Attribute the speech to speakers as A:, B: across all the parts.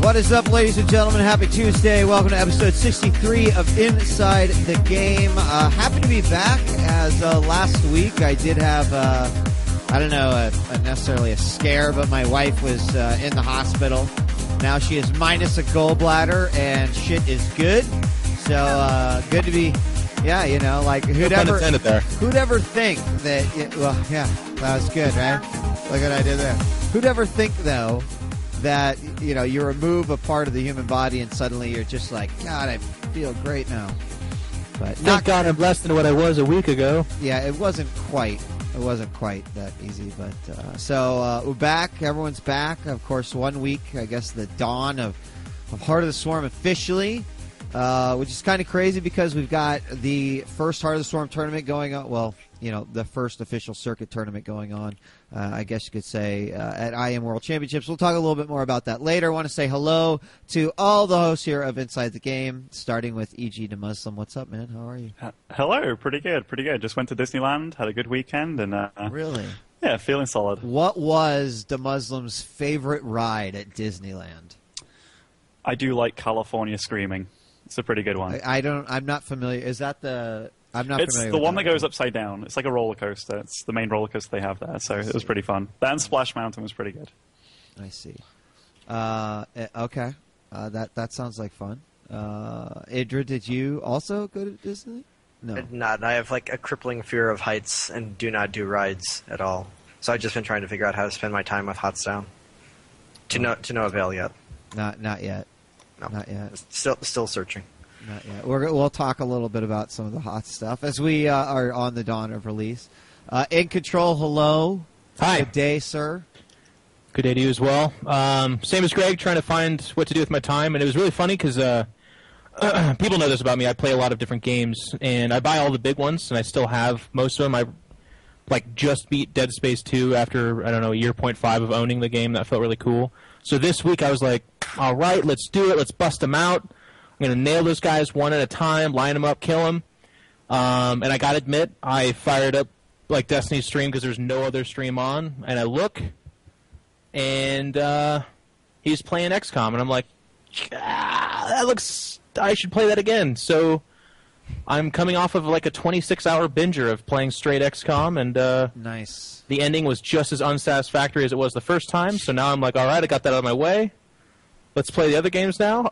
A: What is up, ladies and gentlemen? Happy Tuesday. Welcome to episode 63 of Inside the Game. Happy to be back, as last week I did have, I don't know, necessarily a scare, but my wife was in the hospital. Now she is minus a gallbladder, and shit is good. So, good to be, yeah, you know, like, who'd ever think that, well, yeah, that was good, right? Look what I did there. Who'd ever think, though, that, you know, you remove a part of the human body and suddenly you're just like, God, I feel great now. But
B: thank God I'm less than what I was a week ago.
A: Yeah, it wasn't quite that easy. But so we're back. Everyone's back. Of course, 1 week, I guess, the dawn of Heart of the Swarm officially, which is kind of crazy because we've got the first Heart of the Swarm tournament going on. Well, you know, the first official circuit tournament going on, I guess you could say, at IM World Championships. We'll talk a little bit more about that later. I want to say hello to all the hosts here of Inside the Game, starting with E.G. the Muslim. What's up, man? How are you?
C: Hello. Pretty good. Just went to Disneyland, had a good weekend. And
A: Really?
C: Yeah, feeling solid.
A: What was the Muslim's favorite ride at Disneyland?
C: I do like California Screaming. It's a pretty good one.
A: I'm not familiar. Is that the... I'm not
C: it's
A: familiar
C: the
A: with
C: one that goes upside down. It's like a roller coaster. It's the main roller coaster they have there, so it was pretty fun. That and Splash Mountain was pretty good.
A: I see. Okay. That sounds like fun. Idra, did you also go to Disney? No.
D: Not. I have like a crippling fear of heights and do not do rides at all. So I've just been trying to figure out how to spend my time with Hotstown. To no avail yet.
A: Not yet.
D: No.
A: Not yet.
D: Still searching.
A: Not yet. We'll talk a little bit about some of the hot stuff as we are on the dawn of release. In Control, hello.
B: Hi.
A: Good day, sir.
B: Good day to you as well. Same as Greg, trying to find what to do with my time. And it was really funny because people know this about me. I play a lot of different games, and I buy all the big ones, and I still have most of them. I just beat Dead Space 2 after, I don't know, a year point 5 of owning the game. That felt really cool. So this week I was like, all right, let's do it. Let's bust them out. I'm going to nail those guys one at a time, line them up, kill them. And I got to admit, I fired up like Destiny's stream because there's no other stream on. And I look, and he's playing XCOM. And I'm like, that looks, I should play that again. So I'm coming off of like a 26-hour binger of playing straight XCOM. And
A: nice.
B: The ending was just as unsatisfactory as it was the first time. So now I'm like, all right, I got that out of my way. Let's play the other games now.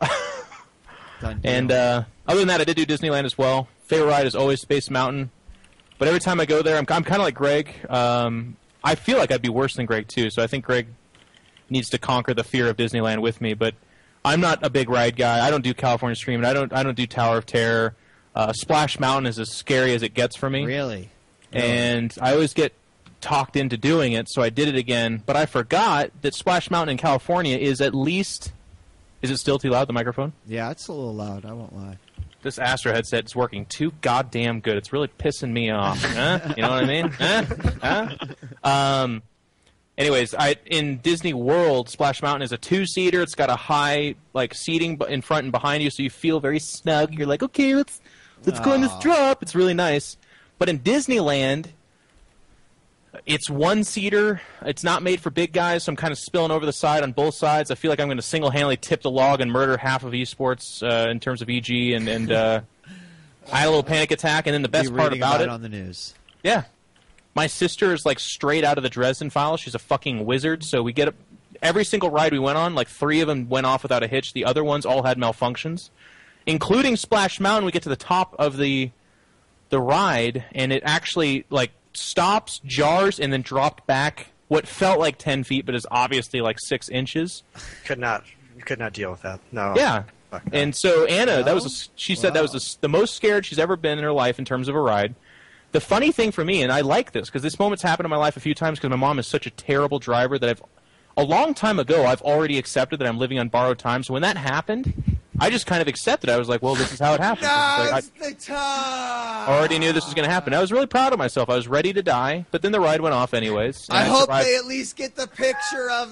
B: And other than that, I did do Disneyland as well. Favorite ride is always Space Mountain. But every time I go there, I'm kind of like Greg. I feel like I'd be worse than Greg, too. So I think Greg needs to conquer the fear of Disneyland with me. But I'm not a big ride guy. I don't do California Screaming. I don't do Tower of Terror. Splash Mountain is as scary as it gets for me.
A: Really?
B: And I always get talked into doing it, so I did it again. But I forgot that Splash Mountain in California is at least... Is it still too loud, the microphone?
A: Yeah, it's a little loud. I won't lie.
B: This Astro headset is working too goddamn good. It's really pissing me off. You know what I mean? Anyways, in Disney World, Splash Mountain is a 2-seater. It's got a high seating in front and behind you, so you feel very snug. You're like, okay, let's go on this drop. It's really nice. But in Disneyland, it's 1-seater. It's not made for big guys, so I'm kind of spilling over the side on both sides. I feel like I'm going to single-handedly tip the log and murder half of esports in terms of EG, and I had a little panic attack. And then the best part about it
A: on the news.
B: Yeah, my sister is straight out of the Dresden Files. She's a fucking wizard. So we get every single ride we went on, 3 of them went off without a hitch. The other ones all had malfunctions, including Splash Mountain. We get to the top of the ride, and it actually stops, jars, and then dropped back what felt like 10 feet, but is obviously 6 inches.
D: Could not deal with that. No.
B: Yeah. And so Anna, she said that was the most scared she's ever been in her life in terms of a ride. The funny thing for me, and I like this because this moment's happened in my life a few times because my mom is such a terrible driver that a long time ago I've already accepted that I'm living on borrowed time. So when that happened, I just kind of accepted. I was like, well, this is how it happens. I already knew this was going to happen. I was really proud of myself. I was ready to die, but then the ride went off anyways.
A: I hope they at least get the picture of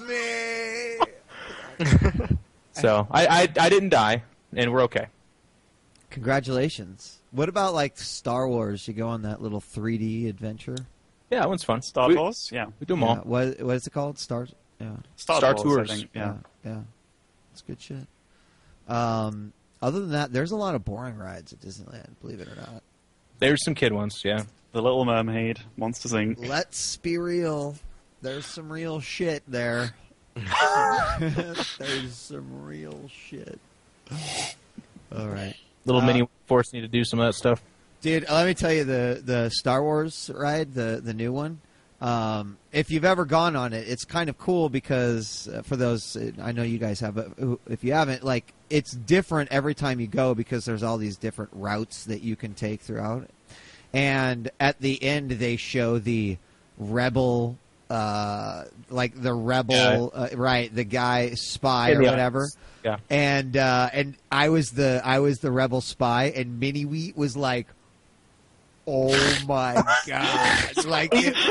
A: me.
B: So I didn't die, and we're okay.
A: Congratulations. What about Star Wars? You go on that little 3D adventure?
B: Yeah, that one's fun.
C: Star Tours? Yeah.
B: We do them all.
A: What is it called? Star
B: Star Tours.
C: I think.
A: Yeah. It's good shit. Other than that, there's a lot of boring rides at Disneyland, believe it or not.
B: There's some kid ones, yeah.
C: The Little Mermaid, Monsters Inc.
A: Let's be real. There's some real shit there. There's some real shit. All right.
B: Little mini Force need to do some of that stuff.
A: Dude, let me tell you the Star Wars ride, the new one. If you've ever gone on it, it's kind of cool because for those, I know you guys have, but if you haven't, like, it's different every time you go because there's all these different routes that you can take throughout it. And at the end, they show the rebel, right, the guy spy or whatever.
B: Yeah.
A: And I was the rebel spy, and Mini Wheat was like, "Oh my god!" Like,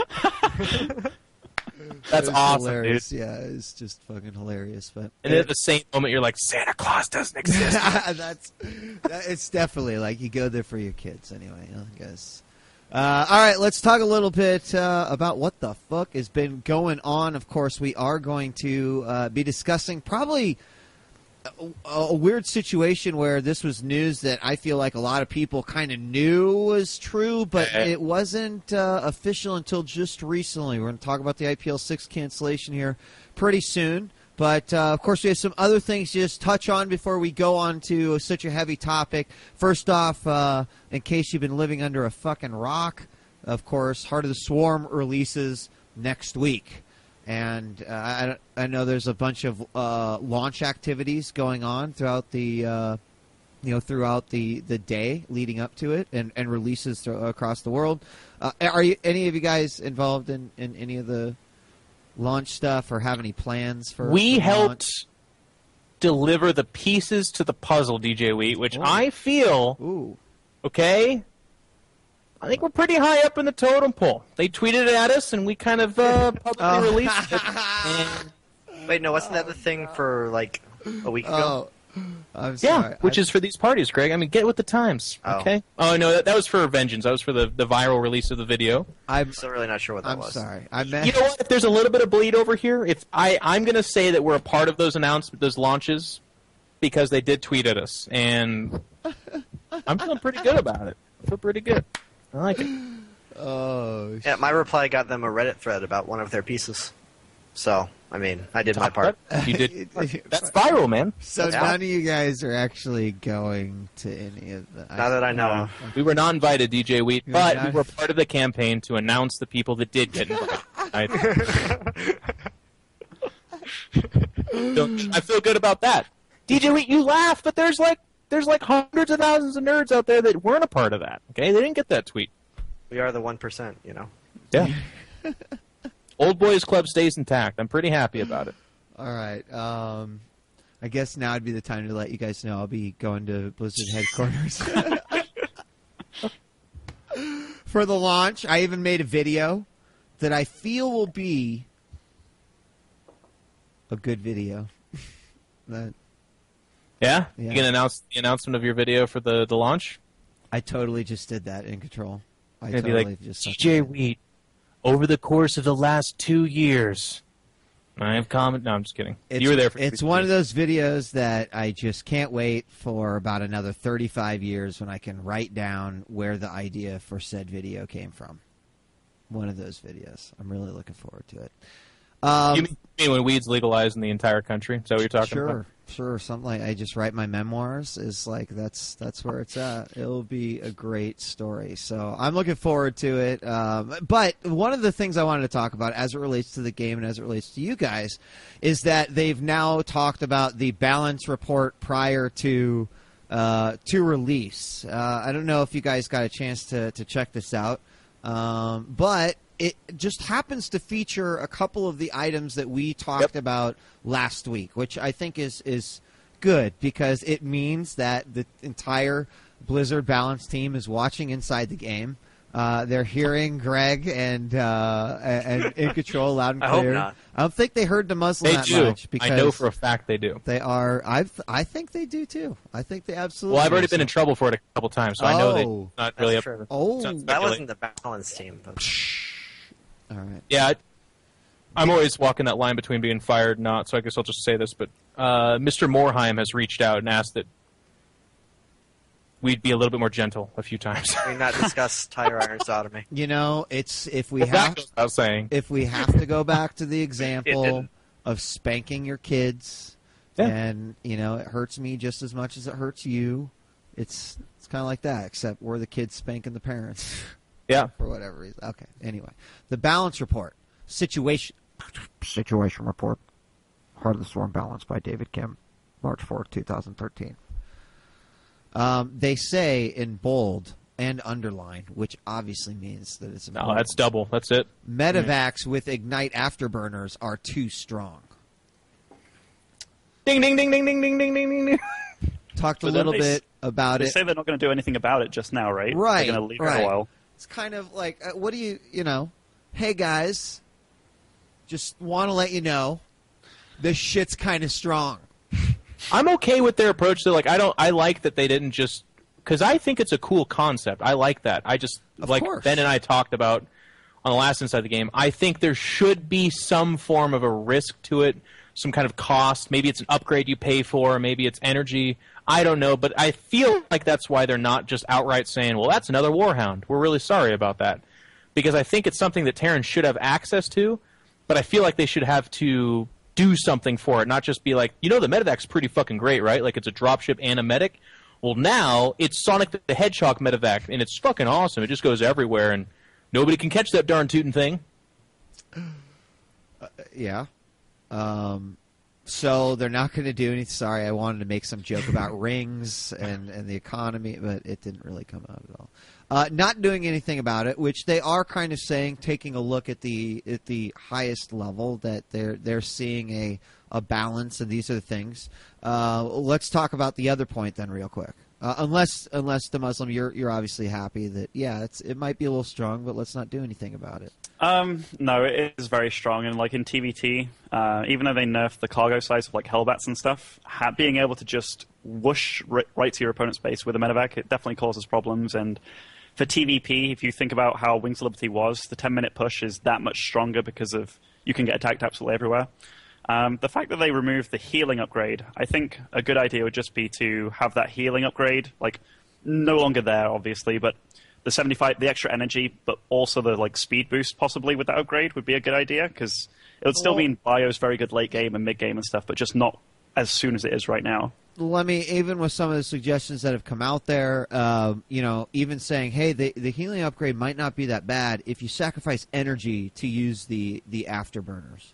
B: that's awesome,
A: hilarious.
B: dude.
A: Yeah, it's just fucking hilarious. But
B: And then at the same moment, you're like, Santa Claus doesn't exist.
A: it's definitely like you go there for your kids anyway, I guess. All right, let's talk a little bit about what the fuck has been going on. Of course, we are going to be discussing probably a weird situation where this was news that I feel like a lot of people kind of knew was true, but it wasn't official until just recently. We're going to talk about the IPL 6 cancellation here pretty soon. But, of course, we have some other things to just touch on before we go on to such a heavy topic. First off, in case you've been living under a fucking rock, of course, Heart of the Swarm releases next week. And I know there's a bunch of launch activities going on throughout the throughout the day leading up to it, and releases across the world. Are any of you guys involved in any of the launch stuff, or have any plans for?
B: We helped
A: launch?
B: deliver the pieces to the puzzle, DJ Wheat, which I feel, okay, I think we're pretty high up in the totem pole. They tweeted it at us, and we kind of publicly released it. And
D: Wait, no, wasn't that the thing for like a week ago?
A: I'm sorry.
B: yeah, which is for these parties, Greg. I mean, get with the times, okay? Oh, no, that was for Vengeance. That was for the viral release of the video.
D: I'm still really not sure what that was.
A: I'm sorry.
B: You know what? If there's a little bit of bleed over here, if I'm going to say that we're a part of those announcements, those launches, because they did tweet at us, and I'm feeling pretty good about it. I feel pretty good. I like it.
A: Oh,
D: Yeah, my reply got them a Reddit thread about one of their pieces. So, I mean, I did my part.
B: You did. That's viral, man.
A: So none of you guys are actually going to any of the...
D: Now that I know.
B: We were not invited, DJ Wheat,
A: You're
B: but
A: not-
B: we were part of the campaign to announce the people that did get invited. I feel good about that. DJ Wheat, you laugh, but there's like hundreds of thousands of nerds out there that weren't a part of that. Okay, they didn't get that tweet.
D: We are the 1%, you know.
B: Yeah. Old Boys Club stays intact. I'm pretty happy about it.
A: All right. I guess now would be the time to let you guys know I'll be going to Blizzard headquarters for the launch. I even made a video that I feel will be a good video.
B: Yeah?
A: Yeah.
B: You can announce the announcement of your video for the launch?
A: I totally just did that in Control. I
B: It'd be
A: totally
B: like,
A: just
B: DJ Wheat, over the course of the last 2 years, I have comment. No, I'm just kidding. You were there for
A: It's
B: 3
A: one of
B: years.
A: those videos that I just can't wait for about another 35 years when I can write down where the idea for said video came from. One of those videos. I'm really looking forward to it.
B: You mean when weed's legalized in the entire country? Is that what you're talking about?
A: Sure. Something like I just write my memoirs is like that's where it's at. It'll be a great story. So I'm looking forward to it. But one of the things I wanted to talk about as it relates to the game and as it relates to you guys is that they've now talked about the balance report prior to release. I don't know if you guys got a chance to check this out, but it just happens to feature a couple of the items that we talked about last week, which I think is good because it means that the entire Blizzard balance team is watching inside the game. They're hearing Greg and in Control loud and
D: I
A: clear.
D: hope not.
A: I don't think they heard the muzzle
B: They
A: that
B: do.
A: much because
B: I know for a fact they do.
A: they are. I think they do too. I think they absolutely.
B: Well, I've already
A: do.
B: been in trouble for it a couple times, so I know
A: Oh.
B: they're not really
D: That's
B: up.
D: true.
A: Oh,
B: Sounds
D: That
B: Speculate.
D: wasn't the balance team. But...
A: all right.
B: Yeah, I'm always walking that line between being fired and not, so I guess I'll just say this, but Mr. Morheim has reached out and asked that we'd be a little bit more gentle a few times.
D: We not discuss tire iron sodomy.
A: You know, it's if we
B: Well,
A: have
B: that goes without saying.
A: if we have to go back to the
D: It
A: example
D: didn't.
A: of spanking your kids,
B: Yeah.
A: and you know it hurts me just as much as it hurts you. It's kind of like that, except we're the kids spanking the parents
B: Yeah.
A: for whatever reason. Okay. Anyway, the balance report situation report. Heart of the Storm balance by David Kim, March 4th, 2013. They say in bold and underline, which obviously means that it's
B: No,
A: important.
B: that's double. That's it.
A: Medevacs with Ignite afterburners are too strong.
B: Ding, ding, ding, ding, ding, ding, ding, ding, ding.
A: Talked a
C: But then
A: little
C: they
A: bit about
C: They
A: it.
C: say they're not going to do anything about it just now, right?
A: Right,
C: They're going to leave it
A: right.
C: a while.
A: It's kind of like, what do you know, hey guys, just want to let you know, this shit's kind of strong.
B: I'm okay with their approach. They're like, I like that they didn't just, because I think it's a cool concept. I like that. I just,
A: Of
B: like
A: course.
B: Ben and I talked about on the last Inside the Game, I think there should be some form of a risk to it, some kind of cost. Maybe it's an upgrade you pay for, maybe it's energy. I don't know, but I feel like that's why they're not just outright saying, well, that's another Warhound. We're really sorry about that. Because I think it's something that Terran should have access to, but I feel like they should have to do something for it, not just be like, you know, the medevac's pretty fucking great, right? Like, it's a dropship and a medic. Well, now it's Sonic the Hedgehog medevac, and it's fucking awesome. It just goes everywhere, and nobody can catch that darn tootin' thing.
A: Yeah. So they're not going to do anything. Sorry, I wanted to make some joke about rings and the economy, but it didn't really come out at all. Not doing anything about it, which they are kind of saying, taking a look at the highest level, that they're seeing a balance, and these are the things. Let's talk about the other point then, real quick. Unless the Muslim, you're obviously happy that it might be a little strong, but let's not do anything about it.
C: No, it is very strong, and like in TVT, even though they nerfed the cargo size of like Hellbats and stuff, being able to just whoosh right to your opponent's base with a medevac, it definitely causes problems. And for TVP, if you think about how Wings of Liberty was, the 10-minute push is that much stronger because of you can get attacked absolutely everywhere. The fact that they removed the healing upgrade, I think a good idea would just be to have that healing upgrade, like, no longer there, obviously, but the 75, the extra energy, but also the like speed boost possibly with that upgrade would be a good idea, because it would still mean Bio's very good late game and mid game and stuff, but just not as soon as it is right now.
A: Let me, even with some of the suggestions that have come out there, even saying, hey, the healing upgrade might not be that bad if you sacrifice energy to use the afterburners.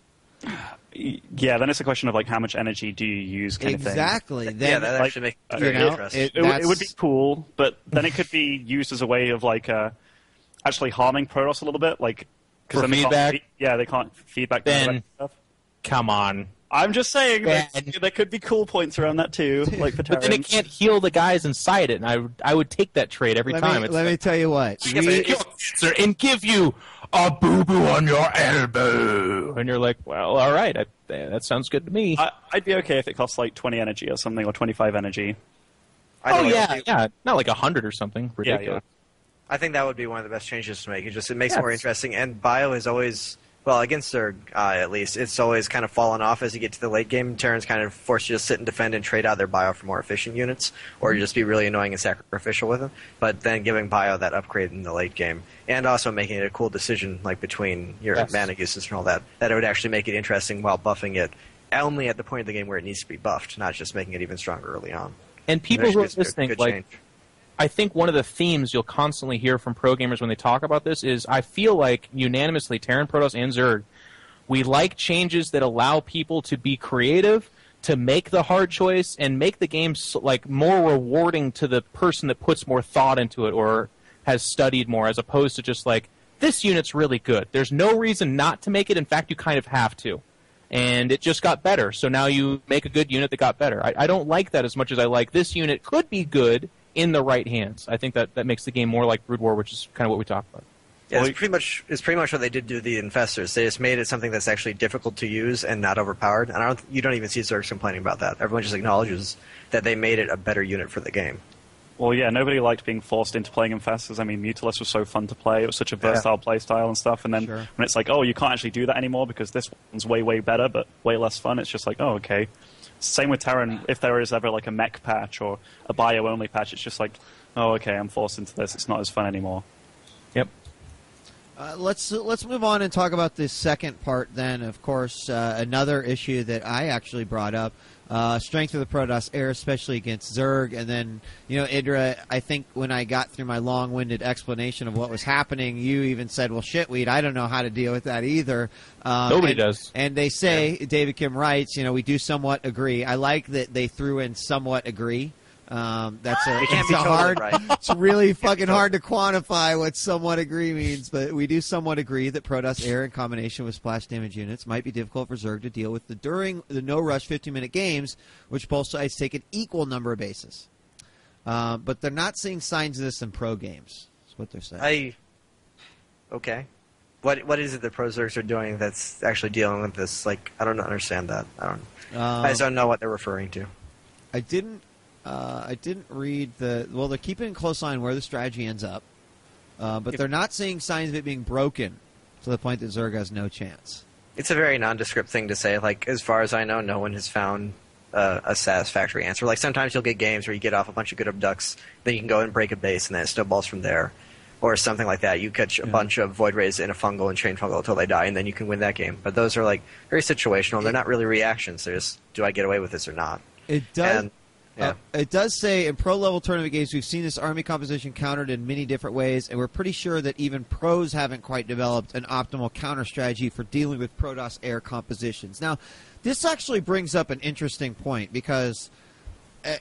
C: Yeah, then it's a question of like how much energy do you use, kind of thing.
A: Exactly. Then,
D: Yeah, that actually makes it very interesting.
C: It would be cool, but then it could be used as a way of like actually harming Protoss a little bit, like
B: For
C: then they can't
B: feedback?
C: they can't feedback
B: Ben.
C: stuff.
B: Come on.
C: I'm just saying that
B: Ben.
C: there could be cool points around that too, like for
B: But then it
C: Terrans.
B: can't heal the guys inside it, and I would take that trade every time.
A: Let me tell you what.
D: Yeah, but
B: kill cancer and give you a boo-boo on your elbow. And you're like, well, all right, that sounds good to me.
C: I'd be okay if it costs like 20 energy or something, or 25 energy.
D: I think
B: yeah, not like 100 or something ridiculous.
D: I think that would be one of the best changes to make. It makes it more interesting. And Bio is always, well, against Zerg at least, it's always kind of fallen off as you get to the late game. Terrans kind of force you to sit and defend and trade out their Bio for more efficient units, or you just be really annoying and sacrificial with them. But then giving Bio that upgrade in the late game, and also making it a cool decision, like between your mana uses and all that, that it would actually make it interesting while buffing it only at the point of the game where it needs to be buffed, not just making it even stronger early on.
B: And people who are
D: It's a
B: listening,
D: good
B: like,
D: change.
B: I think one of the themes you'll constantly hear from pro gamers when they talk about this is I feel like unanimously, Terran, Protoss, and Zerg, we like changes that allow people to be creative, to make the hard choice, and make the game like more rewarding to the person that puts more thought into it or has studied more, as opposed to just like, this unit's really good. There's no reason not to make it. In fact, you kind of have to. And it just got better, so now you make a good unit that got better. I don't like that as much as I like this unit could be good in the right hands. I think that makes the game more like Brood War, which is kind of what we talked about.
D: Yeah, it's pretty much what they did to the Infestors. They just made it something that's actually difficult to use and not overpowered. And you don't even see Zergs complaining about that. Everyone just acknowledges that they made it a better unit for the game.
C: Well, yeah, nobody liked being forced into playing Infestors. I mean, Mutalisk was so fun to play. It was such a versatile play style and stuff. And then when it's like, oh, you can't actually do that anymore because this one's way, way better, but way less fun, it's just like, oh, okay. Same with Terran. If there is ever like a mech patch or a bio-only patch, it's just like, oh, okay, I'm forced into this. It's not as fun anymore.
B: Yep.
A: Let's move on and talk about the second part then. Of course, another issue that I actually brought up, strength of the Protoss Air, especially against Zerg. And then, Idra, I think when I got through my long-winded explanation of what was happening, you even said, well, shitweed, I don't know how to deal with that either.
B: Nobody does.
A: And they say, David Kim writes, we do somewhat agree. I like that they threw in somewhat agree. It's really fucking hard to quantify what somewhat agree means, but we do somewhat agree that Protoss Air in combination with splash damage units might be difficult for Zerg to deal with during the no-rush 50-minute games, which both sides take an equal number of bases. But they're not seeing signs of this in pro games, is what they're saying.
D: Okay. What is it that pro Zergs are doing that's actually dealing with this? Like, I don't understand that. I just don't know what they're referring to.
A: I didn't read they're keeping a close eye on where the strategy ends up, but they're not seeing signs of it being broken to the point that Zerg has no chance.
D: It's a very nondescript thing to say. Like, as far as I know, no one has found a satisfactory answer. Like, sometimes you'll get games where you get off a bunch of good abducts, then you can go and break a base, and then it snowballs from there. Or something like that. You catch a bunch of Void Rays in a fungal and chain fungal until they die, and then you can win that game. But those are, like, very situational. They're not really reactions. They're just, do I get away with this or not?
A: It does... it does say in pro-level tournament games, we've seen this army composition countered in many different ways, and we're pretty sure that even pros haven't quite developed an optimal counter strategy for dealing with Protoss Air compositions. Now, this actually brings up an interesting point because, to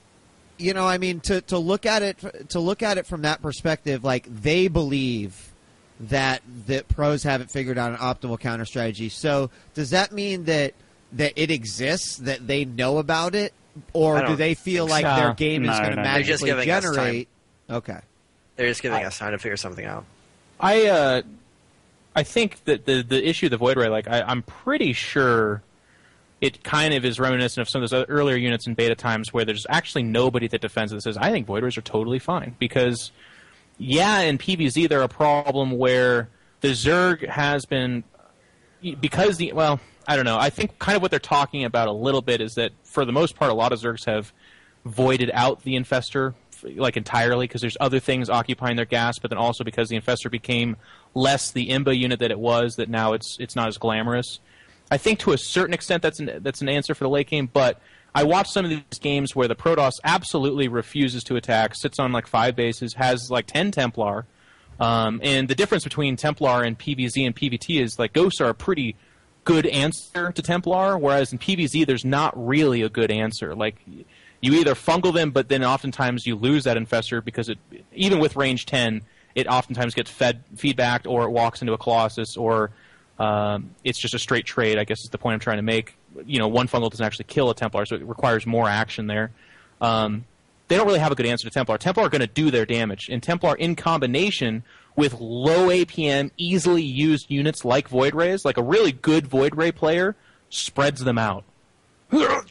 A: look at it from that perspective, like they believe that pros haven't figured out an optimal counter strategy. So, does that mean that it exists, that they know about it? Or do they feel like their game is going to magically generate? Okay,
D: they're just giving us time to figure something out.
B: I think that the issue of the Void Ray, I'm pretty sure it kind of is reminiscent of some of those earlier units in beta times where there's actually nobody that defends it that says, I think Void Rays are totally fine. Because, in PvZ they're a problem where the Zerg has been... Because I don't know. I think kind of what they're talking about a little bit is that, for the most part, a lot of Zergs have voided out the Infestor, entirely, because there's other things occupying their gas, but then also because the Infestor became less the IMBA unit that it was, that now it's not as glamorous. I think to a certain extent that's an answer for the late game, but I watched some of these games where the Protoss absolutely refuses to attack, sits on 5 bases, has 10 Templar, and the difference between Templar and PvZ and PvT is Ghosts are a pretty good answer to Templar, whereas in PvZ there's not really a good answer. You either fungal them, but then oftentimes you lose that Infestor because even with range 10, it oftentimes gets feedbacked, or it walks into a Colossus, or it's just a straight trade, I guess is the point I'm trying to make. One fungal doesn't actually kill a Templar, so it requires more action there. They don't really have a good answer to Templar. Templar are going to do their damage, and Templar in combination with low APM, easily used units like Void Rays, a really good Void Ray player, spreads them out. Whoa,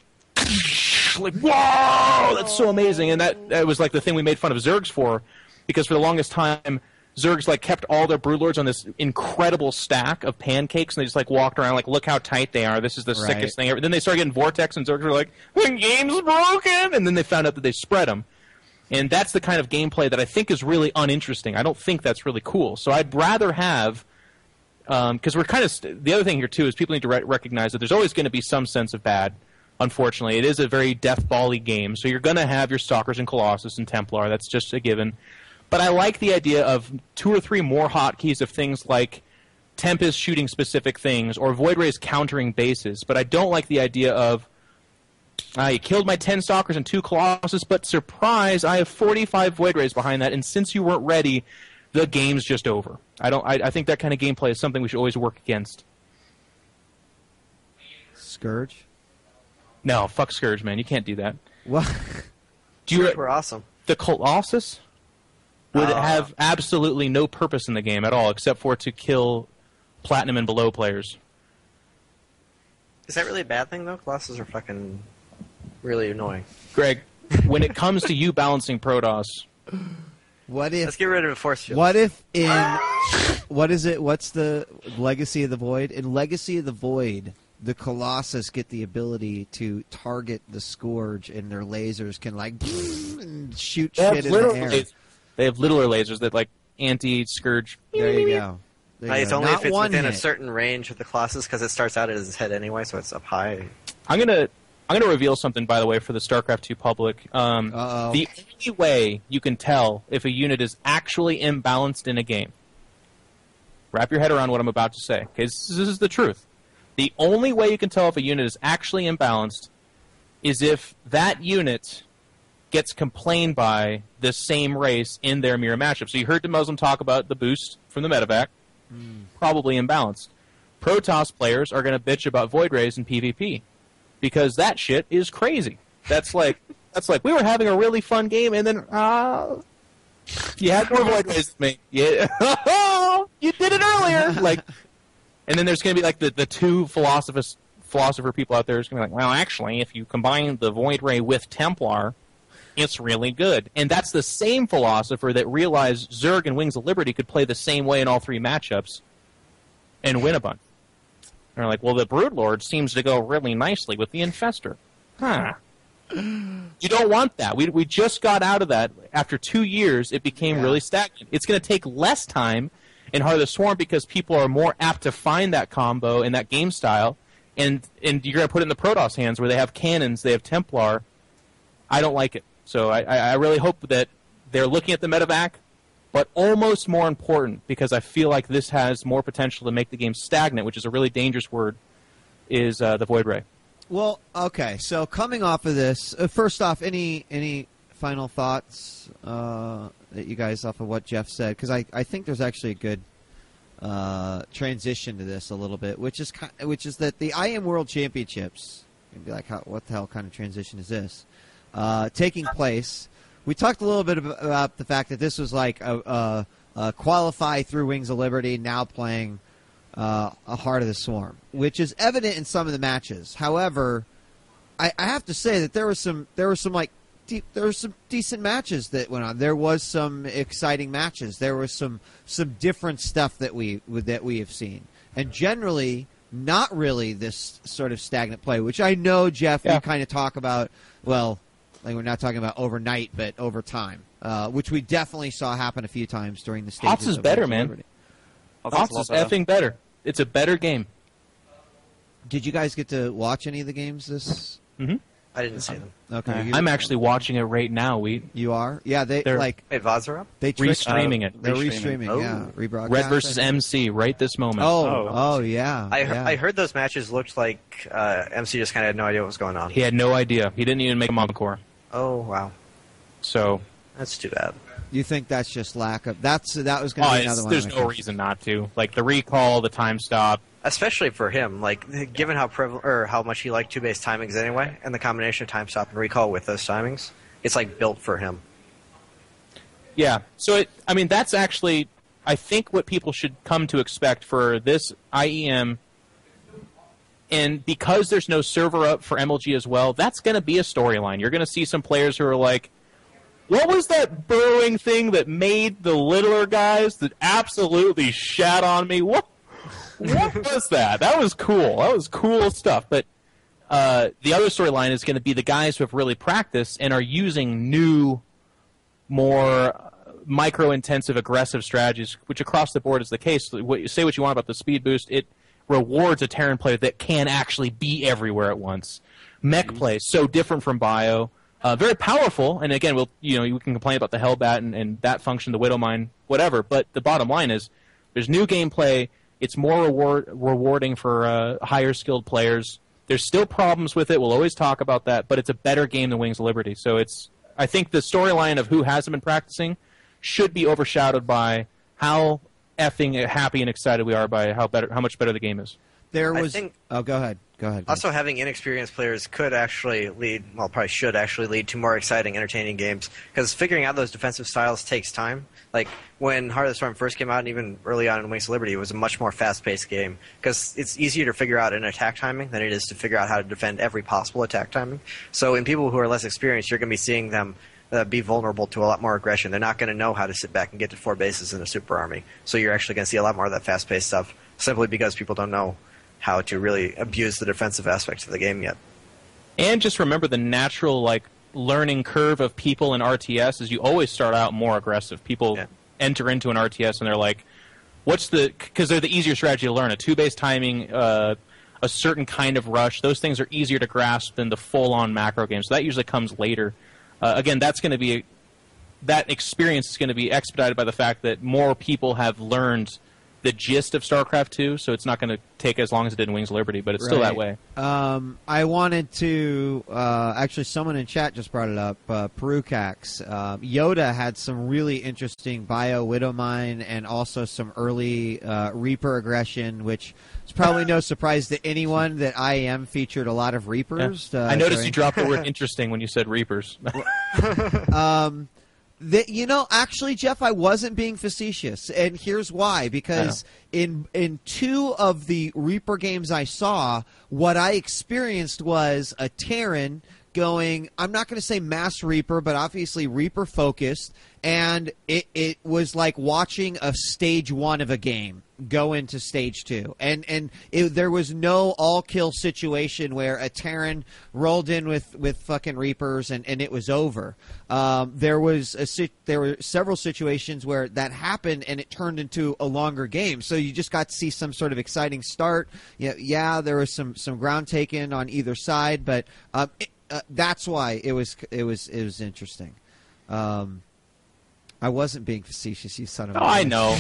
B: that's so amazing. And that was the thing we made fun of Zergs for, because for the longest time, Zergs kept all their Broodlords on this incredible stack of pancakes, and they just walked around look how tight they are. This is the sickest thing ever. Then they started getting Vortex, and Zergs were the game's broken! And then they found out that they spread them. And that's the kind of gameplay that I think is really uninteresting. I don't think that's really cool. So I'd rather have, because we're kind of, the other thing here too is people need to recognize that there's always going to be some sense of bad. Unfortunately, it is a very death-bally game, so you're going to have your Stalkers and Colossus and Templar. That's just a given. But I like the idea of 2 or 3 more hotkeys of things like Tempest shooting specific things, or Void Rays countering bases. But I don't like the idea of, you killed my 10 Stalkers and 2 Colossus, but surprise, I have 45 Void Rays behind that, and since you weren't ready, the game's just over. I think that kind of gameplay is something we should always work against.
A: Scourge?
B: No, fuck Scourge, man. You can't do that.
A: What?
D: Scourge were awesome.
B: The Colossus would have absolutely no purpose in the game at all, except for to kill Platinum and below players.
D: Is that really a bad thing, though? Colossus are fucking really annoying.
B: Greg, when it comes to you balancing Protoss,
A: What if?
D: Let's get rid of force fields.
A: What if in what is it? What's the Legacy of the Void? In Legacy of the Void, the Colossus get the ability to target the Scourge, and their lasers can like and shoot shit in the air.
B: They have littler lasers that like anti-Scourge.
A: There you go. There you
D: It's
A: go.
D: only
A: Not
D: if it's
A: one
D: within a
A: hit.
D: certain range with the Colossus, because it starts out at his head anyway, so it's up high.
B: I'm gonna reveal something, by the way, for the StarCraft 2 public.
A: Uh-oh.
B: The only way you can tell if a unit is actually imbalanced in a game. Wrap your head around what I'm about to say, because this is the truth. The only way you can tell if a unit is actually imbalanced is if that unit gets complained by the same race in their mirror matchup. So you heard Muslim talk about the boost from the medevac, probably imbalanced. Protoss players are going to bitch about Void Rays in PvP because that shit is crazy. That's like we were having a really fun game, and then you had more Void Rays than me. Yeah, you did it earlier. Like, and then there's going to be like the two philosopher people out there who's going to be like, well, actually, if you combine the Void Ray with Templar, it's really good. And that's the same philosopher that realized Zerg and Wings of Liberty could play the same way in all three matchups and win a bunch. And they're like, well, the Broodlord seems to go really nicely with the Infestor. Huh. You don't want that. We just got out of that. After 2 years, it became really stagnant. It's going to take less time in Heart of the Swarm because people are more apt to find that combo and that game style. And you're going to put it in the Protoss hands where they have cannons, they have Templar. I don't like it. So I really hope that they're looking at the medevac, but almost more important, because I feel like this has more potential to make the game stagnant, which is a really dangerous word, is the Void Ray.
A: Well, okay. So coming off of this, first off, any final thoughts that you guys off of what Jeff said? Because I think there's actually a good transition to this a little bit, which is that the IM World Championships. You'd be like, what the hell kind of transition is this? Taking place. We talked a little bit about the fact that this was like a qualify through Wings of Liberty, now playing a Heart of the Swarm, which is evident in some of the matches. However, I have to say that there were some decent matches that went on. There was some exciting matches. There was some different stuff that we have seen, and generally not really this sort of stagnant play, which I know, Jeff, you kind of talk about. Well, like we're not talking about overnight, but over time, which we definitely saw happen a few times during the stages.
B: Hots is better, man. Hots is effing better. It's a better game.
A: Did you guys get to watch any of the games this?
B: Mm-hmm.
D: I didn't see them.
A: Okay,
B: I'm actually watching it right now.
A: You are? Yeah, they're like
D: Wait, VODs are up?
A: they
B: restreaming it.
A: They're restreaming, yeah, rebroadcast.
B: Red versus MC right this moment.
A: Oh, yeah.
D: I heard those matches looked like MC just kind of had no idea what was going on.
B: He had no idea. He didn't even make a encore.
D: Oh, wow.
B: So
D: That's too bad.
A: You think that's just lack of? That was going to be another one.
B: There's no reason not to. Like the recall, the time stop.
D: Especially for him, like given how much he liked two-base timings anyway, and the combination of time stop and recall with those timings, it's like built for him.
B: Yeah. So that's actually, I think, what people should come to expect for this IEM. And because there's no server up for MLG as well, that's going to be a storyline. You're going to see some players who are like, what was that burrowing thing that made the littler guys that absolutely shat on me? What was that? That was cool. That was cool stuff. But the other storyline is going to be the guys who have really practiced and are using new, more micro-intensive, aggressive strategies, which across the board is the case. Say what you want about the speed boost, it rewards a Terran player that can actually be everywhere at once. Mech play is so different from Bio. Very powerful, and again, you can complain about the Hellbat and that function, the Widowmine, whatever. But the bottom line is, there's new gameplay. It's more rewarding for higher skilled players. There's still problems with it. We'll always talk about that, but it's a better game than Wings of Liberty. So I think the storyline of who hasn't been practicing should be overshadowed by how effing happy and excited we are by how much better the game is.
A: there was.
D: think-
A: Oh, go ahead. Go ahead. guys.
D: Also, having inexperienced players could actually lead, well, probably should actually lead to more exciting, entertaining games. Because figuring out those defensive styles takes time. Like, when Heart of the Storm first came out, and even early on in Wings of Liberty, it was a much more fast-paced game. Because it's easier to figure out an attack timing than it is to figure out how to defend every possible attack timing. So in people who are less experienced, you're going to be seeing them be vulnerable to a lot more aggression. They're not going to know how to sit back and get to 4 bases in a super army. So you're actually going to see a lot more of that fast-paced stuff, simply because people don't know how to really abuse the defensive aspect of the game yet.
B: And just remember the natural learning curve of people in RTS is you always start out more aggressive. People enter into an RTS and they're like, because they're the easier strategy to learn. A 2-base timing, a certain kind of rush, those things are easier to grasp than the full-on macro game. So that usually comes later. Again, that's going to be that experience is going to be expedited by the fact that more people have learned the gist of StarCraft 2, so it's not going to take as long as it did in Wings of Liberty, but it's still that way.
A: I wanted to actually, someone in chat just brought it up. Perucax, Yoda had some really interesting bio Widowmine and also some early Reaper aggression, which is probably no surprise to anyone that IEM featured a lot of Reapers.
B: I noticed you dropped the word interesting when you said Reapers.
A: Actually, Jeff, I wasn't being facetious, and here's why. Because in 2 of the Reaper games I saw, what I experienced was a Terran going, I'm not going to say mass Reaper, but obviously Reaper focused, and it was like watching a stage 1 of a game go into stage 2, and there was no all kill situation where a Terran rolled in with fucking Reapers and it was over. There were several situations where that happened and it turned into a longer game, so you just got to see some sort of exciting start. Yeah, there was some ground taken on either side, but that's why it was interesting. I wasn't being facetious, you son of a bitch.
B: I know.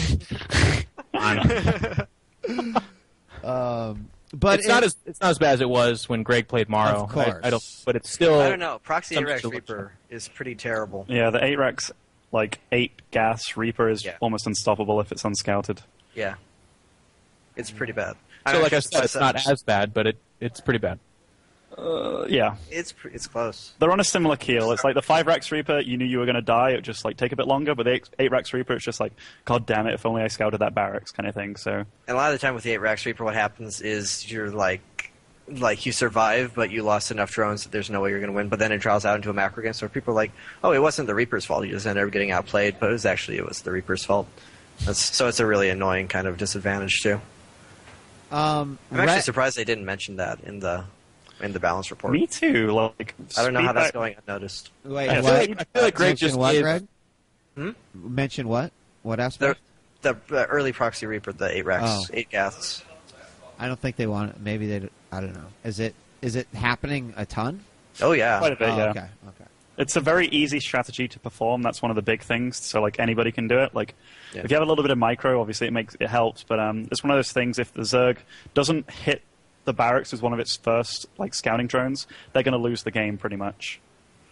A: But
B: it's not as bad as it was when Greg played Morrow.
A: Of course.
B: But it's still.
D: I don't know. Proxy
B: some
D: 8-Rex
B: still-
D: Reaper is pretty terrible.
C: Yeah, the 8-Rex, 8-gas Reaper is almost unstoppable if it's unscouted.
D: Yeah. It's pretty bad.
B: So, like I said, it's not as bad, but it's pretty bad.
C: Yeah.
D: It's close.
C: They're on a similar keel. It's like the 5-Rex Reaper, you knew you were going to die, it would just take a bit longer, but the 8-Rex Reaper, it's just god damn it, if only I scouted that barracks kind of thing. So.
D: And a lot of the time with the 8-Rex Reaper, what happens is you're you survive, but you lost enough drones that there's no way you're going to win, but then it draws out into a macro game, so people are like, oh, it wasn't the Reaper's fault, you just ended up getting outplayed, but it was the Reaper's fault. So it's a really annoying kind of disadvantage, too. I'm actually surprised they didn't mention that in the balance report.
C: Me too.
D: I don't know how that's going unnoticed.
A: Wait,
B: I feel like Greg just
A: what,
B: gave...
A: Greg? Mention what? What aspect?
D: The early Proxy Reaper, the 8-Rex, 8-Gas.
A: I don't think they want it. Maybe they. I don't know. Is it happening a ton?
D: Oh yeah.
C: Quite a bit, yeah.
A: Okay.
C: It's a very easy strategy to perform. That's one of the big things. So anybody can do it. If you have a little bit of micro, obviously it helps. But it's one of those things. If the Zerg doesn't hit the barracks as one of its first scouting drones, they're going to lose the game pretty much.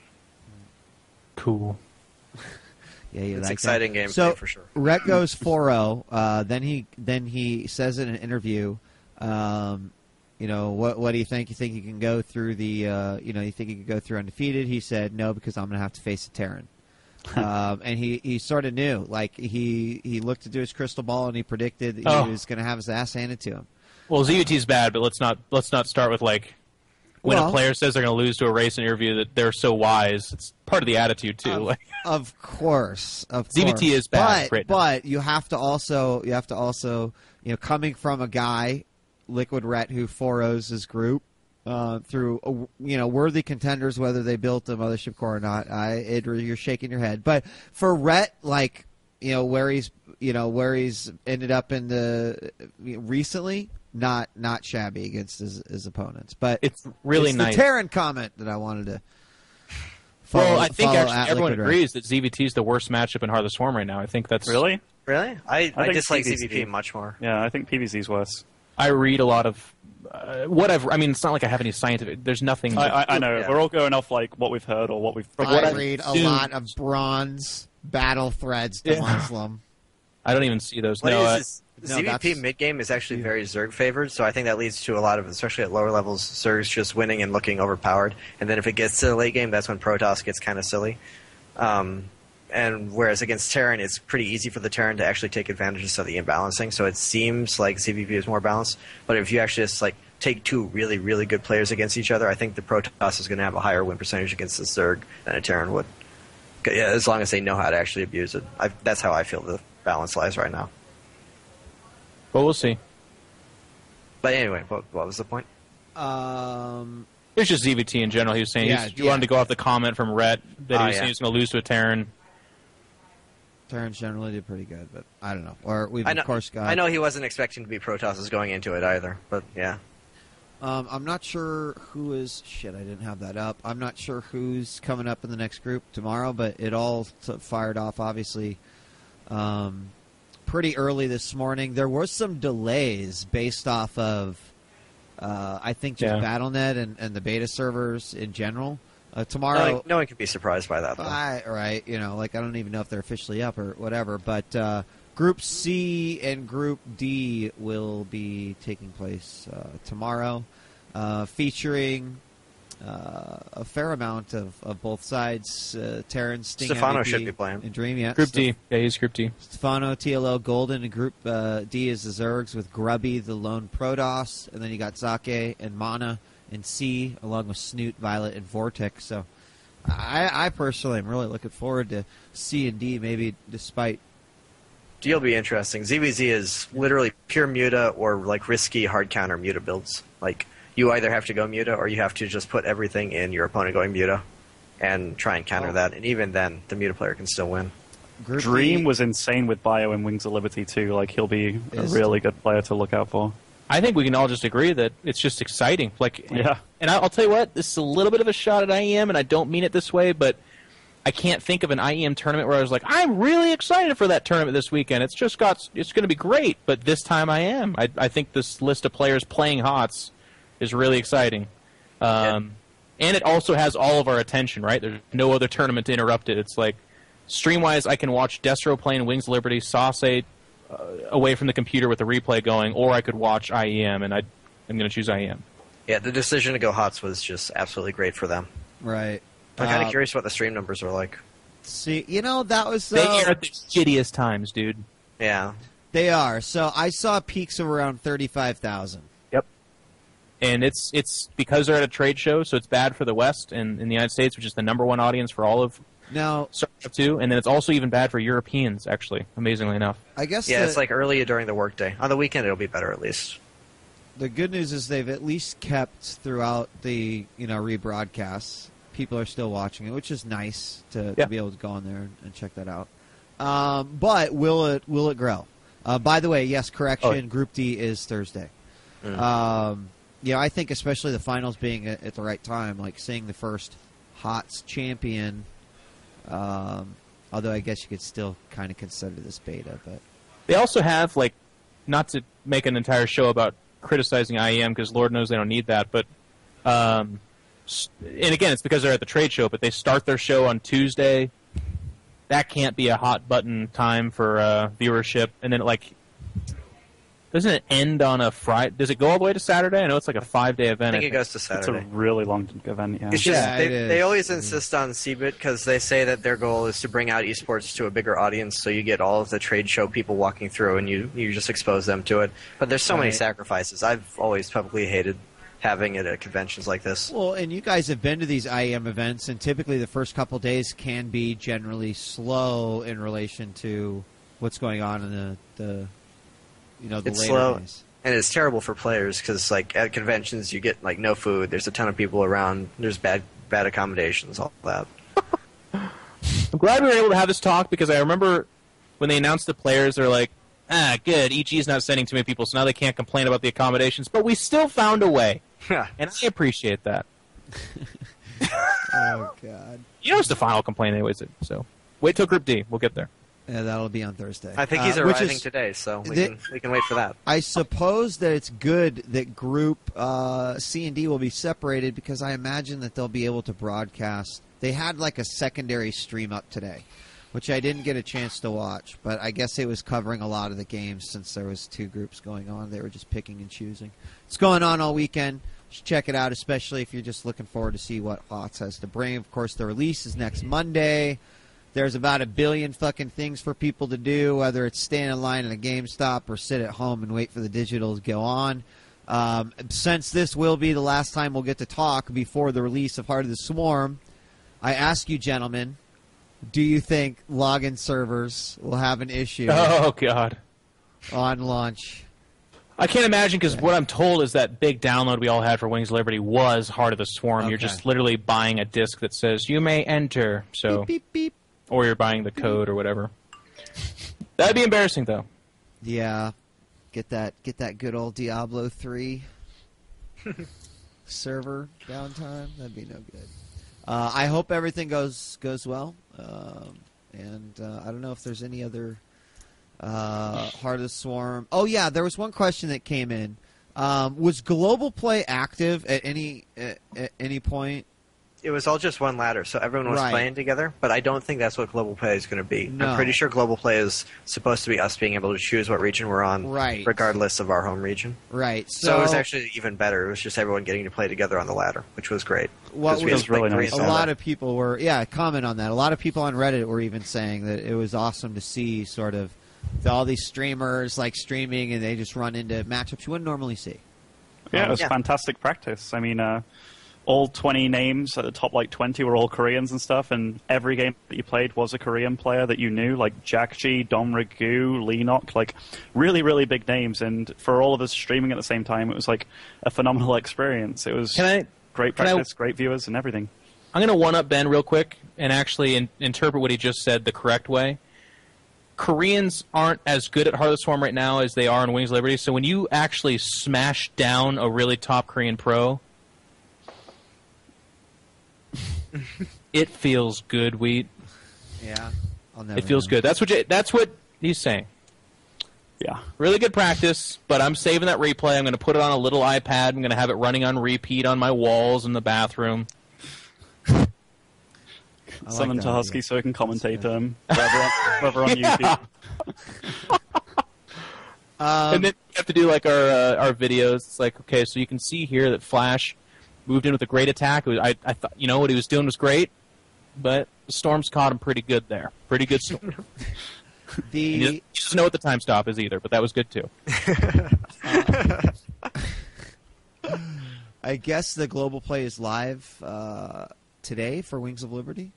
B: Cool.
A: Yeah, you
D: It's
A: like
D: exciting
A: that.
D: gameplay for sure.
A: Rhett goes 4-0. Then he says in an interview, what do you think? You think you can go through the you think you can go through undefeated? He said no, because I'm going to have to face a Terran. And he sort of knew. He looked into his crystal ball and he predicted that he was going to have his ass handed to him.
B: Well, ZVT's bad, but let's not start with when a player says they're going to lose to a race in an interview that they're so wise. It's part of the attitude too.
A: Of course.
B: ZVT is bad,
A: but you have to also coming from a guy, Liquid Rhett, who 4-0s his group through worthy contenders, whether they built a Mothership Core or not. You're shaking your head, but for Rhett, where he's ended up in the recently. Not shabby against his opponents, but
B: it's really nice.
A: The Terran comment that I wanted to.
B: I think actually everyone agrees that ZVT is the worst matchup in Heart of the Swarm right now. I think that's
C: really.
D: I dislike ZVP much more.
C: Yeah, I think PvZ's worse.
B: I read a lot of whatever. I mean, it's not like I have any scientific. There's nothing.
C: I know. Yeah. We're all going off what we've heard or what we've.
A: I read a lot of bronze battle threads to Muslim.
B: I don't even see those.
D: ZVP mid game is actually very Zerg favored, so I think that leads to a lot of, especially at lower levels, Zergs just winning and looking overpowered. And then if it gets to the late game, that's when Protoss gets kind of silly. And whereas against Terran, it's pretty easy for the Terran to actually take advantages of the imbalancing. So it seems like ZVP is more balanced. But if you actually just like take two really, really good players against each other, I think the Protoss is going to have a higher win percentage against the Zerg than a Terran would. Yeah, as long as they know how to actually abuse it. That's how I feel the balance lies right now.
B: But we'll see.
D: But anyway, what was the point?
B: It's just ZVT in general. He was saying he wanted to go off the comment from Rhett that he was saying he was going to lose to a Terran.
A: Terrans generally did pretty good, but I don't know. Or we've
D: of
A: course got.
D: I know he wasn't expecting to be Protosses going into it either, but yeah.
A: I'm not sure who is. Shit, I didn't have that up. I'm not sure who's coming up in the next group tomorrow, but it all fired off, obviously, pretty early this morning. There was some delays based off of, I think, just BattleNet and the beta servers in general. Tomorrow,
D: no one can be surprised by that, though.
A: Right, I don't even know if they're officially up or whatever, but Group C and Group D will be taking place tomorrow, featuring a fair amount of both sides. Terran, Sting,
D: Stefano
A: MVP,
D: should be playing.
A: and Dream, yeah.
B: Group D. Yeah, he's Group D.
A: Stefano, TLO, Golden, and Group D is the Zergs with Grubby, the lone Protoss, and then you got Zake and Mana in C, along with Snoot, Violet, and Vortex. So I personally am really looking forward to C and D, maybe despite...
D: D will be interesting. ZVZ is literally pure Muta or like risky hard counter Muta builds. Like, you either have to go Muta or you have to just put everything in your opponent going Muta and try and counter that. And even then, the Muta player can still win.
A: Group
C: Dream
A: D
C: was insane with Bio and Wings of Liberty too. Like, he'll be a really good player to look out for.
B: I think we can all just agree that it's just exciting.
C: Yeah.
B: And I'll tell you what, this is a little bit of a shot at IEM, and I don't mean it this way, but I can't think of an IEM tournament where I was like, I'm really excited for that tournament this weekend. It's going to be great, but this time I am. I think this list of players playing HOTS is really exciting. And it also has all of our attention, right? There's no other tournament to interrupt it. It's like, stream-wise, I can watch Destro playing Wings of Liberty, Sauce away from the computer with the replay going, or I could watch IEM, and I'm going to choose IEM.
D: Yeah, the decision to go HOTS was just absolutely great for them.
A: Right.
D: I'm kind of curious what the stream numbers are like.
A: See, that was...
B: They are at the shittiest times, dude.
D: Yeah.
A: They are. So I saw peaks of around 35,000.
B: Yep. And it's because they're at a trade show, so it's bad for the West and in the United States, which is the number one audience for all of
A: now
B: StarCraft 2, and then it's also even bad for Europeans, actually, amazingly enough.
A: I guess
D: it's like early during the workday. On the weekend, it'll be better at least.
A: The good news is they've at least kept throughout the rebroadcasts. People are still watching it, which is nice to be able to go on there and check that out. But will it grow? By the way, yes, correction. Group D is Thursday. I think especially the finals being at the right time, like seeing the first HOTS champion. Although I guess you could still kind of consider this beta, but
B: they also have not to make an entire show about criticizing IEM because Lord knows they don't need that, but. And again, it's because they're at the trade show, but they start their show on Tuesday. That can't be a hot button time for viewership. And then, doesn't it end on a Friday? Does it go all the way to Saturday? I know it's like a 5-day event.
D: I think it goes to Saturday.
C: It's a really long event, yeah.
D: It's just, they always insist on CBIT because they say that their goal is to bring out esports to a bigger audience, so you get all of the trade show people walking through and you just expose them to it. But there's so many sacrifices. I've always publicly hated having it at conventions like this.
A: Well, and you guys have been to these IEM events, and typically the first couple days can be generally slow in relation to what's going on in the later
D: slow,
A: days.
D: And it's terrible for players because, at conventions, you get no food. There's a ton of people around. There's bad accommodations, all that.
B: I'm glad we were able to have this talk because I remember when they announced the players, they're like, good. EG's not sending too many people, so now they can't complain about the accommodations. But we still found a way. And I appreciate that.
A: Oh, God.
B: It's the final complaint anyways, so wait till Group D. We'll get there.
A: Yeah, that'll be on Thursday.
D: I think he's arriving today, so we can wait for that.
A: I suppose that it's good that Group C and D will be separated because I imagine that they'll be able to broadcast. They had a secondary stream up today, which I didn't get a chance to watch, but I guess it was covering a lot of the games since there was 2 groups going on. They were just picking and choosing. It's going on all weekend. Just check it out, especially if you're just looking forward to see what HOTS has to bring. Of course, the release is next Monday. There's about 1 billion fucking things for people to do, whether it's stand in line at a GameStop or sit at home and wait for the digital to go on. Since this will be the last time we'll get to talk before the release of Heart of the Swarm, I ask you, gentlemen, do you think login servers will have an issue
B: Oh, God.
A: on launch?
B: I can't imagine, because what I'm told is that big download we all had for Wings of Liberty was Heart of the Swarm.
A: Okay.
B: You're just literally buying a disc that says, you may enter, so,
A: Beep, beep, beep.
B: or you're buying the code or whatever. That'd be embarrassing, though.
A: Yeah. Get that good old Diablo 3 server downtime. That'd be no good. I hope everything goes well. And I don't know if there's any other Heart of the Swarm. Oh yeah, there was one question that came in. Was Global Play active at any point?
D: It was all just one ladder, so everyone was
A: Right.
D: playing together, but I don't think that's what Global Play is going to be.
A: No.
D: I'm pretty sure Global Play is supposed to be us being able to choose what region we're on,
A: Right.
D: regardless of our home region.
A: Right.
D: So it was actually even better. It was just everyone getting to play together on the ladder, which was great.
A: What
D: 'Cause we
A: was
D: had to play
C: really
D: Korean
C: nice.
A: a
D: style.
A: lot of people were comment on that. A lot of people on Reddit were even saying that it was awesome to see sort of all these streamers like streaming and they just run into matchups you wouldn't normally see.
C: Yeah, it was
D: Yeah.
C: fantastic practice. I mean, all 20 names at the top, 20 were all Koreans and stuff, and every game that you played was a Korean player that you knew, like Jackji, Dom Rigu, Leenock, really, really big names. And for all of us streaming at the same time, it was like a phenomenal experience. It was great practice, great viewers, and everything.
B: I'm going to one-up Ben real quick and actually interpret what he just said the correct way. Koreans aren't as good at Heart of the Swarm right now as they are in Wings of Liberty, so when you actually smash down a really top Korean pro, it feels good, Wheat.
A: Yeah. I'll never
B: It feels
A: know.
B: good. That's what he's saying.
C: Yeah.
B: Really good practice, but I'm saving that replay. I'm going to put it on a little iPad. I'm going to have it running on repeat on my walls in the bathroom.
A: I like
C: Summon
A: that
C: to Husky
A: idea.
C: so I can commentate
A: That's
C: forever on YouTube.
B: And then we have to do our videos. It's like, okay, so you can see here that Flash moved in with a great attack. I thought, what he was doing was great, but the Storm's caught him pretty good there. Pretty good Storm. He doesn't know what the time stop is either, but that was good too.
A: I guess the Global Play is live today for Wings of Liberty.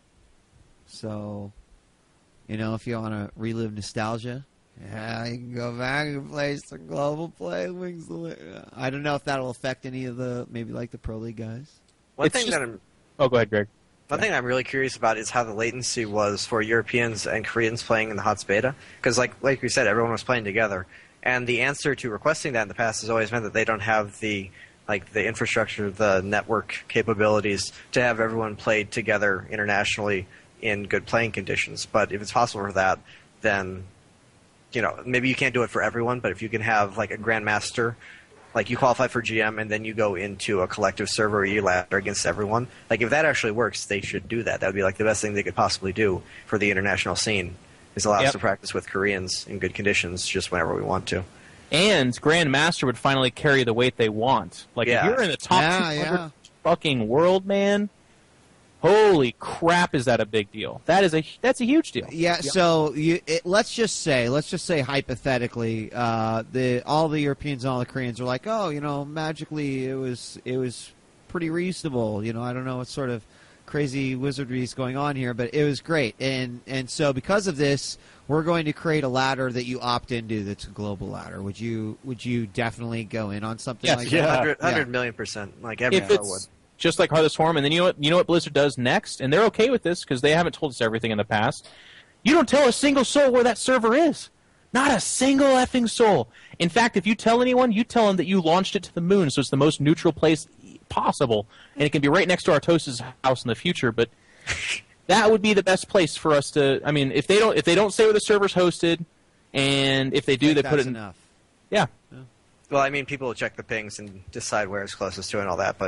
A: So, if you want to relive nostalgia, yeah, you can go back and play some Global Play Wings of Liberty. I don't know if that'll affect any of the, maybe like the Pro League guys.
D: One
B: It's
D: thing
B: just-
D: that I'm
B: Oh, go ahead, Greg.
D: One thing I'm really curious about is how the latency was for Europeans and Koreans playing in the HOTS beta. Because, like we said, everyone was playing together. And the answer to requesting that in the past has always meant that they don't have the infrastructure, the network capabilities to have everyone play together internationally in good playing conditions. But if it's possible for that, then, maybe you can't do it for everyone, but if you can have, a Grandmaster, you qualify for GM and then you go into a collective server or you ladder against everyone. If that actually works, they should do that. That would be the best thing they could possibly do for the international scene, is allow us to practice with Koreans in good conditions just whenever we want to.
B: And Grandmaster would finally carry the weight they want. If you're in the top 200 fucking world, man, holy crap, is that a big deal? That's a huge deal.
A: Yeah. So let's just say hypothetically, all the Europeans and all the Koreans are like, oh, magically it was pretty reasonable. I don't know what sort of crazy wizardry is going on here, but it was great. And so because of this, we're going to create a ladder that you opt into that's a global ladder. Would you definitely go in on something
B: Yes,
A: like
C: yeah.
A: that?
D: 100 million%. Every
B: If
D: pro
B: it's
D: would.
B: just like Heart of the Swarm, and then you know what Blizzard does next, and they're okay with this because they haven't told us everything in the past. You don't tell a single soul where that server is. Not a single effing soul. In fact, if you tell anyone, you tell them that you launched it to the moon, so it's the most neutral place possible, and it can be right next to Artos' house in the future. But that would be the best place for us to. I mean, if they don't say where the server's hosted, and if they do, they put it in.
A: Enough.
B: Yeah.
D: Well, people will check the pings and decide where it's closest to and all that, but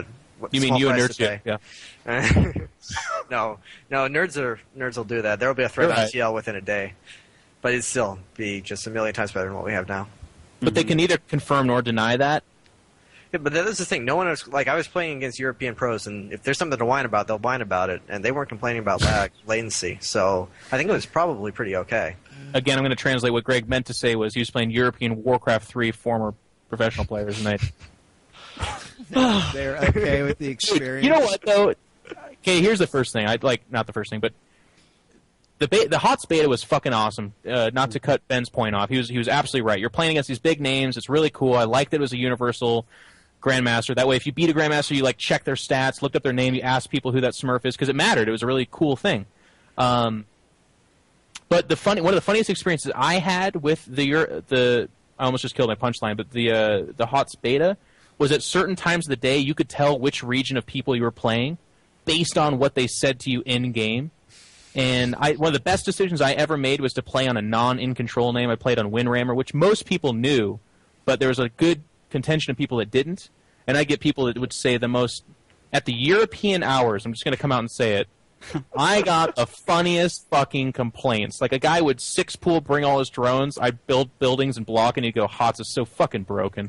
B: You mean
D: small
B: you and
D: price to
B: Nerds?
D: pay.
B: Yeah.
D: No, nerds will do that. There will be a threat on
B: Right.
D: TL within a day, but it'd still be just a million times better than what we have now.
B: But they can neither confirm nor deny that.
D: Yeah, but that is the thing. No one was like I was playing against European pros, and if there's something to whine about, they'll whine about it, and they weren't complaining about latency. So I think it was probably pretty okay.
B: Again, I'm going to translate what Greg meant to say was he was playing European Warcraft 3 former professional players, and
A: They're okay with the experience.
B: You know what though? Okay, here's the first thing. Not the first thing, but the HOTS beta was fucking awesome. Not to cut Ben's point off, he was absolutely right. You're playing against these big names. It's really cool. I liked that it was a universal Grandmaster. That way, if you beat a Grandmaster, you like check their stats, looked up their name, you asked people who that Smurf is because it mattered. It was a really cool thing. But one of the funniest experiences I had with I almost just killed my punchline, but the HOTS beta was at certain times of the day you could tell which region of people you were playing based on what they said to you in game. And one of the best decisions I ever made was to play on a non-in-control name. I played on Windrammer, which most people knew, but there was a good contention of people that didn't. And I get people that would say the most at the European hours. I'm just going to come out and say it. I got the funniest fucking complaints. Like a guy would 6-pool, bring all his drones. I'd build buildings and block, and he'd go, "HOTS is so fucking broken."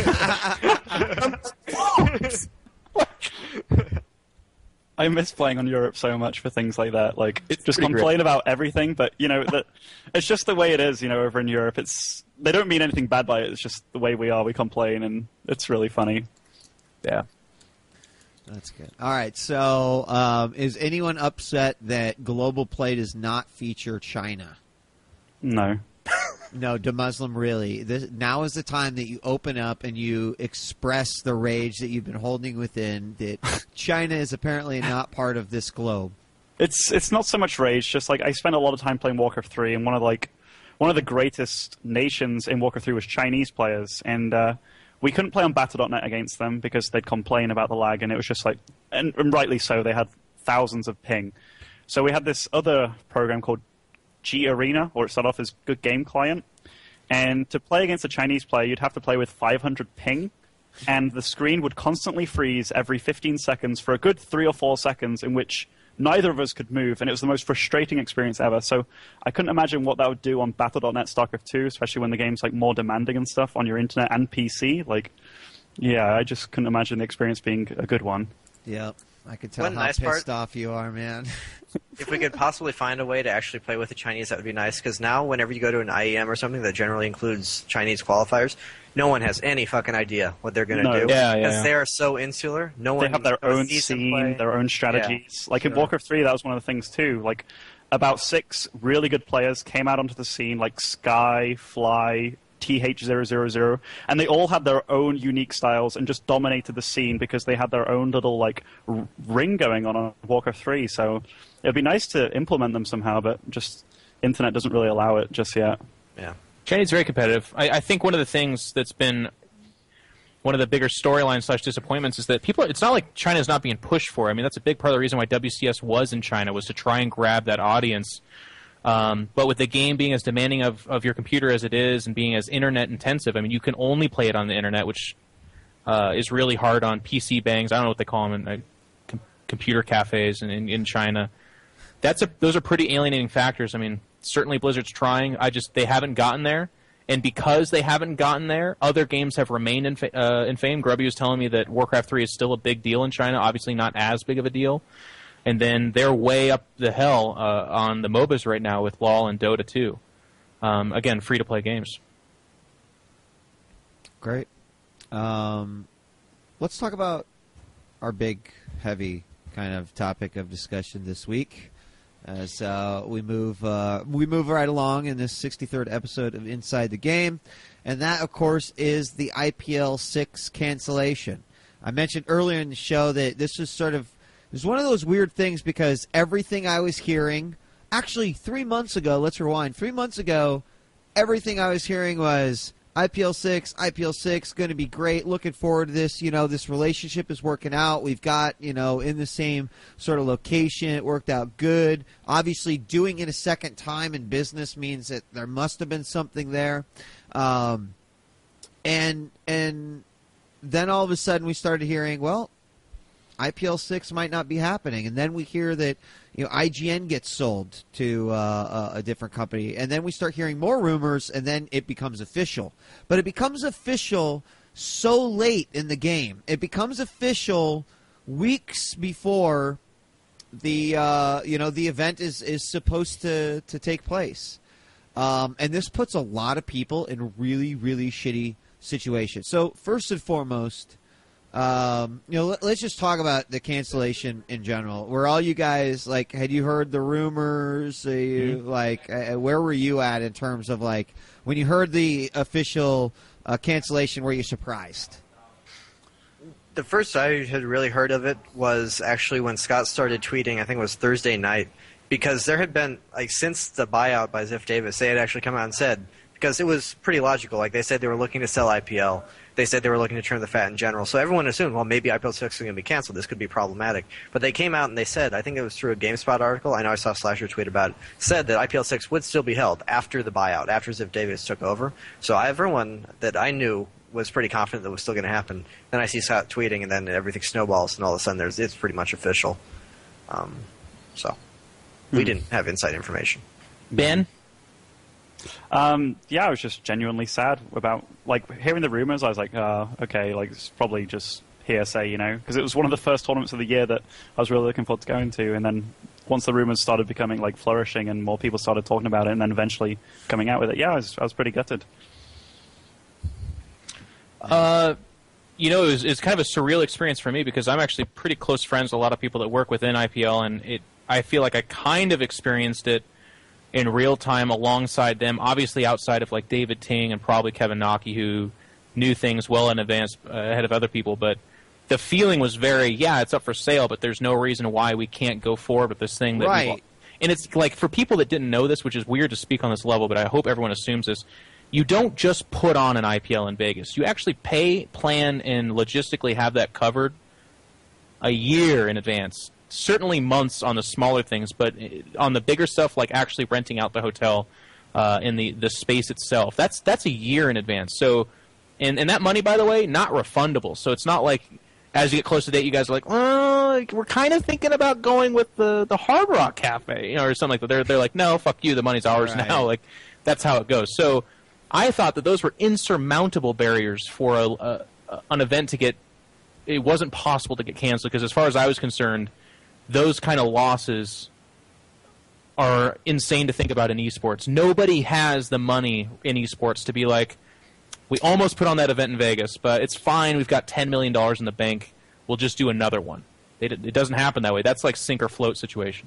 C: I miss playing on Europe so much for things like that. Like,
B: It's
C: just
B: pretty
C: complain about everything, but it's just the way it is. Over in Europe, they don't mean anything bad by it. It's just the way we are. We complain, and it's really funny.
B: Yeah.
A: That's good. All right, so is anyone upset that Global Play does not feature China?
C: No.
A: No, DeMuslim, really. Now is the time that you open up and you express the rage that you've been holding within that China is apparently not part of this globe.
C: It's not so much rage. Just like I spent a lot of time playing Warcraft 3, and one of the greatest nations in Warcraft 3 was Chinese players, and we couldn't play on Battle.net against them because they'd complain about the lag, and it was just like, and rightly so, they had thousands of ping. So we had this other program called G Arena, or it started off as Good Game Client, and to play against a Chinese player, you'd have to play with 500 ping, and the screen would constantly freeze every 15 seconds for a good 3 or 4 seconds, in which neither of us could move, and it was the most frustrating experience ever. So I couldn't imagine what that would do on Battle.net StarCraft 2, especially when the game's like more demanding and stuff on your internet and PC. Like, yeah, I just couldn't imagine the experience being a good one.
A: Yep. I could tell
D: One
A: how
D: nice
A: pissed
D: part-
A: off you are, man.
D: If we could possibly find a way to actually play with the Chinese, that would be nice. Because now, whenever you go to an IEM or something that generally includes Chinese qualifiers, no one has any fucking idea what they're going to
C: No.
D: do.
B: Yeah,
D: Because they are so insular. No one
C: They have their own
D: sees them play.
C: scene, their own strategies.
D: Yeah,
C: Like in
D: sure.
C: Warcraft 3, that was one of the things too. Like about 6 really good players came out onto the scene, like Sky, Fly, TH000, and they all had their own unique styles and just dominated the scene because they had their own little like ring going on Warcraft 3. So it'd be nice to implement them somehow, but just internet doesn't really allow it just yet.
D: Yeah.
B: Chinese is very competitive. I think one of the things that's been one of the bigger storylines / disappointments is that people. It's not like China's not being pushed for. I mean, that's a big part of the reason why WCS was in China, was to try and grab that audience. But with the game being as demanding of your computer as it is and being as internet intensive, I mean, you can only play it on the internet, which is really hard on PC bangs. I don't know what they call them in computer cafes in China. Those are pretty alienating factors. I mean, certainly Blizzard's trying. They haven't gotten there. And because they haven't gotten there, other games have remained in fame. Grubby was telling me that Warcraft 3 is still a big deal in China, obviously not as big of a deal. And then they're way up the hell on the MOBAs right now with LoL and Dota 2. Again, free-to-play games.
A: Great. Let's talk about our big, heavy kind of topic of discussion this week. As we move right along in this 63rd episode of Inside the Game, and that, of course, is the IPL 6 cancellation. I mentioned earlier in the show that this was it's one of those weird things because everything I was hearing, actually 3 months ago, let's rewind, 3 months ago, everything I was hearing was IPL 6, going to be great. Looking forward to this. This relationship is working out. We've got, in the same sort of location. It worked out good. Obviously, doing it a second time in business means that there must have been something there. And then all of a sudden we started hearing, well, IPL 6 might not be happening. And then we hear that IGN gets sold to a different company. And then we start hearing more rumors, and then it becomes official. But it becomes official so late in the game. It becomes official weeks before the the event is supposed to take place. And this puts a lot of people in really, really shitty situations. So first and foremost, let's just talk about the cancellation in general. Were all you guys had you heard the rumors? Where were you at in terms of when you heard the official cancellation? Were you surprised?
D: The first I had really heard of it was actually when Scott started tweeting. I think it was Thursday night, because there had been since the buyout by Ziff Davis, they had actually come out and said, because it was pretty logical. They said they were looking to sell IPL. They said they were looking to trim the fat in general. So everyone assumed, well, maybe IPL 6 is going to be canceled. This could be problematic. But they came out and they said, I think it was through a GameSpot article, I know I saw Slasher tweet about it, said that IPL 6 would still be held after the buyout, after Ziff Davis took over. So everyone that I knew was pretty confident that was still going to happen. Then I see Scott tweeting, and then everything snowballs, and all of a sudden it's pretty much official. We didn't have inside information.
B: Ben?
C: I was just genuinely sad about hearing the rumors. I was like, okay, it's probably just hearsay, because it was one of the first tournaments of the year that I was really looking forward to going to. And then once the rumors started becoming flourishing and more people started talking about it, and then eventually coming out with it, I was pretty gutted.
B: It's kind of a surreal experience for me because I'm actually pretty close friends with a lot of people that work within IPL, and I feel like I kind of experienced it in real time alongside them, obviously outside of David Ting and probably Kevin Naki, who knew things well in advance ahead of other people. But the feeling was very, it's up for sale, but there's no reason why we can't go forward with this thing.
A: Right.
B: And it's for people that didn't know this, which is weird to speak on this level, but I hope everyone assumes this. You don't just put on an IPL in Vegas. You actually pay, plan, and logistically have that covered a year in advance. Certainly months on the smaller things, but on the bigger stuff, actually renting out the hotel in the space itself, that's a year in advance. So, and that money, by the way, not refundable. So it's not as you get close to date, you guys are we're kind of thinking about going with the Hard Rock Cafe, or something like that. They're like, no, fuck you, the money's ours now. That's how it goes. So I thought that those were insurmountable barriers for an event to get. It wasn't possible to get canceled because, as far as I was concerned, those kind of losses are insane to think about in esports. Nobody has the money in esports to be we almost put on that event in Vegas, but it's fine. We've got $10 million in the bank. We'll just do another one. It doesn't happen that way. That's sink or float situation.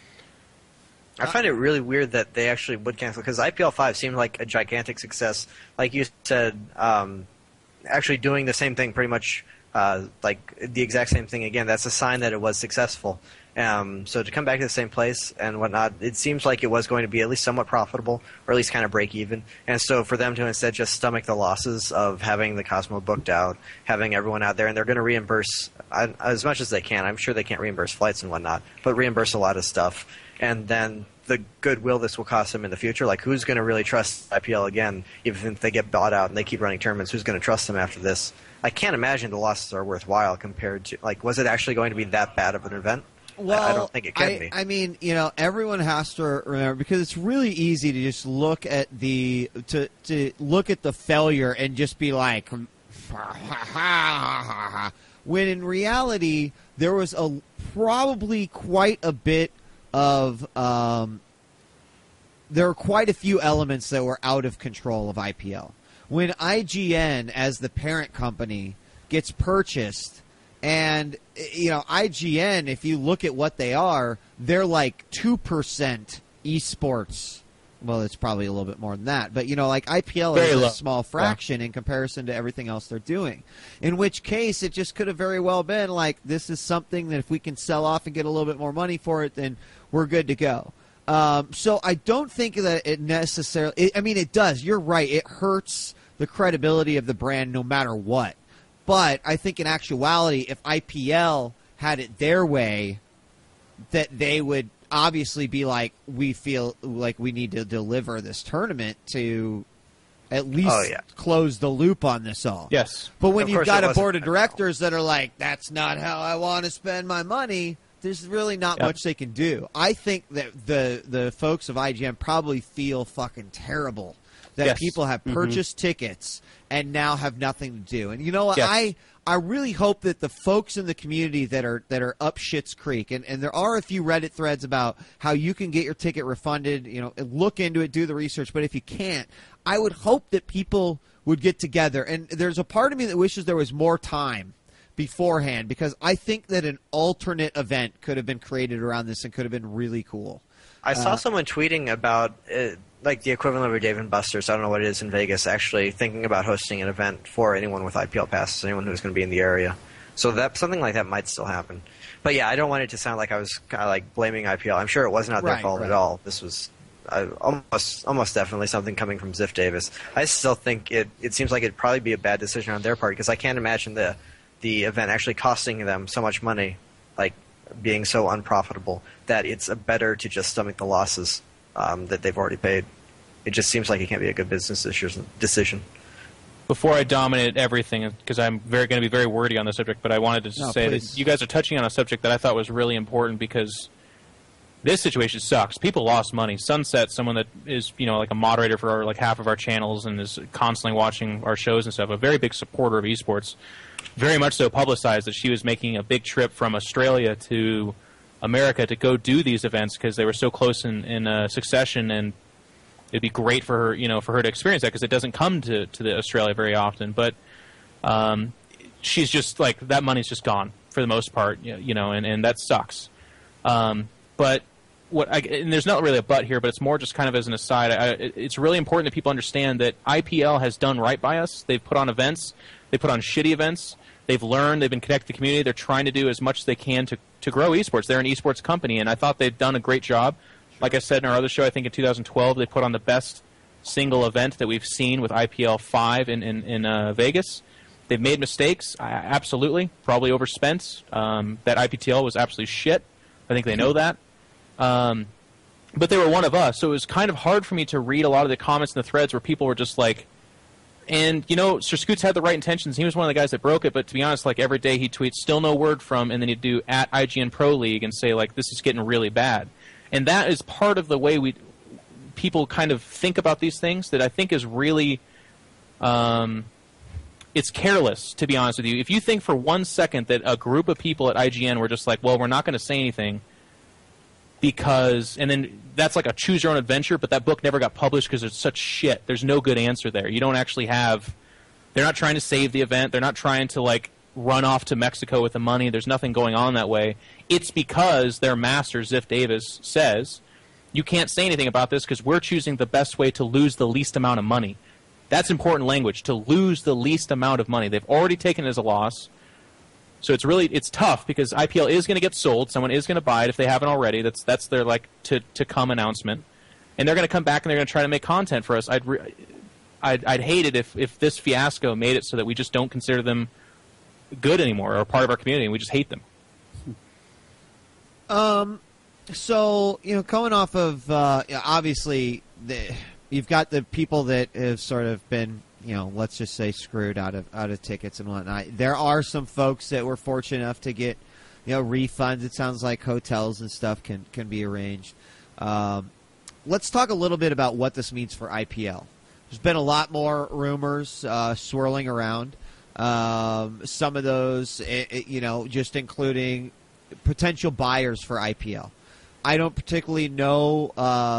D: I find it really weird that they actually would cancel, because IPL 5 seemed like a gigantic success. Like you said, actually doing the same thing pretty much, the exact same thing again, that's a sign that it was successful. So to come back to the same place and whatnot, it seems like it was going to be at least somewhat profitable, or at least kind of break even. And so for them to instead just stomach the losses of having the Cosmo booked out, having everyone out there, and they're going to reimburse as much as they can. I'm sure they can't reimburse flights and whatnot, but reimburse a lot of stuff. And then the goodwill this will cost them in the future. Who's going to really trust IPL again, even if they get bought out and they keep running tournaments? Who's going to trust them after this? I can't imagine the losses are worthwhile compared to, was it actually going to be that bad of an event?
A: Well,
D: I don't think it can be.
A: I mean, everyone has to remember, because it's really easy to just look at to look at the failure and just be like, when in reality there was probably quite a bit of there are quite a few elements that were out of control of IPL. When IGN, as the parent company, gets purchased, and IGN, if you look at what they are, they're 2% esports. Well, it's probably a little bit more than that, but IPL
B: Very
A: is
B: low.
A: a small fraction in comparison to everything else they're doing. In which case, it just could have very well been this is something that if we can sell off and get a little bit more money for it, then we're good to go. So I don't think that it necessarily. It does. You're right. It hurts the credibility of the brand no matter what. But I think in actuality, if IPL had it their way, that they would obviously be we feel like we need to deliver this tournament to at least close the loop on this all.
B: Yes.
A: But when you've got a board of directors that are like, that's not how I want to spend my money, there's really not much they can do. I think that the folks of IGN probably feel fucking terrible that people have purchased tickets and now have nothing to do. And you know what? I really hope that the folks in the community that are up shit's creek, and there are a few Reddit threads about how you can get your ticket refunded, look into it, do the research, but if you can't, I would hope that people would get together. And there's a part of me that wishes there was more time beforehand, because I think that an alternate event could have been created around this and could have been really cool.
D: I saw someone tweeting about like the equivalent of a Dave & Buster's, I don't know what it is in Vegas, actually thinking about hosting an event for anyone with IPL passes, anyone who's going to be in the area. So that something like that might still happen. But yeah, I don't want it to sound like I was kind of like blaming IPL. I'm sure it was not their fault at all. This was almost definitely something coming from Ziff Davis. I still think it seems like it'd probably be a bad decision on their part, because I can't imagine the event actually costing them so much money, like being so unprofitable, that it's better to just stomach the losses that they've already paid. It just seems like it can't be a good business decision.
B: Before I dominate everything, because I'm going to be very wordy on the subject, but I wanted to say that you guys are touching on a subject that I thought was really important, because this situation sucks. People lost money. Sunset, someone that is like a moderator for like half of our channels and is constantly watching our shows and stuff, a very big supporter of esports, very much so publicized that she was making a big trip from Australia to America to go do these events because they were so close in succession, and it'd be great for her, for her to experience that, because it doesn't come to the Australia very often. But she's just like, that money's just gone for the most part, and that sucks. But and there's not really a but here, but it's more just kind of as an aside. It's really important that people understand that IPL has done right by us. They've put on events. They put on shitty events. They've learned. They've been connected to the community. They're trying to do as much as they can to grow esports. They're an esports company, and I thought they've done a great job. Like I said in our other show, I think in 2012 they put on the best single event that we've seen with IPL 5 in Vegas. They've made mistakes, absolutely, probably overspent. That IPTL was absolutely shit. I think they know that. But they were one of us, so it was kind of hard for me to read a lot of the comments in the threads where people were just like, and, Sir Scoots had the right intentions. He was one of the guys that broke it, but to be honest, like every day he tweets, still no word from, and then he'd do at IGN Pro League and say, like, this is getting really bad. And that is part of the way people kind of think about these things that I think is really, it's careless, to be honest with you. If you think for 1 second that a group of people at IGN were just like, well, we're not going to say anything because, and then that's like a choose your own adventure, but that book never got published because it's such shit. There's no good answer there. You don't actually have, they're not trying to save the event. They're not trying to like run off to Mexico with the money. There's nothing going on that way. It's because their master, Ziff Davis, says, you can't say anything about this because we're choosing the best way to lose the least amount of money. That's important language, to lose the least amount of money. They've already taken it as a loss. So it's tough because IPL is going to get sold. Someone is going to buy it if they haven't already. That's their like to come announcement, and they're going to come back and they're going to try to make content for us. I'd hate it if this fiasco made it so that we just don't consider them good anymore or part of our community and we just hate them.
A: So coming off of obviously you've got the people that have sort of been, let's just say screwed out of tickets and whatnot. There are some folks that were fortunate enough to get, refunds. It sounds like hotels and stuff can be arranged. Let's talk a little bit about what this means for IPL. There's been a lot more rumors swirling around. Some of those, just including potential buyers for IPL. I don't particularly know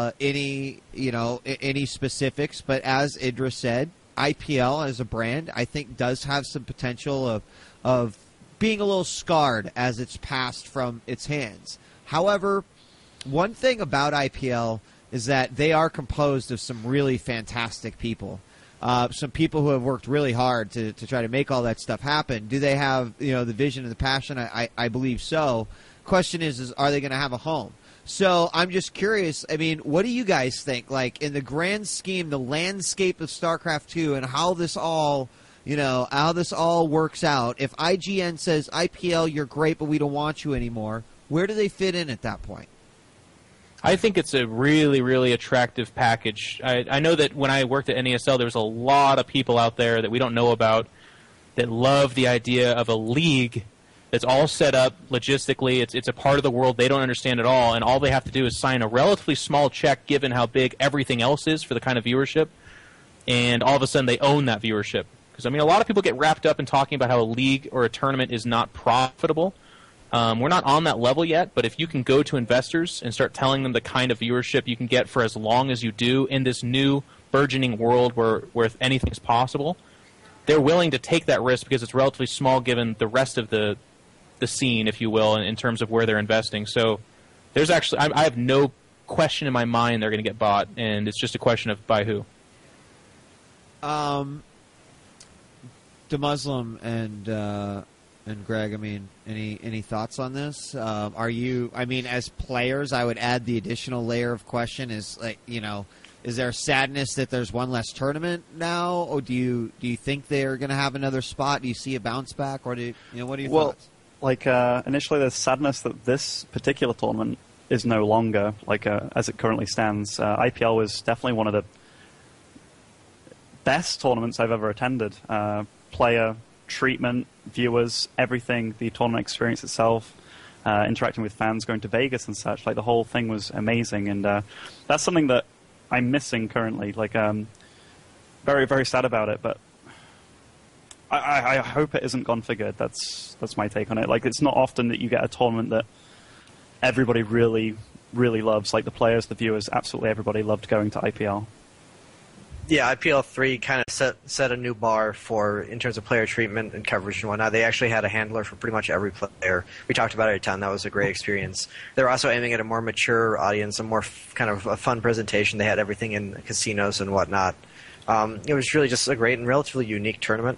A: any specifics, but as Idris said, IPL as a brand, I think, does have some potential of being a little scarred as it's passed from its hands. However, one thing about IPL is that they are composed of some really fantastic people. Some people who have worked really hard to try to make all that stuff happen. Do they have the vision and the passion? I believe so. Question is are they going to have a home? So I'm just curious. I mean, what do you guys think? Like in the grand scheme, the landscape of StarCraft 2 and how this all, works out. If IGN says IPL, you're great, but we don't want you anymore. Where do they fit in at that point?
B: I think it's a really, really attractive package. I know that when I worked at NASL, there was a lot of people out there that we don't know about that love the idea of a league that's all set up logistically. It's a part of the world they don't understand at all, and all they have to do is sign a relatively small check given how big everything else is for the kind of viewership, and all of a sudden they own that viewership. Because, I mean, a lot of people get wrapped up in talking about how a league or a tournament is not profitable. We're not on that level yet, but if you can go to investors and start telling them the kind of viewership you can get for as long as you do in this new burgeoning world where anything's possible, they're willing to take that risk because it's relatively small given the rest of the scene, if you will, in terms of where they're investing. So there's actually, I have no question in my mind they're going to get bought, and it's just a question of by who.
A: The Muslim and Greg, I mean, any thoughts on this? Are you? I mean, as players, I would add the additional layer of question: is like, is there sadness that there's one less tournament now, or do you think they're going to have another spot? Do you see a bounce back, or what are your thoughts?
C: Like initially, there's sadness that this particular tournament is no longer as it currently stands. IPL was definitely one of the best tournaments I've ever attended. Player treatment, viewers, everything, the tournament experience itself, interacting with fans, going to Vegas and such, the whole thing was amazing, and that's something that I'm missing currently. Very, very sad about it, but I hope it isn't gone for good. That's my take on it. It's not often that you get a tournament that everybody really, really loves. The players, the viewers, absolutely everybody loved going to IPL.
D: Yeah, IPL 3 kind of set a new bar in terms of player treatment and coverage and whatnot. They actually had a handler for pretty much every player. We talked about it a ton. That was a great experience. They were also aiming at a more mature audience, a more kind of a fun presentation. They had everything in casinos and whatnot. It was really just a great and relatively unique tournament.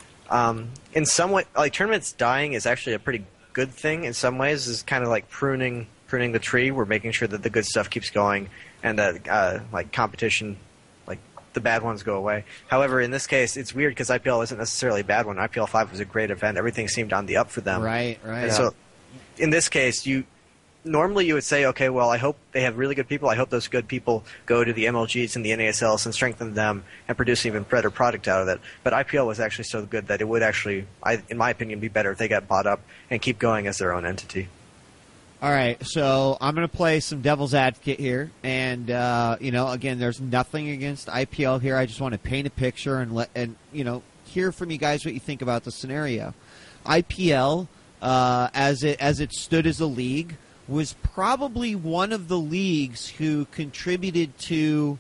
D: In some way, tournaments dying is actually a pretty good thing. In some ways, is kind of like pruning the tree. We're making sure that the good stuff keeps going and that competition, the bad ones go away. However, in this case, it's weird because IPL isn't necessarily a bad one. IPL 5 was a great event. Everything seemed on the up for them.
A: Right.
D: And so, in this case, normally you would say, okay, well, I hope they have really good people. I hope those good people go to the MLGs and the NASLs and strengthen them and produce an even better product out of it. But IPL was actually so good that it would actually, in my opinion, be better if they got bought up and keep going as their own entity.
A: All right, so I'm going to play some devil's advocate here, and again, there's nothing against IPL here. I just want to paint a picture and hear from you guys what you think about the scenario. IPL, as it stood as a league, was probably one of the leagues who contributed to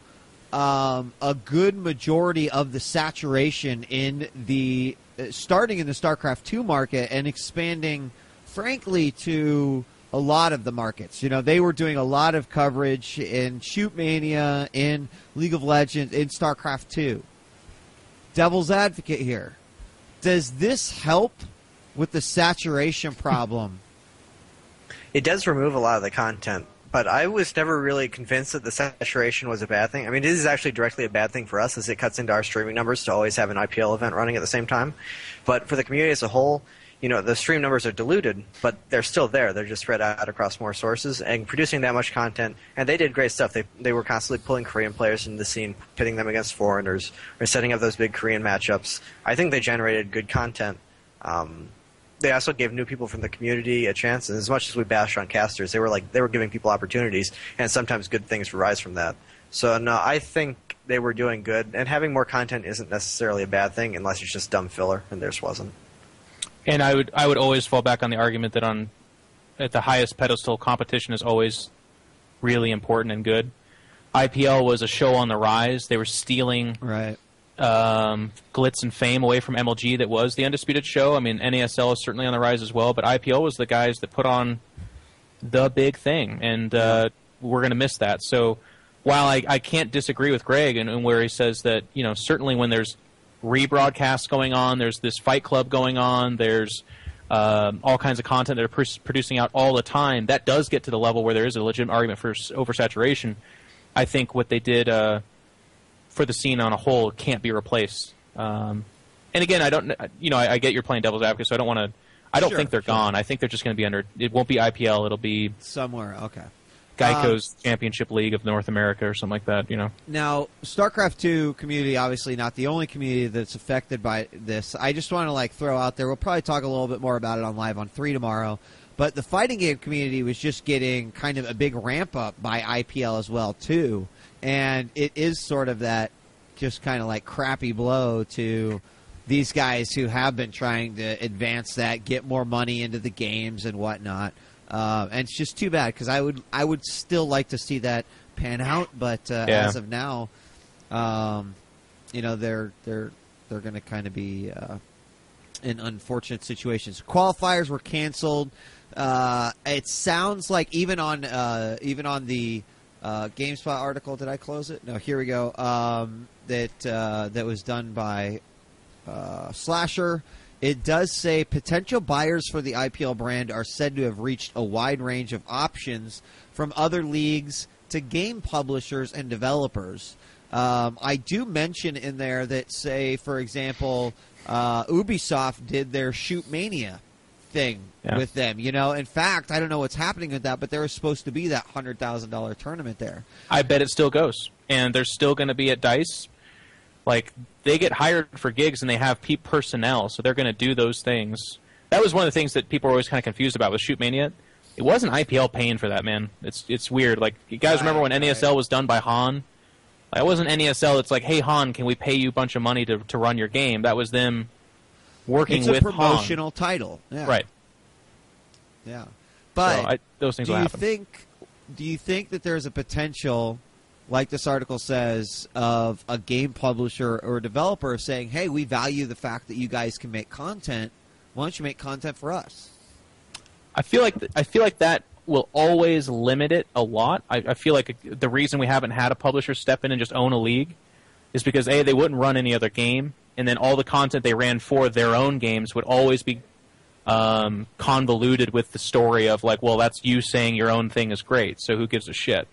A: a good majority of the saturation in the starting in the StarCraft 2 market and expanding, frankly, to a lot of the markets. They were doing a lot of coverage in Shoot Mania, in League of Legends, in StarCraft 2. Devil's advocate here. Does this help with the saturation problem?
D: It does remove a lot of the content, but I was never really convinced that the saturation was a bad thing. I mean, it is actually directly a bad thing for us as it cuts into our streaming numbers to always have an IPL event running at the same time. But for the community as a whole, the stream numbers are diluted, but they're still there. They're just spread out across more sources and producing that much content. And they did great stuff. They were constantly pulling Korean players into the scene, pitting them against foreigners, or setting up those big Korean matchups. I think they generated good content. They also gave new people from the community a chance. And as much as we bashed on casters, they were giving people opportunities, and sometimes good things rise from that. So no, I think they were doing good. And having more content isn't necessarily a bad thing unless it's just dumb filler, and theirs wasn't.
B: And I would always fall back on the argument that at the highest pedestal, competition is always really important and good. IPL was a show on the rise. They were stealing glitz and fame away from MLG that was the undisputed show. I mean, NASL is certainly on the rise as well, but IPL was the guys that put on the big thing, and we're going to miss that. So while I can't disagree with Greg and where he says that, certainly when there's rebroadcasts going on, there's this Fight Club going on, there's all kinds of content that are producing out all the time, that does get to the level where there is a legitimate argument for oversaturation. I think what they did for the scene on a whole can't be replaced. And again, I get you're playing devil's advocate, so I don't think they're gone. I think they're just going to be under. It won't be IPL. It'll be
A: somewhere. Okay.
B: Geico's Championship League of North America or something like that, you know.
A: Now, StarCraft 2 community, obviously not the only community that's affected by this. I just want to throw out there, we'll probably talk a little bit more about it on Live on 3 tomorrow, but the fighting game community was just getting kind of a big ramp up by IPL as well, too. And it is sort of that just kind of crappy blow to these guys who have been trying to advance that, get more money into the games and whatnot. And it's just too bad because I would still like to see that pan out, but as of now, they're going to kind of be in unfortunate situations. Qualifiers were canceled. It sounds like even on the GameSpot article, did I close it? No, here we go. That was done by Slasher. It does say potential buyers for the IPL brand are said to have reached a wide range of options from other leagues to game publishers and developers. I do mention in there that, say, for example, Ubisoft did their Shoot Mania thing with them. In fact, I don't know what's happening with that, but there was supposed to be that $100,000 tournament there.
B: I bet it still goes. And they're still going to be at DICE. They get hired for gigs and they have personnel, so they're going to do those things. That was one of the things that people were always kind of confused about with Shoot Mania. It wasn't IPL paying for that, man. It's weird. You guys remember when NASL was done by Han? It wasn't NASL that's hey, Han, can we pay you a bunch of money to run your game? That was them working with Han.
A: It's a promotional title. Yeah.
B: Right.
A: Yeah. But
B: so those things will happen.
A: Do you think that there's a potential, like this article says, of a game publisher or a developer saying, hey, we value the fact that you guys can make content. Why don't you make content for us?
B: I feel like that will always limit it a lot. I feel like the reason we haven't had a publisher step in and just own a league is because, A, they wouldn't run any other game, and then all the content they ran for their own games would always be convoluted with the story of, well, that's you saying your own thing is great, so who gives a shit?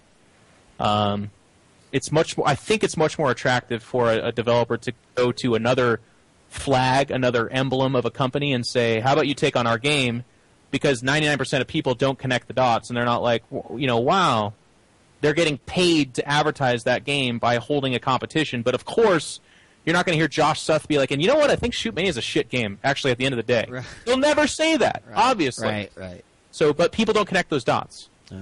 B: It's much more. I think it's much more attractive for a developer to go to another flag, another emblem of a company, and say, "How about you take on our game?" Because 99% of people don't connect the dots, and they're not wow, they're getting paid to advertise that game by holding a competition. But of course, you're not going to hear Josh Suth be and you know what? I think Shoot Mania is a shit game. Actually, at the end of the day,
A: right.
B: You'll never say that, obviously.
A: Right.
B: So, but people don't connect those dots.
A: Yeah.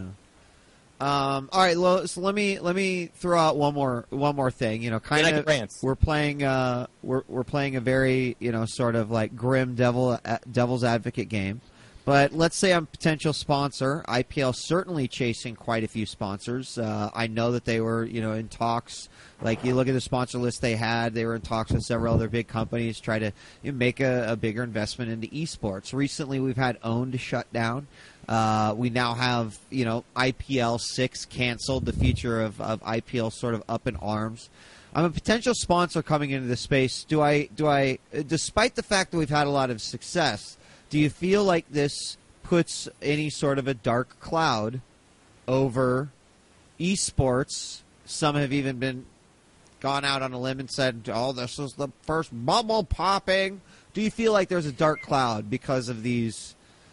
A: All right, well, so let me throw out one more thing. We're playing we're playing a very sort of grim devil's advocate game. But let's say I'm a potential sponsor. IPL certainly chasing quite a few sponsors. I know that they were in talks. You look at the sponsor list they had. They were in talks with several other big companies, try to make a bigger investment into esports. Recently, we've had Owned shut down. We now have, IPL 6 canceled, the future of IPL sort of up in arms. I'm a potential sponsor coming into this space. Do I, despite the fact that we've had a lot of success, do you feel like this puts any sort of a dark cloud over esports? Some have even gone out on a limb and said, oh, this is the first bubble popping. Do you feel like there's a dark cloud because of these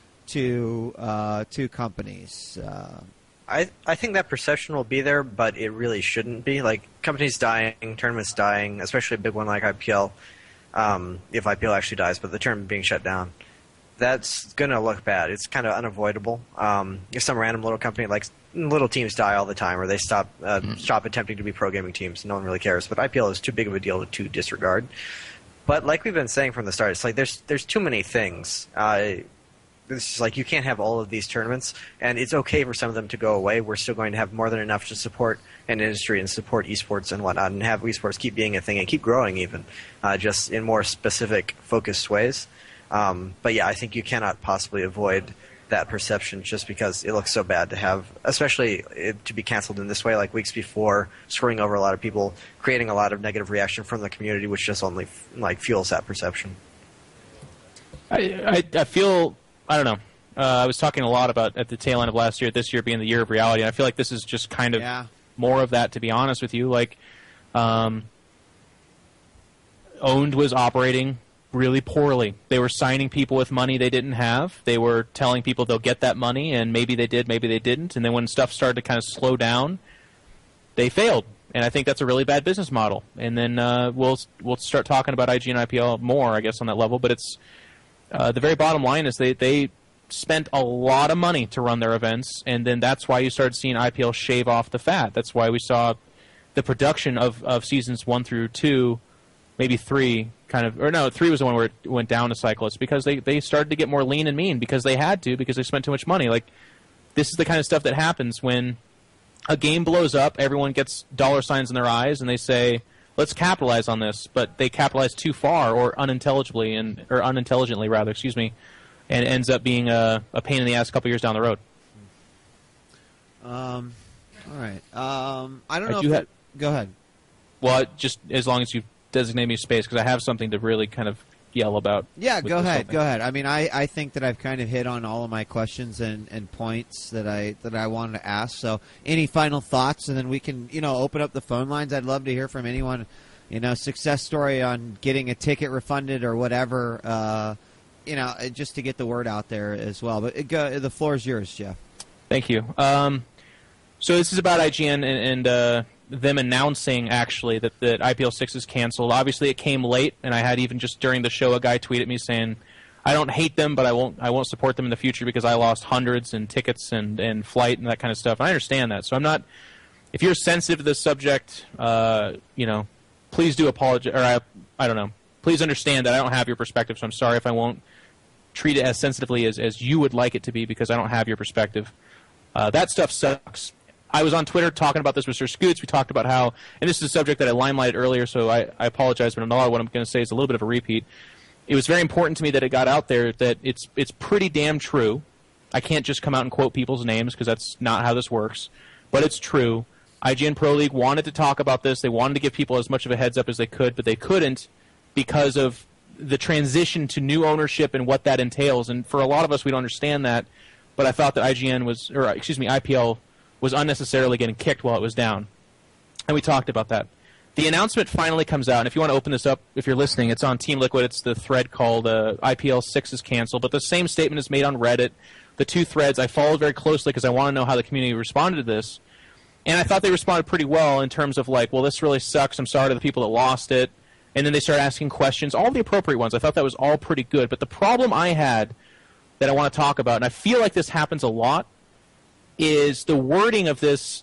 A: two companies?
D: I think that perception will be there, but it really shouldn't be. Companies dying, tournaments dying, especially a big one like IPL, if IPL actually dies, but the tournament being shut down, that's going to look bad. It's kind of unavoidable. If some random little company, little teams die all the time, or they stop attempting to be pro gaming teams, no one really cares. But IPL is too big of a deal to disregard. But like we've been saying from the start, it's there's too many things. It's just you can't have all of these tournaments, and it's okay for some of them to go away. We're still going to have more than enough to support an industry and support esports and whatnot, and have esports keep being a thing and keep growing even, just in more specific, focused ways. But yeah, I think you cannot possibly avoid that perception just because it looks so bad to have, especially to be canceled in this way, weeks before, screwing over a lot of people, creating a lot of negative reaction from the community, which just only fuels that perception.
B: I feel, I don't know. I was talking a lot about at the tail end of last year, this year being the year of reality, and I feel like this is just kind of more of that, to be honest with you. Owned was operating really poorly. They were signing people with money they didn't have. They were telling people they'll get that money, and maybe they did, maybe they didn't. And then when stuff started to kind of slow down, they failed. And I think that's a really bad business model. And then we'll start talking about IGN and IPL more, I guess, on that level. But it's the very bottom line is they spent a lot of money to run their events, and then that's why you started seeing IPL shave off the fat. That's why we saw the production of seasons 1 through 2, maybe 3, or no, 3 was the one where it went down to cyclists, because they started to get more lean and mean because they had to, because they spent too much money. Like, this is the kind of stuff that happens when a game blows up, everyone gets dollar signs in their eyes, and they say, let's capitalize on this, but they capitalize too far or unintelligently, and it ends up being a pain in the ass a couple years down the road.
A: All right. I don't know. Go ahead.
B: Well, just as long as you designate me space, because I have something to really kind of yell about.
A: Yeah, go ahead. Go ahead. I mean, I think that I've kind of hit on all of my questions and points that I wanted to ask. So, any final thoughts, and then we can open up the phone lines. I'd love to hear from anyone. Success story on getting a ticket refunded or whatever. Just to get the word out there as well. But the floor is yours, Jeff.
B: Thank you. So this is about IGN and them announcing, actually, that IPL 6 is canceled. Obviously, it came late, and I had even just during the show a guy tweet at me saying, I don't hate them, but I won't support them in the future because I lost hundreds in tickets and flight and that kind of stuff. And I understand that. So I'm not – if you're sensitive to this subject, please do apologize. Or I don't know. Please understand that I don't have your perspective, so I'm sorry if I won't treat it as sensitively as you would like it to be, because I don't have your perspective. That stuff sucks. I was on Twitter talking about this with Sir Scoots. We talked about how, and this is a subject that I limelighted earlier, so I apologize, but a lot of what I'm going to say is a little bit of a repeat. It was very important to me that it got out there that it's pretty damn true. I can't just come out and quote people's names because that's not how this works, but it's true. IGN Pro League wanted to talk about this. They wanted to give people as much of a heads up as they could, but they couldn't because of the transition to new ownership and what that entails. And for a lot of us, we don't understand that, but I thought that IPL was unnecessarily getting kicked while it was down. And we talked about that. The announcement finally comes out, and if you want to open this up, if you're listening, it's on Team Liquid. It's the thread called IPL 6 is canceled, but the same statement is made on Reddit. The two threads I followed very closely because I want to know how the community responded to this. And I thought they responded pretty well in terms of like, well, this really sucks. I'm sorry to the people that lost it. And then they started asking questions, all the appropriate ones. I thought that was all pretty good. But the problem I had that I want to talk about, and I feel like this happens a lot, is the wording of this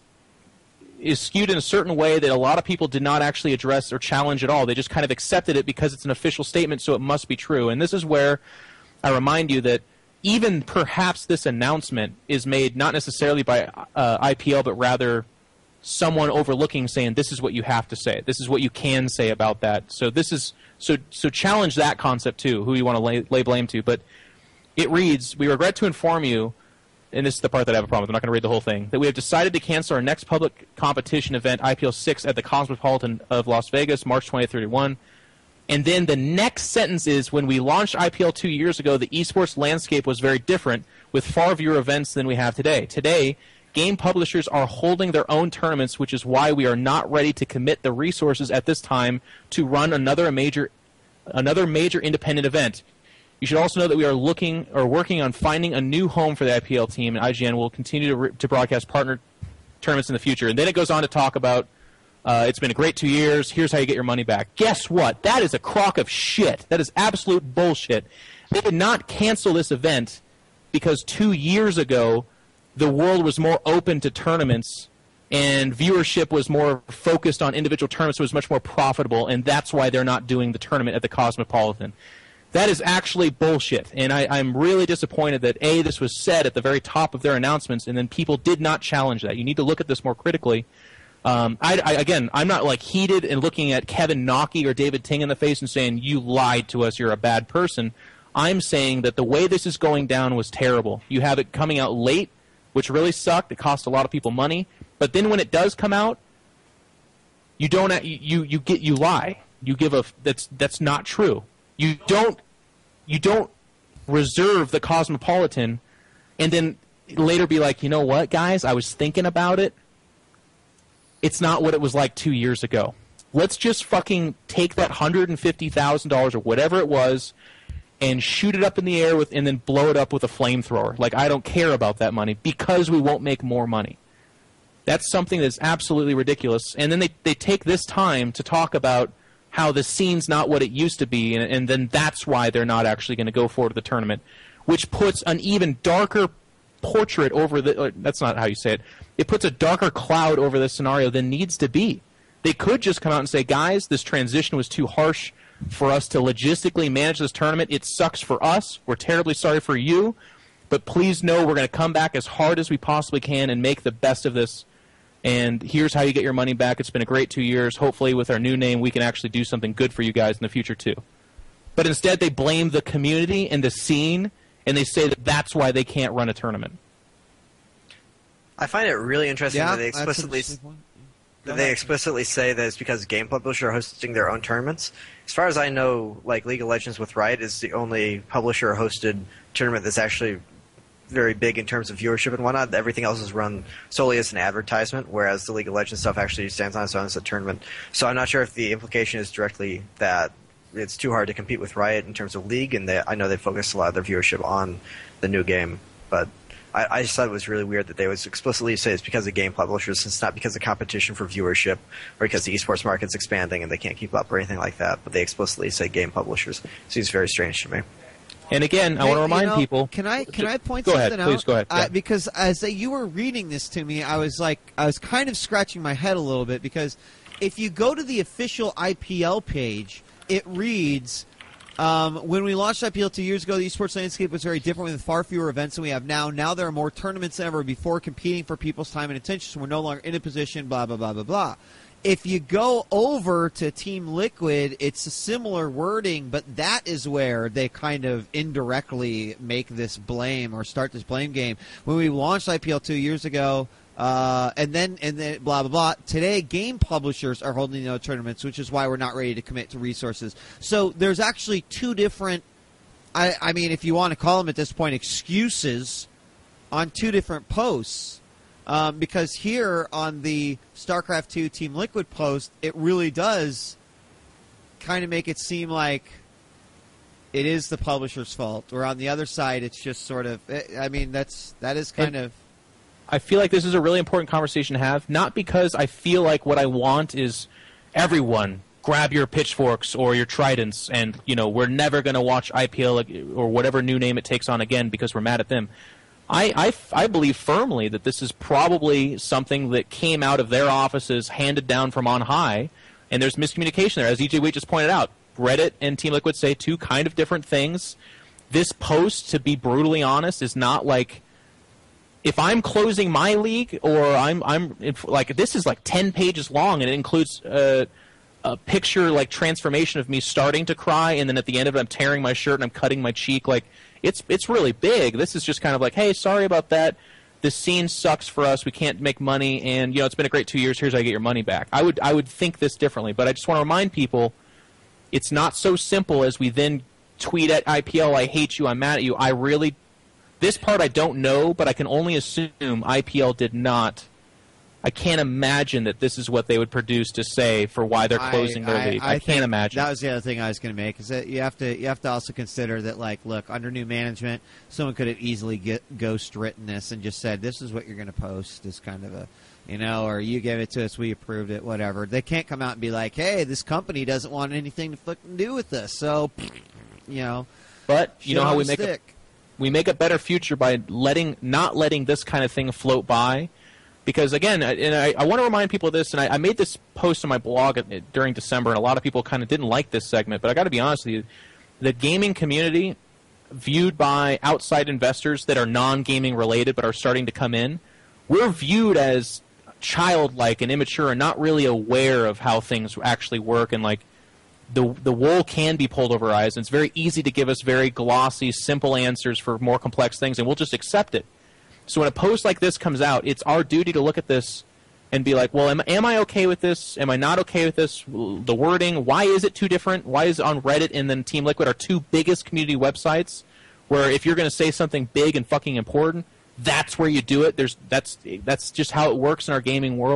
B: is skewed in a certain way that a lot of people did not actually address or challenge at all. They just kind of accepted it because it's an official statement, so it must be true. And this is where I remind you that even perhaps this announcement is made not necessarily by IPL, but rather someone overlooking saying, this is what you have to say. This is what you can say about that. So this is so challenge that concept too, who you want to lay blame to. But it reads, we regret to inform you, and this is the part that I have a problem with, I'm not going to read the whole thing, that we have decided to cancel our next public competition event, IPL 6, at the Cosmopolitan of Las Vegas, March 2031. And then the next sentence is, when we launched IPL 2 years ago, the esports landscape was very different, with far fewer events than we have today. Today, game publishers are holding their own tournaments, which is why we are not ready to commit the resources at this time to run another major independent event. You should also know that we are working on finding a new home for the IPL team, and IGN will continue to broadcast partner tournaments in the future. And then it goes on to talk about it's been a great 2 years. Here's how you get your money back. Guess what? That is a crock of shit. That is absolute bullshit. They did not cancel this event because 2 years ago the world was more open to tournaments and viewership was more focused on individual tournaments. So it was much more profitable, and that's why they're not doing the tournament at the Cosmopolitan. That is actually bullshit, and I'm really disappointed that, A, this was said at the very top of their announcements, and then people did not challenge that. You need to look at this more critically. Again, I'm not like heated and looking at Kevin Nockey or David Ting in the face and saying, you lied to us, you're a bad person. I'm saying that the way this is going down was terrible. You have it coming out late, which really sucked. It cost a lot of people money. But then when it does come out, you lie. You give that's not true. You don't reserve the Cosmopolitan and then later be like, you know what, guys, I was thinking about it. It's not what it was like 2 years ago. Let's just fucking take that $150,000 or whatever it was and shoot it up in the air and then blow it up with a flamethrower. Like, I don't care about that money because we won't make more money. That's something that's absolutely ridiculous. And then they take this time to talk about how the scene's not what it used to be, and then that's why they're not actually going to go forward to the tournament, which puts an even darker portrait over that's not how you say it. It puts a darker cloud over this scenario than needs to be. They could just come out and say, guys, this transition was too harsh for us to logistically manage this tournament. It sucks for us. We're terribly sorry for you. But please know we're going to come back as hard as we possibly can and make the best of this. And here's how you get your money back. It's been a great 2 years. Hopefully with our new name, we can actually do something good for you guys in the future too. But instead they blame the community and the scene, and they say that that's why they can't run a tournament.
D: I find it really interesting that they explicitly say that it's because game publishers are hosting their own tournaments. As far as I know, like League of Legends with Riot is the only publisher-hosted tournament that's actually very big in terms of viewership and whatnot. Everything else is run solely as an advertisement, whereas the League of Legends stuff actually stands on its own as a tournament. So I'm not sure if the implication is directly that it's too hard to compete with Riot in terms of League, and I know they focus a lot of their viewership on the new game, but I just thought it was really weird that they would explicitly say it's because of game publishers. It's not because of competition for viewership or because the esports market's expanding and they can't keep up or anything like that, but they explicitly say game publishers. It seems very strange to me.
B: And again, I want to remind people.
A: Can I point
B: go
A: something
B: ahead,
A: out?
B: Please go ahead. Yeah.
A: Because as you were reading this to me, I was kind of scratching my head a little bit, because if you go to the official IPL page, it reads, when we launched IPL 2 years ago, the esports landscape was very different with far fewer events than we have now. Now there are more tournaments than ever before, competing for people's time and attention, so we're no longer in a position, blah, blah, blah, blah, blah. If you go over to Team Liquid, it's a similar wording, but that is where they kind of indirectly make this blame or start this blame game. When we launched IPL 2 years ago, and then blah, blah, blah. Today, game publishers are holding those tournaments, which is why we're not ready to commit to resources. So there's actually two different, I mean, if you want to call them at this point, excuses on two different posts. Because here on the StarCraft 2 Team Liquid post, it really does kind of make it seem like it is the publisher's fault. Or on the other side, it's just sort of, I mean, that is kind of...
B: I feel like this is a really important conversation to have, not because I feel like what I want is everyone grab your pitchforks or your tridents and, you know, we're never going to watch IPL or whatever new name it takes on again because we're mad at them. I believe firmly that this is probably something that came out of their offices, handed down from on high, and there's miscommunication there. As EJ Wade just pointed out, Reddit and Team Liquid say two kind of different things. This post, to be brutally honest, is not like... If I'm closing my league, or I'm like, this is like 10 pages long, and it includes a picture, like, transformation of me starting to cry, and then at the end of it I'm tearing my shirt and I'm cutting my cheek. Like, it's really big. This is just kind of like, hey, sorry about that. This scene sucks for us. We can't make money, and, you know, it's been a great 2 years. Here's how you get your money back. I would think this differently, but I just want to remind people it's not so simple as we then tweet at IPL, I hate you, I'm mad at you. This part I don't know, but I can only assume IPL did not. I can't imagine that this is what they would produce to say for why they're closing their league. I can't imagine.
A: That was the other thing I was going to make, is that you have to also consider that, like, look, under new management, someone could have easily ghost written this and just said, this is what you're going to post, is kind of a, you know, or you gave it to us, we approved it, whatever. They can't come out and be like, hey, this company doesn't want anything to fucking do with this, so, you know.
B: But you know how we make a better future by not letting this kind of thing float by. Because, again, and I want to remind people of this, and I made this post on my blog during December, and a lot of people kind of didn't like this segment, but I got to be honest with you, the gaming community, viewed by outside investors that are non-gaming related but are starting to come in, we're viewed as childlike and immature and not really aware of how things actually work, and, like, the wool can be pulled over our eyes, and it's very easy to give us very glossy, simple answers for more complex things, and we'll just accept it. So when a post like this comes out, it's our duty to look at this and be like, well, am I okay with this? Am I not okay with this? The wording, why is it too different? Why is it on Reddit and then Team Liquid our two biggest community websites where if you're going to say something big and fucking important, that's where you do it. That's just how it works in our gaming world.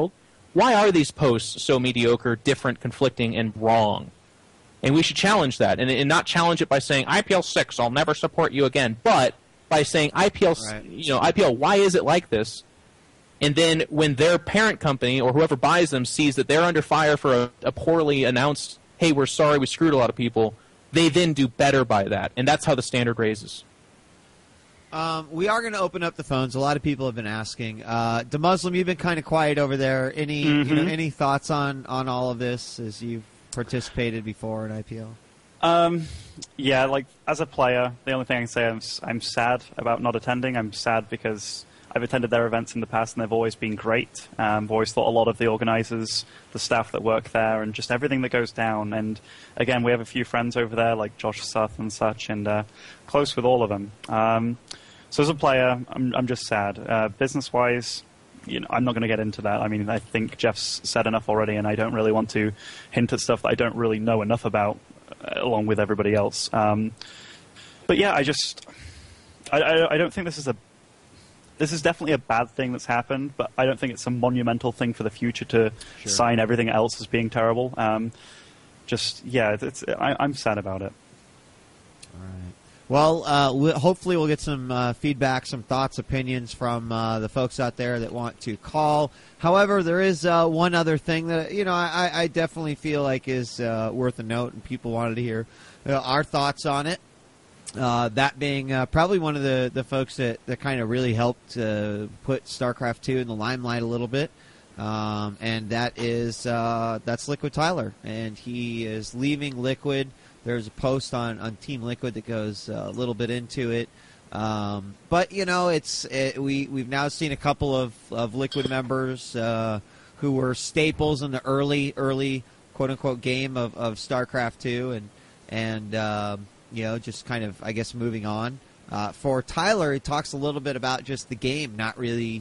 B: why are these posts so mediocre, different, conflicting, and wrong? And we should challenge that, and not challenge it by saying IPL 6, I'll never support you again, but by saying IPL, why is it like this? And then when their parent company or whoever buys them sees that they're under fire for a poorly announced, hey, we're sorry, we screwed a lot of people, they then do better by that, and that's how the standard raises.
A: We are going to open up the phones. A lot of people have been asking. The Muslim, you've been kind of quiet over there. Any thoughts on all of this as you've participated before in IPL?
C: Yeah, like as a player, the only thing I can say I'm sad about not attending. I'm sad because I've attended their events in the past and they've always been great. I've always thought a lot of the organizers, the staff that work there, and just everything that goes down. And again, we have a few friends over there, like Josh Suth and such, and close with all of them. So as a player, I'm just sad. Business-wise, I'm not going to get into that. I mean, I think Jeff's said enough already, and I don't really want to hint at stuff that I don't really know enough about, along with everybody else. But yeah, I don't think this is This is definitely a bad thing that's happened, but I don't think it's a monumental thing for the future to sign everything else as being terrible. I'm sad about it.
A: All right. Well, hopefully we'll get some feedback, some thoughts, opinions from the folks out there that want to call. However, there is one other thing that I definitely feel like is worth a note, and people wanted to hear our thoughts on it. That being probably one of the folks that kind of really helped put StarCraft 2 in the limelight a little bit, and that's Liquid Tyler, and he is leaving Liquid. There's a post on Team Liquid that goes a little bit into it, but we've now seen a couple of Liquid members who were staples in the early quote unquote game of StarCraft 2, and just kind of, I guess, moving on. For Tyler, he talks a little bit about just the game not really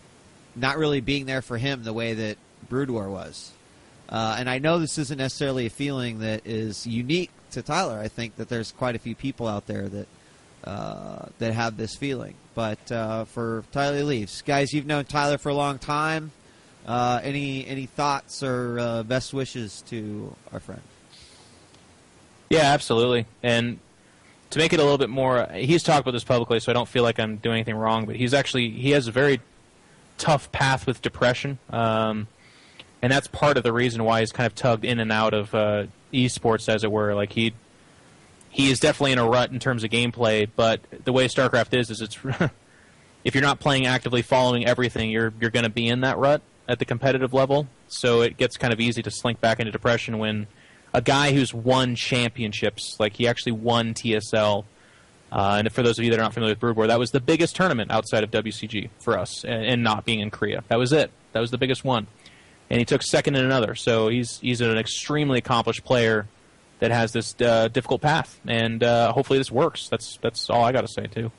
A: being there for him the way that Brood War was. And I know this isn't necessarily a feeling that is unique to Tyler. I think that there's quite a few people out there that have this feeling. But for Tyler leaves, guys, you've known Tyler for a long time. Any thoughts or best wishes to our friend?
B: Yeah, absolutely. And to make it a little bit more, he's talked about this publicly, so I don't feel like I'm doing anything wrong, but he has a very tough path with depression. And that's part of the reason why he's kind of tugged in and out of esports, as it were. Like he is definitely in a rut in terms of gameplay, but the way StarCraft is it's if you're not playing actively, following everything, you're going to be in that rut at the competitive level. So it gets kind of easy to slink back into depression when a guy who's won championships, like he actually won TSL, and for those of you that are not familiar with Brood War, that was the biggest tournament outside of WCG for us, and not being in Korea. That was it. That was the biggest one. And he took second in another. So he's an extremely accomplished player that has this difficult path, and hopefully this works. That's all I got to say too.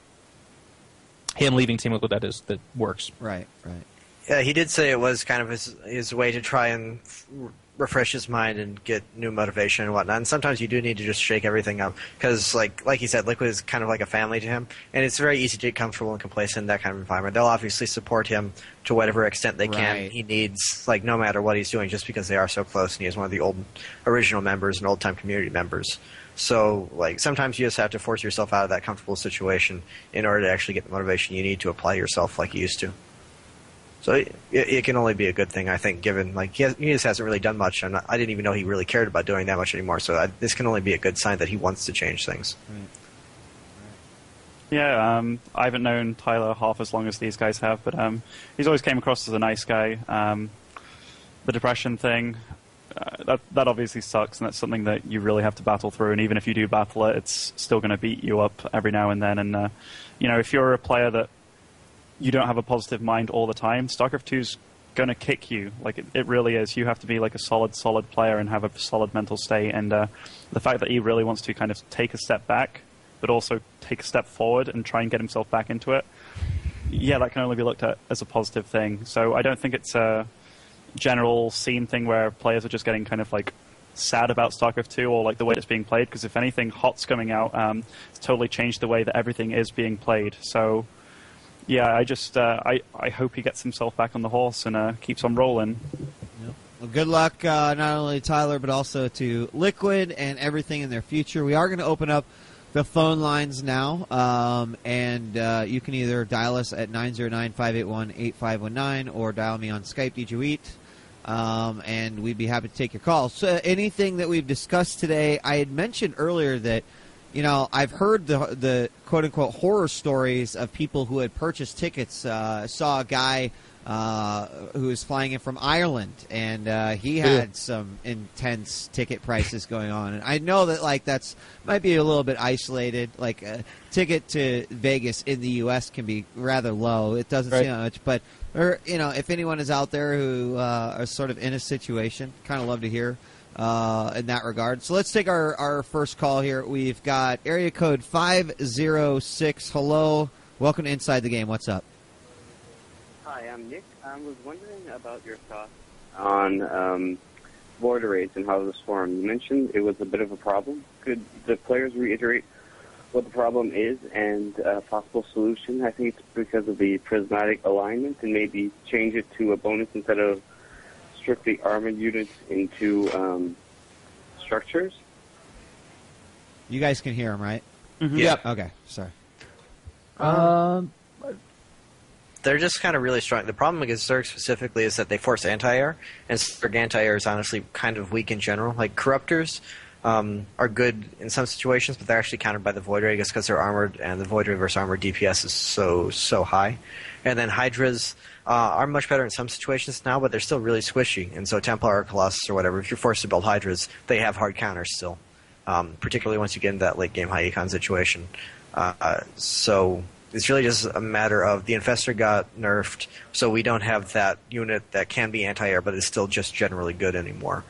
B: Him leaving Team Liquid, that works.
A: Right.
D: Yeah, he did say it was kind of his way to try and refresh his mind and get new motivation and whatnot. And sometimes you do need to just shake everything up because, like he said, Liquid is kind of like a family to him, and it's very easy to get comfortable and complacent in that kind of environment. They'll obviously support him to whatever extent they can.
A: Right.
D: He needs, like, no matter what he's doing, just because they are so close, and he is one of the original members and old-time community members. So, like, sometimes you just have to force yourself out of that comfortable situation in order to actually get the motivation you need to apply yourself like you used to. So it can only be a good thing, I think, given, like, he just hasn't really done much. I didn't even know he really cared about doing that much anymore, so this can only be a good sign that he wants to change things.
A: Right.
C: Yeah, I haven't known Tyler half as long as these guys have, but he's always came across as a nice guy. The depression thing, that obviously sucks, and that's something that you really have to battle through, and even if you do battle it, it's still going to beat you up every now and then. And, if you're a player that you don't have a positive mind all the time, StarCraft 2's going to kick you. Like, it really is. You have to be like a solid player and have a solid mental state. And the fact that he really wants to kind of take a step back, but also take a step forward and try and get himself back into it, yeah, that can only be looked at as a positive thing. So I don't think it's a general scene thing where players are just getting kind of like sad about StarCraft 2 or like the way it's being played, because if anything, HOTS coming out, it's totally changed the way that everything is being played. So Yeah, I just I hope he gets himself back on the horse and keeps on rolling.
A: Yep. Well, good luck not only Tyler but also to Liquid and everything in their future. We are going to open up the phone lines now, and you can either dial us at 909-581-8519 or dial me on Skype, DJWheat, and we'd be happy to take your calls. So anything that we've discussed today, I had mentioned earlier that, you know, I've heard the quote-unquote horror stories of people who had purchased tickets. I saw a guy who was flying in from Ireland, and he had some intense ticket prices going on. And I know that, like, that's might be a little bit isolated. Like, a ticket to Vegas in the U.S. can be rather low. It doesn't seem much, but, you know, if anyone is out there who are sort of in a situation, kind of love to hear in that regard. So let's take our first call here. We've got area code 506. Hello. Welcome to Inside the Game. What's up?
E: Hi, I'm Nick. I was wondering about your thoughts on void raids and how this formed. You mentioned it was a bit of a problem. Could the players reiterate what the problem is and a possible solution? I think it's because of the prismatic alignment, and maybe change it to a bonus instead of strictly armored units into structures.
A: You guys can hear him, right?
C: Mm-hmm.
A: Yep. Okay, sorry.
D: They're just kind of really strong. The problem against Zerg specifically is that they force anti-air, and Zerg anti-air is honestly kind of weak in general. Like, Corruptors are good in some situations, but they're actually countered by the Void Ray just because they're armored, and the Void Ray versus armored DPS is so high. And then Hydras are much better in some situations now, but they're still really squishy. And so Templar or Colossus or whatever, if you're forced to build Hydras, they have hard counters still, particularly once you get into that late-game high econ situation. So it's really just a matter of the Infestor got nerfed, so we don't have that unit that can be anti-air, but is still just generally good anymore.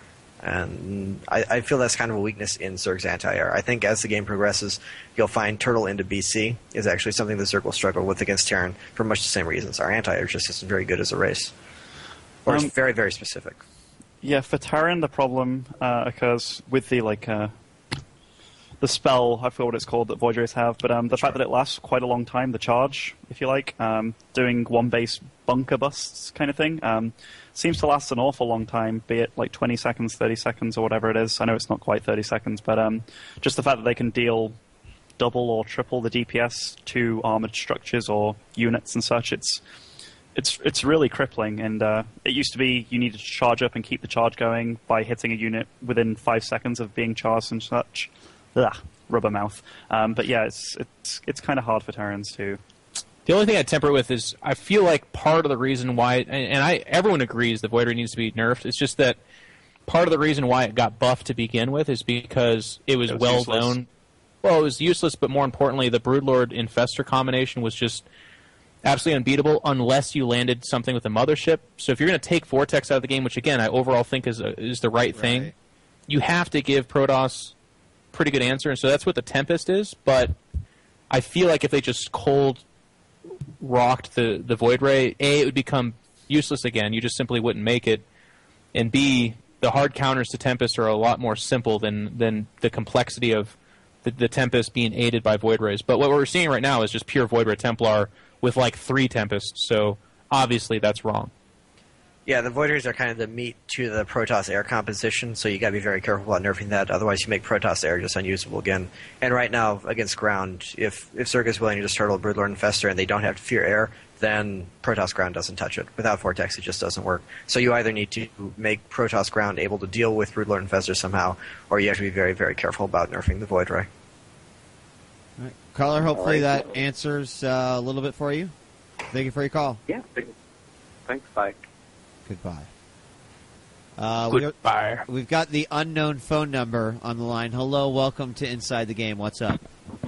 D: And I feel that's kind of a weakness in Zerg's anti-air. I think as the game progresses, you'll find Turtle into BC is actually something that Zerg will struggle with against Terran for much the same reasons. Our anti-air just isn't very good as a race. Or it's very, very specific.
C: Yeah, for Terran, the problem occurs with the, like, the spell, I forget what it's called, that Void Rays have, but the fact that it lasts quite a long time, the charge, if you like, doing one-base bunker busts kind of thing, seems to last an awful long time, be it like 20 seconds, 30 seconds, or whatever it is. I know it's not quite 30 seconds, but just the fact that they can deal double or triple the DPS to armored structures or units and such, it's really crippling. And it used to be you needed to charge up and keep the charge going by hitting a unit within 5 seconds of being charged and such. Ugh, rubber mouth. But yeah, it's kind of hard for Terrans too.
B: The only thing I'd temper it with is I feel like part of the reason why, and everyone agrees that Void Ray needs to be nerfed, it's just that part of the reason why it got buffed to begin with is because it was well known. Well, it was useless, but more importantly, the Broodlord Infestor combination was just absolutely unbeatable unless you landed something with a mothership. So if you're going to take Vortex out of the game, which again I overall think is the right thing, you have to give Protoss pretty good answer, and so that's what the Tempest is. But I feel like if they just cold rocked the Void Ray, A, it would become useless again. You just simply wouldn't make it, and B, the hard counters to Tempest are a lot more simple than the complexity of the Tempest being aided by Void Rays. But what we're seeing right now is just pure Void Ray Templar with like 3 Tempests, so obviously that's wrong.
D: Yeah, the Void Rays are kind of the meat to the Protoss air composition, so you got to be very careful about nerfing that. Otherwise, you make Protoss air just unusable again. And right now, against ground, if Zerg is willing to just turtle Broodlord Infestor and they don't have to fear air, then Protoss ground doesn't touch it. Without Vortex, it just doesn't work. So you either need to make Protoss ground able to deal with Broodlord Infestor somehow, or you have to be very, very careful about nerfing the Void Ray.
A: All right. Caller, hopefully that answers a little bit for you. Thank you for your call.
E: Yeah, thanks, bye.
A: Goodbye.
B: Goodbye.
A: We've got the unknown phone number on the line. Hello, welcome to Inside the Game. What's up?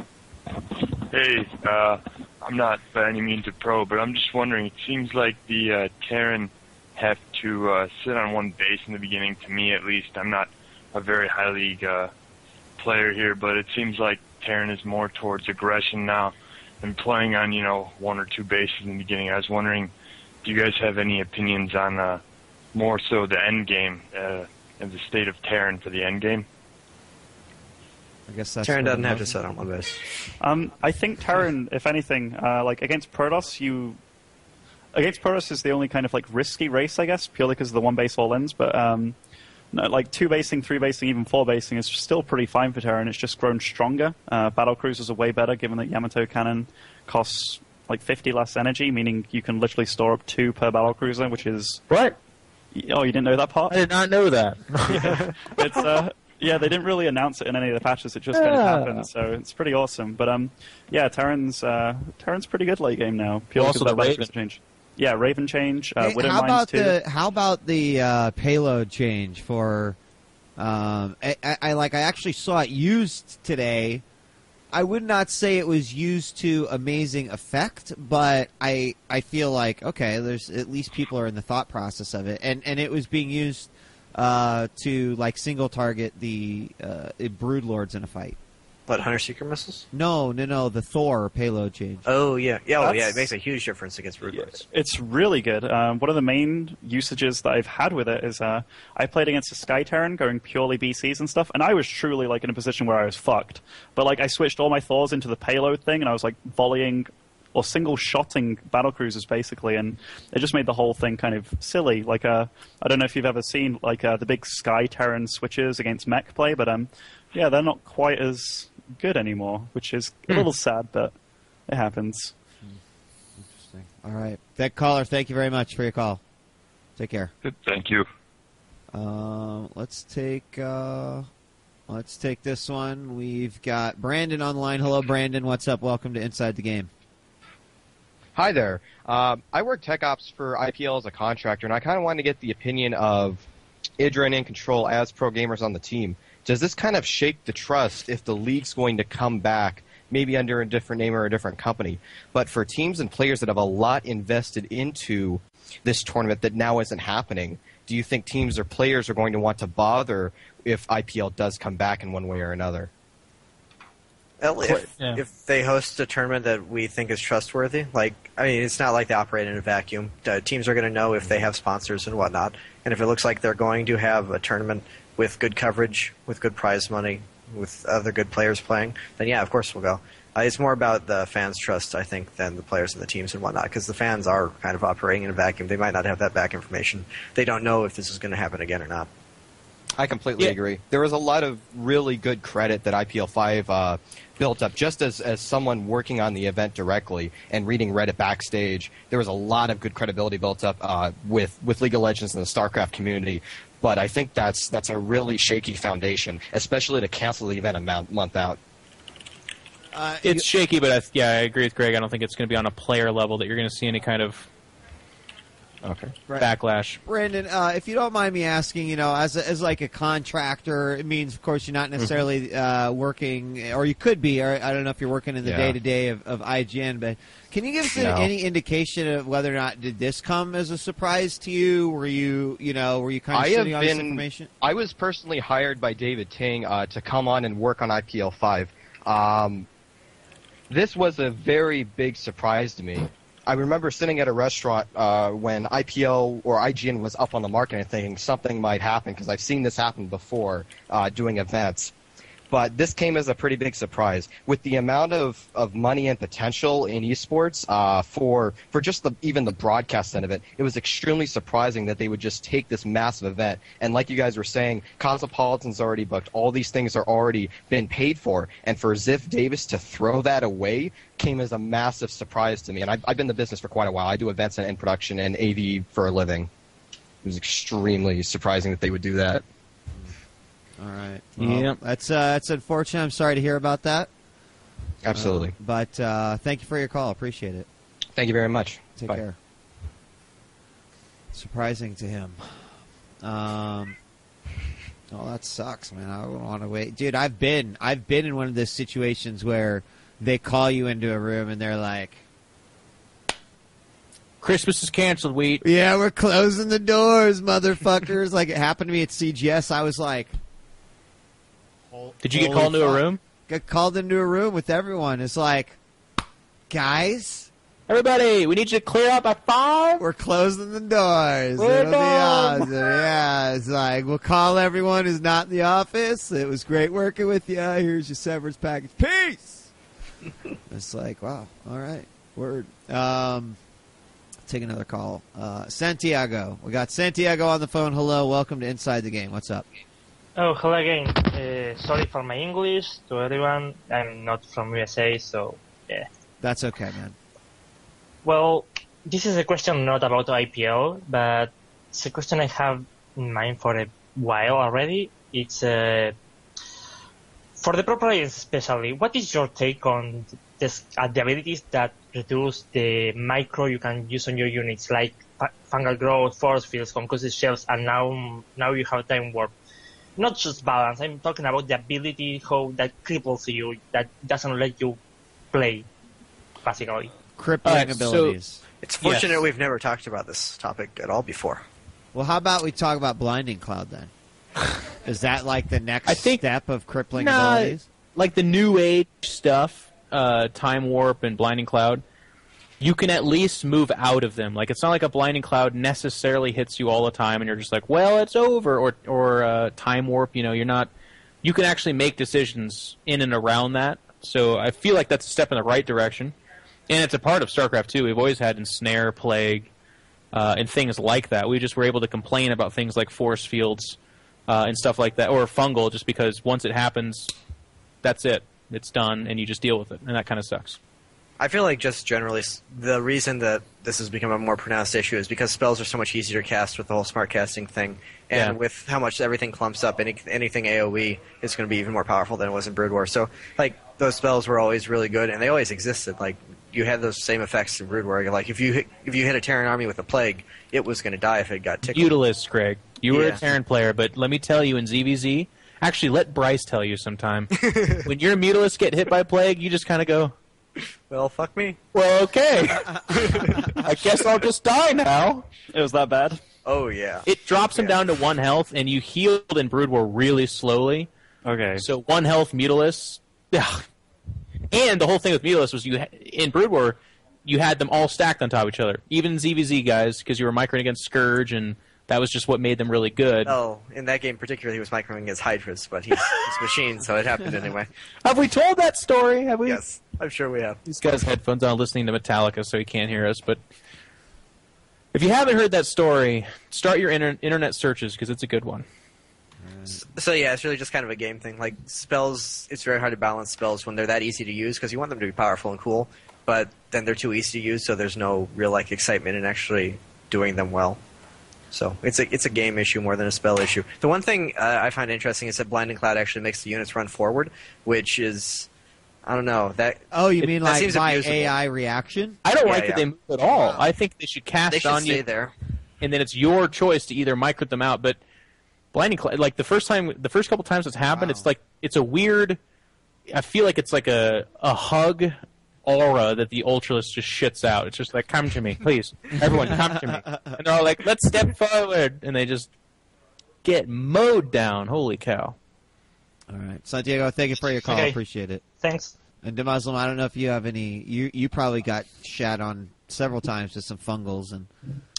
F: Hey, I'm not by any means a pro, but I'm just wondering, it seems like the Terran have to sit on one base in the beginning, to me at least. I'm not a very high league player here, but it seems like Terran is more towards aggression now and playing on, 1 or 2 bases in the beginning. I was wondering, do you guys have any opinions on more so the end game and the state of Terran for the end game?
A: I guess that's
D: Terran
A: what
D: doesn't
A: I'm
D: have to
A: looking-
D: sit on one base.
C: I think Terran, if anything, like against Protoss, against Protoss is the only kind of like risky race, I guess, purely because of the one base all ends. But no, like 2 basing, 3 basing, even 4 basing is still pretty fine for Terran. It's just grown stronger. Battle cruisers are way better, given that Yamato cannon costs like 50 less energy, meaning you can literally store up 2 per battle cruiser, which is
B: What?
C: Oh, you didn't know that part?
B: I did not know that.
C: It's yeah, they didn't really announce it in any of the patches. It just kind of happened, so it's pretty awesome. But yeah, Terran's pretty good late game now. Purely
B: Also
C: because
B: the
C: that
B: Raven.
C: change. Yeah, Raven change.
A: Hey,
C: Widow
A: how
C: Mines
A: about
C: too.
A: how about the payload change for? I actually saw it used today. I would not say it was used to amazing effect, but I feel like okay, there's at least people are in the thought process of it, and it was being used to like single target the brood lords in a fight.
D: What, Hunter Seeker missiles?
A: No, the Thor payload change.
D: Oh yeah, yeah,
C: That's-
D: it makes a huge difference against Brood Lords.
C: It's really good. One of the main usages that I've had with it is I played against a Sky Terran going purely BCs and stuff, and I was truly like in a position where I was fucked. But like I switched all my Thors into the payload thing, and I was like volleying or single-shotting battle cruisers basically, and it just made the whole thing kind of silly. Like I don't know if you've ever seen like the big Sky Terran switches against mech play, but yeah, they're not quite as good anymore, which is a little sad, but it happens.
A: Interesting. All right, that caller. Thank you very much for your call. Take care.
F: Thank you.
A: Let's take this one. We've got Brandon on the line. Hello, Brandon. What's up? Welcome to Inside the Game.
G: Hi there. I work tech ops for IPL as a contractor, and I kind of wanted to get the opinion of Idrin and Control as pro gamers on the team. Does this kind of shake the trust if the league's going to come back, maybe under a different name or a different company? But for teams and players that have a lot invested into this tournament that now isn't happening, do you think teams or players are going to want to bother if IPL does come back in one way or another?
D: Well,
B: Yeah.
D: if they host a tournament that we think is trustworthy, like, I mean, it's not like they operate in a vacuum. Teams are going to know if they have sponsors and whatnot. And if it looks like they're going to have a tournament with good coverage, with good prize money, with other good players playing, then yeah, of course we'll go. It's more about the fans' trust, I think, than the players and the teams and whatnot, because the fans are kind of operating in a vacuum. They might not have that back information. They don't know if this is going to happen again or not.
G: I completely
B: Yeah.
G: agree. There was a lot of really good credit that IPL5 built up. Just as someone working on the event directly and reading Reddit backstage, there was a lot of good credibility built up with League of Legends and the StarCraft community. But I think that's a really shaky foundation, especially to cancel the event a month out.
B: It's shaky, but I agree with Greg. I don't think it's going to be on a player level that you're going to see any kind of backlash.
A: Brandon, if you don't mind me asking, as like a contractor, it means, of course, you're not necessarily working, or you could be, or I don't know if you're working in the day-to-day of IGN, but can you give us any indication of whether or not did this come as a surprise to you? Were you kind of sitting on this information?
G: I was personally hired by David Ting to come on and work on IPL5. This was a very big surprise to me. I remember sitting at a restaurant when IPL or IGN was up on the market and thinking something might happen because I've seen this happen before doing events. But this came as a pretty big surprise. With the amount of money and potential in esports for just even the broadcast end of it, it was extremely surprising that they would just take this massive event. And like you guys were saying, Cosmopolitan's already booked. All these things are already been paid for. And for Ziff Davis to throw that away came as a massive surprise to me. And I've been in the business for quite a while. I do events and production and AV for a living. It was extremely surprising that they would do that.
A: All right. Well, that's unfortunate. I'm sorry to hear about that.
G: Absolutely.
A: But thank you for your call. Appreciate it.
G: Thank you very much.
A: Take
G: Bye.
A: care. Surprising to him. Oh, that sucks, man. I wouldn't want to wait, dude. I've been in one of those situations where they call you into a room and they're like,
B: Christmas is canceled, Wheat.
A: "Yeah, we're closing the doors, motherfuckers." Like it happened to me at CGS. I was like,
B: Did you get
A: "Holy
B: called into a
A: fuck."
B: room?
A: Got called into a room with everyone. It's like, guys,
B: Everybody, we need you to clear up at 5.
A: We're closing the doors.
B: We're
A: It'll be
B: done.
A: awesome. Yeah, it's like, we'll call everyone who's not in the office. It was great working with you. Here's your severance package. Peace! It's like, wow, all right. Word. Take another call. Santiago. We got Santiago on the phone. Hello, welcome to Inside the Game. What's up?
H: Oh, hello again. Sorry for my English to everyone. I'm not from USA, so yeah.
A: That's okay, man.
H: Well, this is a question not about IPL, but it's a question I have in mind for a while already. It's for the pro players especially. What is your take on the abilities that reduce the micro you can use on your units, like fungal growth, force fields, concussive shells, and now you have time warp? Not just balance. I'm talking about the ability how that cripples you, that doesn't let you play, basically.
A: Crippling abilities.
D: It's fortunate we've never talked about this topic at all before.
A: Well, how about we talk about Blinding Cloud then? Is that like the next step of crippling abilities?
B: Like the new age stuff, Time Warp and Blinding Cloud, you can at least move out of them. Like, it's not like a Blinding Cloud necessarily hits you all the time and you're just like, well, it's over. Or Time Warp, you're not... You can actually make decisions in and around that. So I feel like that's a step in the right direction. And it's a part of StarCraft 2. We've always had Ensnare, Plague, and things like that. We just were able to complain about things like force fields and stuff like that, or fungal, just because once it happens, that's it. It's done, and you just deal with it, and that kind of sucks.
D: I feel like just generally the reason that this has become a more pronounced issue is because spells are so much easier to cast with the whole smart casting thing, and with how much everything clumps up, anything AoE is going to be even more powerful than it was in Brood War. So, like, those spells were always really good, and they always existed. Like, you had those same effects in Brood War. Like, if you hit a Terran army with a Plague, it was going to die if it got tickled.
B: Utilist, Greg. You were a Terran player, but let me tell you, in ZVZ, actually, let Bryce tell you sometime. When your Mutalists get hit by Plague, you just kind of go,
D: well, fuck me.
B: Well, okay. I guess I'll just die now.
C: It was that bad?
D: Oh, yeah.
B: It drops him down to 1 health, and you healed in Brood War really slowly.
C: Okay.
B: So 1 health Mutalists. Yeah. And the whole thing with Mutalists was in Brood War, you had them all stacked on top of each other. Even ZVZ guys, because you were microing against Scourge, and that was just what made them really good.
D: Oh, in that game particularly, he was microing against Hydras, but he's machine, so it happened anyway.
B: Have we told that story? Have we?
D: Yes, I'm sure we have.
B: These guys' headphones on listening to Metallica, so he can't hear us. But if you haven't heard that story, start your internet searches, because it's a good one.
D: So yeah, it's really just kind of a game thing. Like, spells, it's very hard to balance spells when they're that easy to use, because you want them to be powerful and cool, but then they're too easy to use, so there's no real excitement in actually doing them well. So it's a game issue more than a spell issue. The one thing I find interesting is that Blinding Cloud actually makes the units run forward, which is, I don't know, that...
A: Oh, you mean like my
D: abusable.
A: AI reaction?
B: I don't like that they move at all. I think they should cast
D: They should
B: on
D: stay
B: you,
D: there.
B: and then it's your choice to either micro them out. But Blinding Cloud, like the first couple times it's happened, it's like it's a weird. I feel like it's like a hug aura that the Ultralist just shits out. It's just like, come to me, please, everyone, come to me, and they're all like, let's step forward, and they just get mowed down. Holy cow!
A: All right, Santiago, thank you for your call.
H: Okay.
A: Appreciate it.
H: Thanks.
A: And DeMuslim, I don't know if you have any. You probably got shat on several times with some fungals and.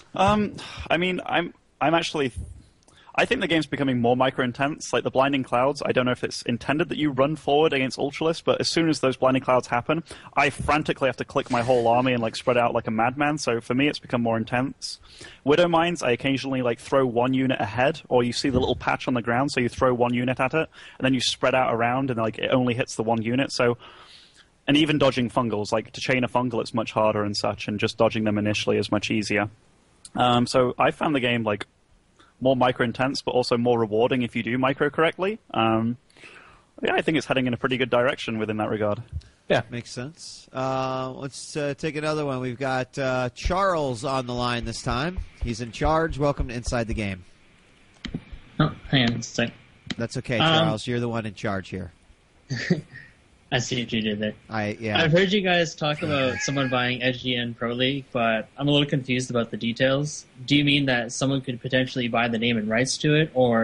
C: I mean, I'm actually. I think the game's becoming more micro-intense. Like the Blinding Clouds, I don't know if it's intended that you run forward against Ultralisk, but as soon as those Blinding Clouds happen, I frantically have to click my whole army and spread out like a madman. So for me, it's become more intense. Widow Mines, I occasionally throw one unit ahead, or you see the little patch on the ground, so you throw one unit at it, and then you spread out around, and it only hits the one unit. So, and even dodging fungals, to chain a fungal, it's much harder and such, and just dodging them initially is much easier. So I found the game more micro-intense, but also more rewarding if you do micro correctly. Yeah, I think it's heading in a pretty good direction within that regard.
B: Yeah.
A: Makes sense. Let's take another one. We've got Charles on the line this time. He's in charge. Welcome to Inside the Game.
I: Oh, hang on a sec.
A: That's okay, Charles. You're the one in charge here.
I: I see what you did there.
A: Yeah.
I: I've heard you guys talk about someone buying SGN Pro League, but I'm a little confused about the details. Do you mean that someone could potentially buy the name and rights to it, or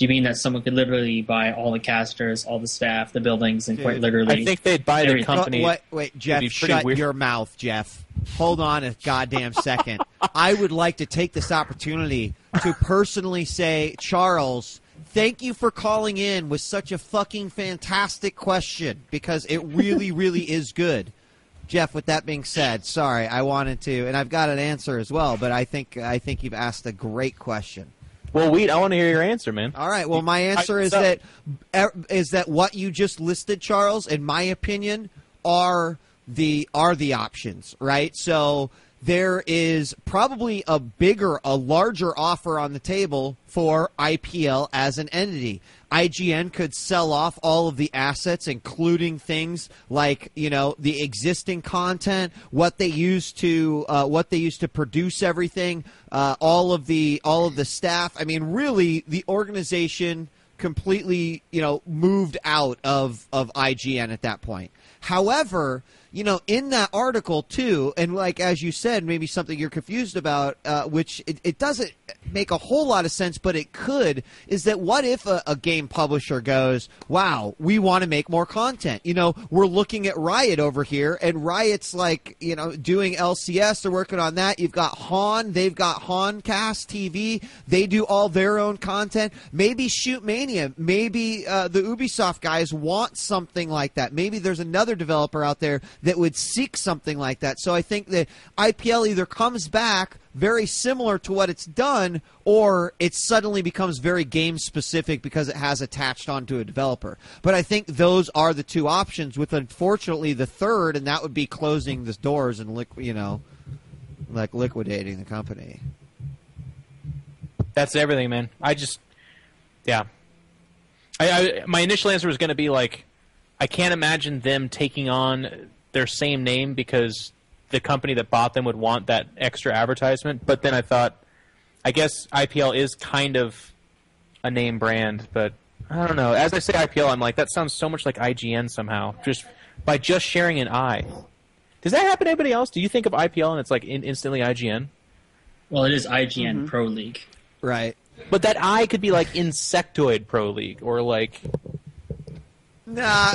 I: Do you mean that someone could literally buy all the casters, all the staff, the buildings, and quite literally?
B: I think they'd buy the
I: everything.
B: company.
A: Wait, Jeff,
B: It'd be pretty
A: shut
B: weird.
A: your mouth, Jeff. Hold on a goddamn second. I would like to take this opportunity to personally say, Charles, thank you for calling in with such a fucking fantastic question, because it really, really is good. Jeff, with that being said, sorry, I wanted to, and I've got an answer as well, but I think you've asked a great question.
B: Well, Wheat, I want to hear your answer, man.
A: All right. Well, my answer is that what you just listed, Charles, in my opinion, are the options, right? So there is probably a larger offer on the table for IPL as an entity. IGN could sell off all of the assets, including things like, the existing content, what they used to produce everything, all of the staff. I mean, really, the organization completely, moved out of IGN at that point. However, in that article too, and like as you said, maybe something you're confused about, which it doesn't make a whole lot of sense, but it could, is that what if a game publisher goes, wow, we want to make more content. We're looking at Riot over here, and Riot's like, doing LCS, they're working on that. You've got Han, they've got Hancast TV, they do all their own content. Maybe Shoot Mania, maybe the Ubisoft guys want something like that. Maybe there's another developer out there that would seek something like that. So I think that IPL either comes back very similar to what it's done, or it suddenly becomes very game specific because it has attached onto a developer. But I think those are the two options, with unfortunately the third, and that would be closing the doors and liquidating the company.
B: That's everything, man. Yeah. My initial answer was going to be like, I can't imagine them taking on their same name because the company that bought them would want that extra advertisement. But then I thought, I guess IPL is kind of a name brand, but I don't know. As I say IPL, I'm like, that sounds so much like IGN somehow, just by just sharing an I. Does that happen to anybody else? Do you think of IPL and it's like instantly IGN?
I: Well, it is IGN Pro League.
A: Right.
B: But that I could be like Insectoid Pro League or like...
A: Nah,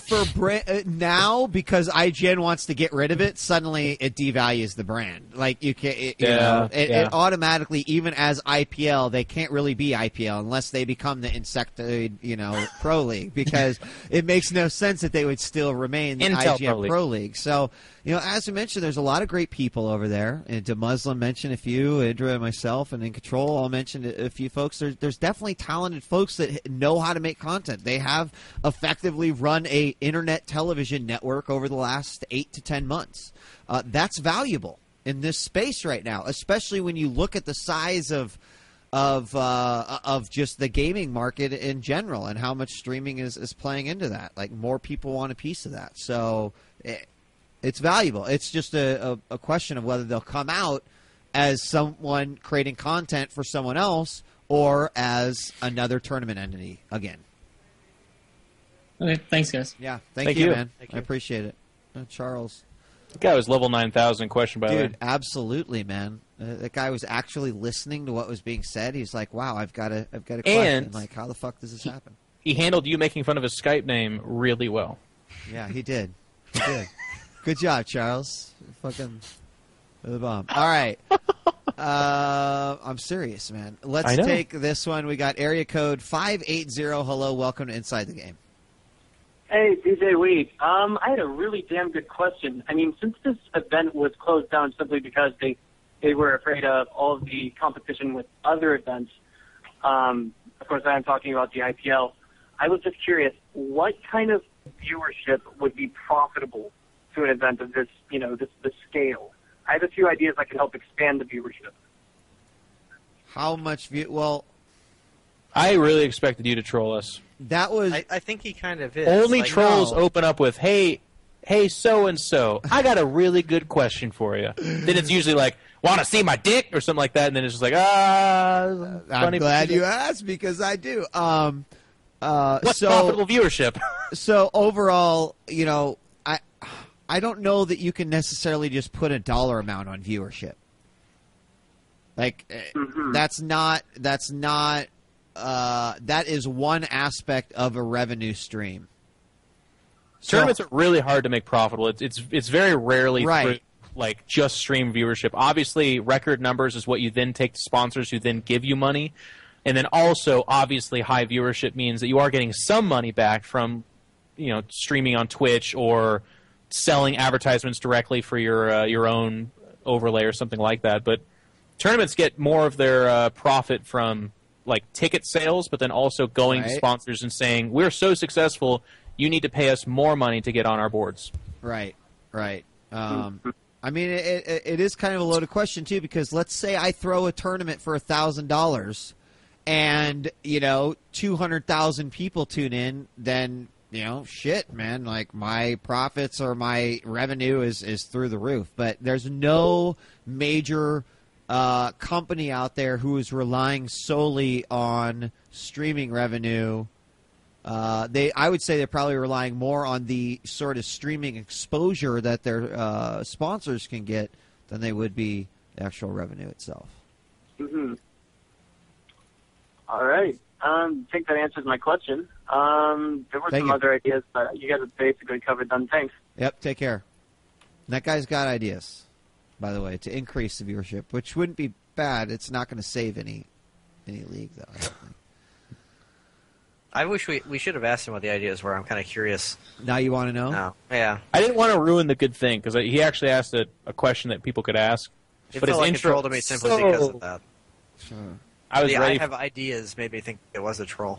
A: now, because IGN wants to get rid of it, suddenly it devalues the brand. Like you can, it automatically, even as IPL, they can't really be IPL unless they become the Insectoid, Pro League, because it makes no sense that they would still remain the
B: Intel
A: IGN Pro League. So, as we mentioned, there's a lot of great people over there. And DeMuslim mentioned a few, Indra and myself, and In Control all mentioned a few folks. There's definitely talented folks that know how to make content. They have effectively run a internet television network over the last 8 to 10 months. That's valuable in this space right now, especially when you look at the size of just the gaming market in general and how much streaming is playing into that. Like, more people want a piece of that. So it's valuable. It's just a question of whether they'll come out as someone creating content for someone else or as another tournament entity again.
I: Okay, thanks, guys.
A: Yeah, thank you, man. I appreciate it. Charles.
B: The guy was level 9,000 question, by the way.
A: Dude, absolutely, man. That guy was actually listening to what was being said. He's like, wow, I've got a question.
B: And
A: like, how the fuck does this happen?
B: He handled you making fun of his Skype name really well.
A: Yeah, he did. He did. Good job, Charles. Fucking the bomb. All right. I'm serious, man. Let's take this one. We got area code 580. Hello, welcome to Inside the Game.
J: Hey, DJ Weed. I had a really damn good question. I mean, since this event was closed down simply because they were afraid of all of the competition with other events, of course I'm talking about the IPL, I was just curious, what kind of viewership would be profitable to an event of this, this scale? I have a few ideas that could help expand the viewership.
A: How much Well,
B: I really expected you to troll us.
A: That was.
D: I think he kind of is.
B: Only trolls open up with, "Hey, so and so, I got a really good question for you." Then it's usually like, "Want to see my dick?" or something like that, and then it's just like,
A: I'm glad you asked because I do.
B: What's profitable viewership?
A: So overall, I don't know that you can necessarily just put a dollar amount on viewership. Like that's not that is one aspect of a revenue stream.
B: Tournaments are really hard to make profitable. It's very rarely
A: Right.
B: through, like, just stream viewership. Obviously, record numbers is what you then take to sponsors who then give you money. And then also, obviously, high viewership means that you are getting some money back from, streaming on Twitch or selling advertisements directly for your own overlay or something like that. But tournaments get more of their profit from, like, ticket sales, but then also going to
A: Right.
B: sponsors and saying, we're so successful, you need to pay us more money to get on our boards.
A: Right. I mean, it is kind of a loaded question, too, because let's say I throw a tournament for $1,000 and, 200,000 people tune in, then, shit, man, like my profits or my revenue is through the roof. But there's no major company out there who is relying solely on streaming revenue. I would say they're probably relying more on the sort of streaming exposure that their sponsors can get than they would be the actual revenue itself.
J: Mm-hmm. All right. I think that answers my question. There were
A: Thank
J: some
A: you.
J: other ideas, but you guys have basically covered them. Thanks.
A: Yep, take care. And that guy's got ideas, by the way, to increase the viewership, which wouldn't be bad. It's not going to save any league, though, I don't think.
D: I wish we should have asked him what the ideas were. I'm kind of curious.
A: Now you want to know?
D: No. Yeah.
B: I didn't want to ruin the good thing, because he actually asked a question that people could ask.
D: It
B: But
D: felt
B: his
D: like a
B: intro,
D: troll to me simply because of that.
B: I was
D: The
B: ready.
D: I have ideas made me think it was a troll.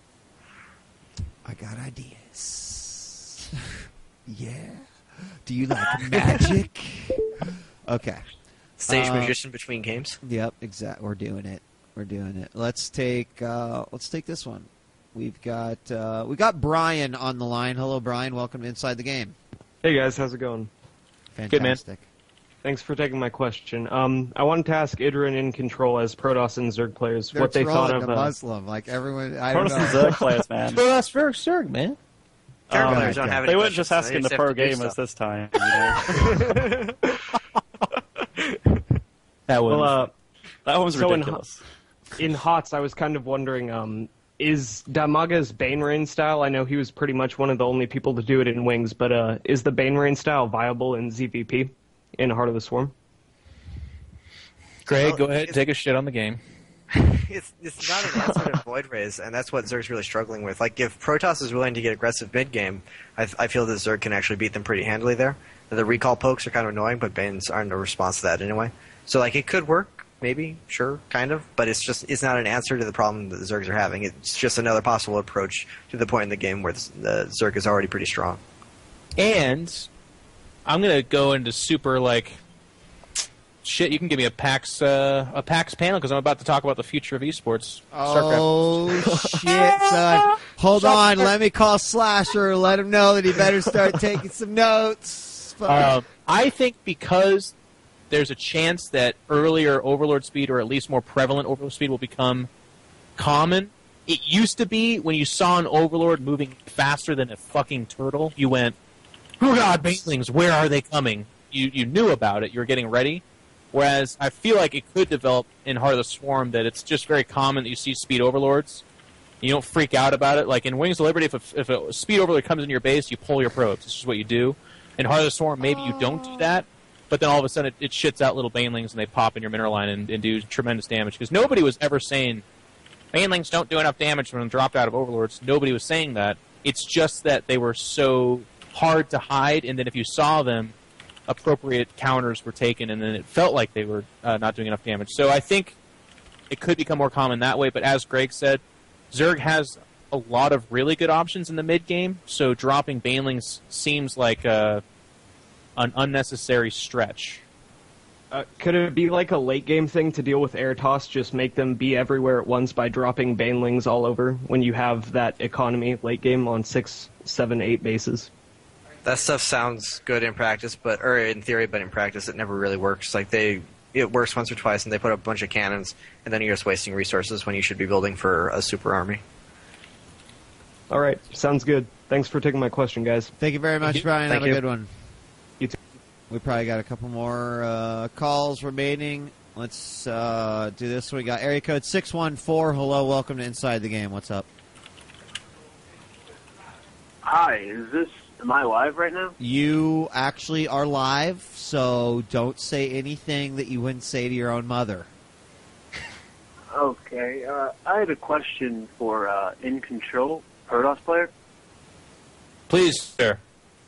A: I got ideas. Yeah. Do you like magic? Okay.
D: Stage magician between games.
A: Yep, exactly. We're doing it. Let's take this one. We got Brian on the line. Hello, Brian. Welcome to Inside the Game.
K: Hey guys, how's it going?
A: Fantastic.
B: Good, man.
K: Thanks for taking my question. I wanted to ask Idrin in Control as Protoss and Zerg players
A: They're
K: what they thought
A: trolling
K: of.
A: the Muslim, like everyone. I
C: Protoss
A: don't
C: and
A: know.
C: Zerg players, man.
B: Well, that's very Zerg, man.
D: Terran
A: my
D: players don't
A: God.
D: have any
C: They weren't
D: questions,
C: just asking the
D: have
C: pro
D: to do
C: gamers
D: stuff.
C: this time.
B: That was
K: Well,
C: That one was
K: So in
C: ridiculous.
K: in HOTS, I was kind of wondering, is Damaga's Bane Rain style? I know he was pretty much one of the only people to do it in Wings, but is the Bane Rain style viable in ZVP in Heart of the Swarm?
B: Greg,
D: Well,
B: go ahead and take a shit on the game.
D: It's not an answer to Void Rays, and that's what Zerg's really struggling with. Like, if Protoss is willing to get aggressive mid-game, I feel that Zerg can actually beat them pretty handily there. The recall pokes are kind of annoying, but Banes aren't a response to that anyway. So, like, it could work, maybe, sure, kind of, but it's not an answer to the problem that the Zergs are having. It's just another possible approach to the point in the game where the Zerg is already pretty strong.
B: And I'm gonna go into super like shit. You can give me a PAX panel because I'm about to talk about the future of esports.
A: Oh shit, son! Hold on, let me call Slasher. Let him know that he better start taking some notes.
B: I think because there's a chance that earlier Overlord speed, or at least more prevalent Overlord speed, will become common. It used to be when you saw an Overlord moving faster than a fucking turtle, you went, "Oh God, banelings, where are they coming?" You knew about it. You were getting ready. Whereas I feel like it could develop in Heart of the Swarm that it's just very common that you see speed overlords. You don't freak out about it. Like in Wings of Liberty, if a speed overlord comes into your base, you pull your probes. This is what you do. In Heart of the Swarm, maybe you don't do that, but then all of a sudden it shits out little banelings and they pop in your mineral line and do tremendous damage. Because nobody was ever saying banelings don't do enough damage when dropped out of overlords. Nobody was saying that. It's just that they were so hard to hide, and then if you saw them, appropriate counters were taken, and then it felt like they were not doing enough damage. So I think it could become more common that way, but as Greg said, Zerg has a lot of really good options in the mid-game, so dropping banelings seems like an unnecessary stretch.
K: Could it be like a late game thing to deal with air toss, just make them be everywhere at once by dropping banelings all over when you have that economy late game on 6, 7, 8 bases?
D: That stuff sounds good in practice, or in theory, but in practice it never really works. Like it works once or twice, and they put up a bunch of cannons, and then you're just wasting resources when you should be building for a super army.
K: All right, sounds good. Thanks for taking my question, guys.
A: Thank you very much, Brian.
K: Thank
A: Have
K: you.
A: a good one.
K: You too.
A: We probably got a couple more calls remaining. Let's do this. We got area code 614. Hello, welcome to Inside the Game. What's up?
L: Hi, am I live right now?
A: You actually are live, so don't say anything that you wouldn't say to your own mother.
L: Okay, I had a question for In Control, Protoss player.
B: Please, sir.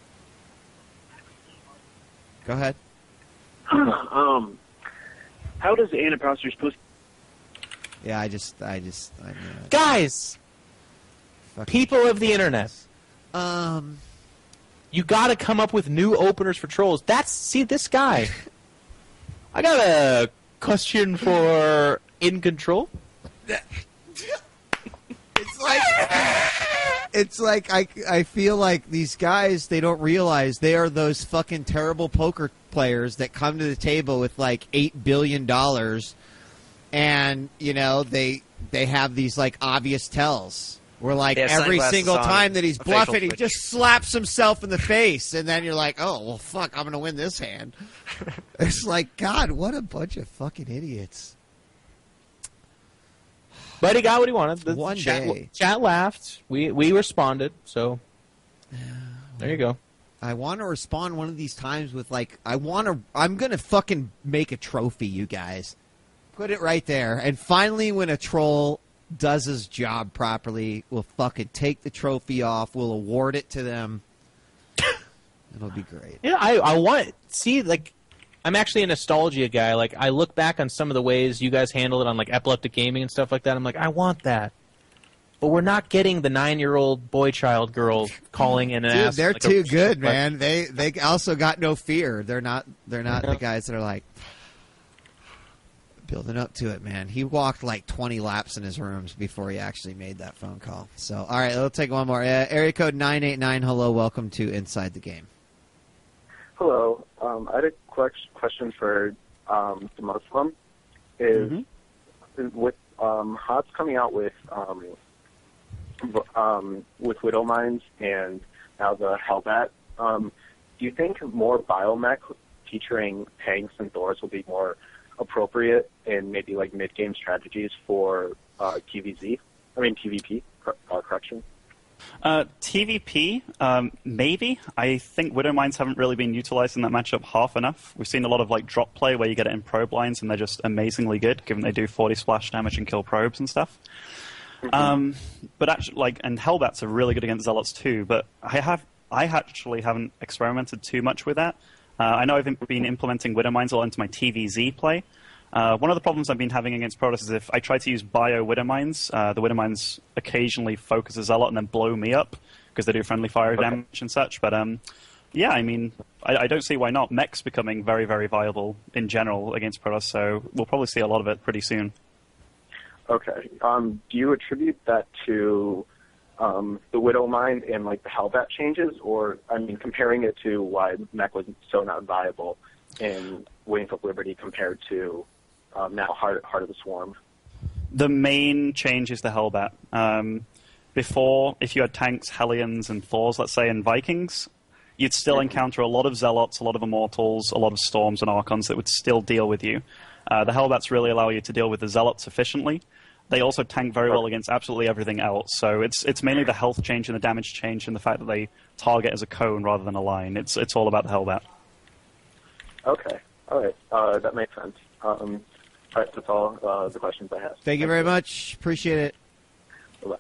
A: Go ahead.
L: How does the anti-processor supposed
A: Yeah, I knew it.
B: Guys! People of the internet. You gotta come up with new openers for trolls. See, this guy. I got a question for In Control.
A: It's like I feel like these guys, they don't realize they are those fucking terrible poker players that come to the table with like $8 billion and, you know, they have these like obvious tells where like every single time that he's bluffing, he just slaps himself in the face and then you're like, oh, well, fuck, I'm going to win this hand. It's like, God, what a bunch of fucking idiots.
B: But he got what he wanted. The
A: One day.
B: Chat laughed. We responded. So there you go.
A: I want to respond one of these times with like, I'm going to fucking make a trophy, you guys. Put it right there. And finally, when a troll does his job properly, we'll fucking take the trophy off. We'll award it to them. It'll be great.
B: Yeah, I want see like. I'm actually a nostalgia guy. Like, I look back on some of the ways you guys handle it on, like, Epileptic Gaming and stuff like that. I'm like, I want that. But we're not getting the 9-year-old boy child girl calling in and
A: Dude,
B: asking.
A: they're
B: like,
A: too good, man. They also got no fear. They're not the guys that are like building up to it, man. He walked like 20 laps in his rooms before he actually made that phone call. So, all right, we'll take one more. Area code 989. Hello, welcome to Inside the Game.
M: Hello. I had a question for the Muslim. With HOTS coming out with Widow Mines and now the Hellbat, do you think more biomech featuring tanks and Thors will be more appropriate in maybe like mid-game strategies for TVP? Correction.
C: TVP, maybe. I think Widow Mines haven't really been utilized in that matchup half enough. We've seen a lot of like drop play where you get it in probe lines and they're just amazingly good, given they do 40 splash damage and kill probes and stuff. But actually, like, and Hellbats are really good against Zealots too. But I actually haven't experimented too much with that. I know I've been implementing Widow Mines a lot into my TVZ play. One of the problems I've been having against Protoss is if I try to use Bio Widow Mines, the Widow Mines occasionally focus a Zealot and then blow me up because they do friendly fire damage and such. But yeah, I mean, I don't see why not. Mech's becoming very, very viable in general against Protoss, so we'll probably see a lot of it pretty soon.
M: Okay. Do you attribute that to the Widow Mine and like the Hellbat changes, or I mean, comparing it to why Mech was so not viable in Wings of Liberty compared to now Heart of the Swarm?
C: The main change is the Hellbat. Before, if you had tanks, Hellions, and Thors, let's say, and Vikings, you'd still encounter a lot of Zealots, a lot of Immortals, a lot of Storms and Archons that would still deal with you. The Hellbats really allow you to deal with the Zealots efficiently. They also tank very well against absolutely everything else. So it's mainly the health change and the damage change and the fact that they target as a cone rather than a line. It's all about the Hellbat.
M: Okay. All right. That makes sense. All right. That's all the questions I have.
A: Thank you very much. Appreciate it.
M: Bye-bye.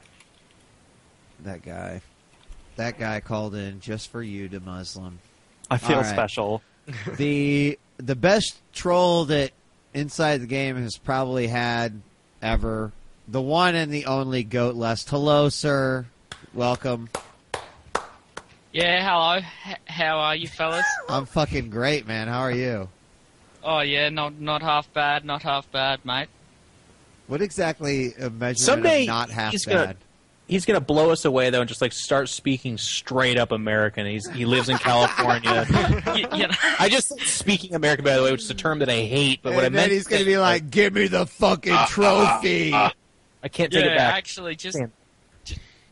A: That guy called in just for you, to Muslim.
C: I feel special.
A: The best troll that Inside the Game has probably had ever. The one and the only Goat Lust. Hello, sir. Welcome.
N: Yeah, hello. How are you, fellas?
A: I'm fucking great, man. How are you?
N: Oh, yeah, not half bad, mate.
A: What exactly a measurement
B: Someday
A: of not half
B: he's
A: bad?
B: He's gonna blow us away though, and just like start speaking straight up American. He lives in California. I just said speaking American, by the way, which is a term that I hate. But what I meant,
A: he's gonna be like, "Give me the fucking trophy."
B: I can't take it back.
N: Actually, just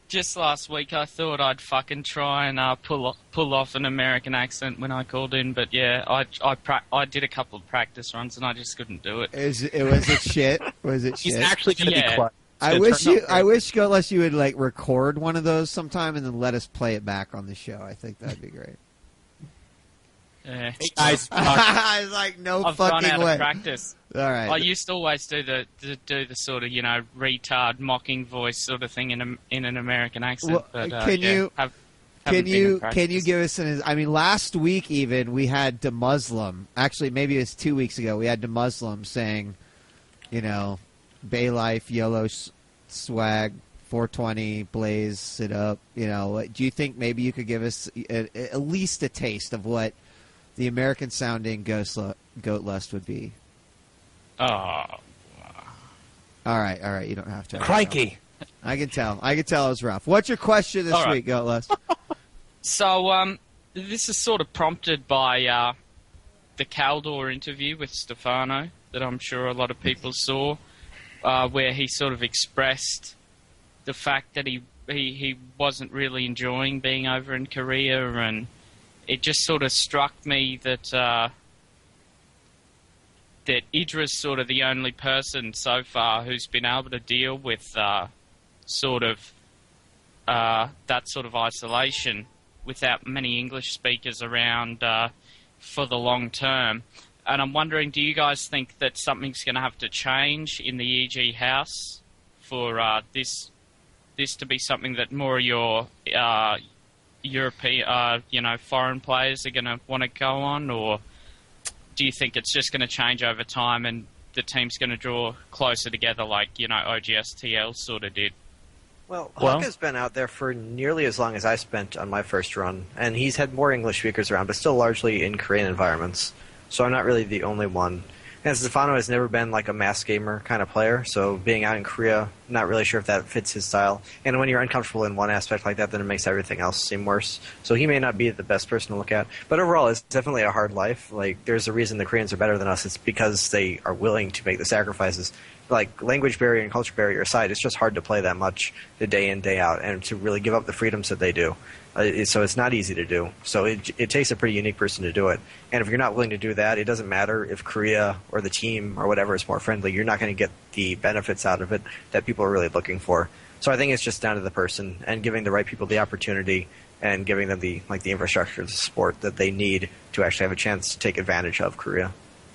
N: just last week I thought I'd fucking try and pull off an American accent when I called in, but yeah, I did a couple of practice runs and I just couldn't do it.
A: Was it shit? Was it shit?
B: He's actually going to be quiet.
A: I wish, Goatless, you would like record one of those sometime and then let us play it back on the show. I think that'd be great.
N: Yeah.
B: Hey guys,
A: I was like, no
N: I've
A: fucking
N: run out
A: way.
N: of practice.
A: All right.
N: I used to always do the sort of retard mocking voice sort of thing in an American accent.
A: Well,
N: but
A: can you give us last week even we had the Muslim. Actually, maybe it was 2 weeks ago. We had the Muslim saying, Bay Life, YOLO swag, 420, blaze it up. Do you think maybe you could give us at least a taste of what the American-sounding Goat Lust would be?
N: Oh.
A: All right. You don't have to.
B: Crikey.
A: I can tell. It was rough. What's your question this week, Goat Lust?
N: So, this is sort of prompted by the Caldor interview with Stefano that I'm sure a lot of people saw, where he sort of expressed the fact that he wasn't really enjoying being over in Korea, and it just sort of struck me that that Idra's sort of the only person so far who's been able to deal with that sort of isolation without many English speakers around for the long term. And I'm wondering, do you guys think that something's going to have to change in the EG house for this to be something that more of your European, foreign players are going to want to go on, or do you think it's just going to change over time and the team's going to draw closer together like, OGSTL sort of did?
D: Well, Hawk has been out there for nearly as long as I spent on my first run, and he's had more English speakers around, but still largely in Korean environments. So I'm not really the only one. And Stefano has never been like a mass gamer kind of player, so being out in Korea, not really sure if that fits his style. And when you're uncomfortable in one aspect like that, then it makes everything else seem worse. So he may not be the best person to look at. But overall, it's definitely a hard life. Like, there's a reason the Koreans are better than us. It's because they are willing to make the sacrifices. Like, language barrier and culture barrier aside, it's just hard to play that much the day in, day out, and to really give up the freedoms that they do. So it's not easy to do. So it takes a pretty unique person to do it. And if you're not willing to do that, it doesn't matter if Korea or the team or whatever is more friendly. You're not going to get the benefits out of it that people are really looking for. So I think it's just down to the person and giving the right people the opportunity and giving them the infrastructure, the support that they need to actually have a chance to take advantage of Korea.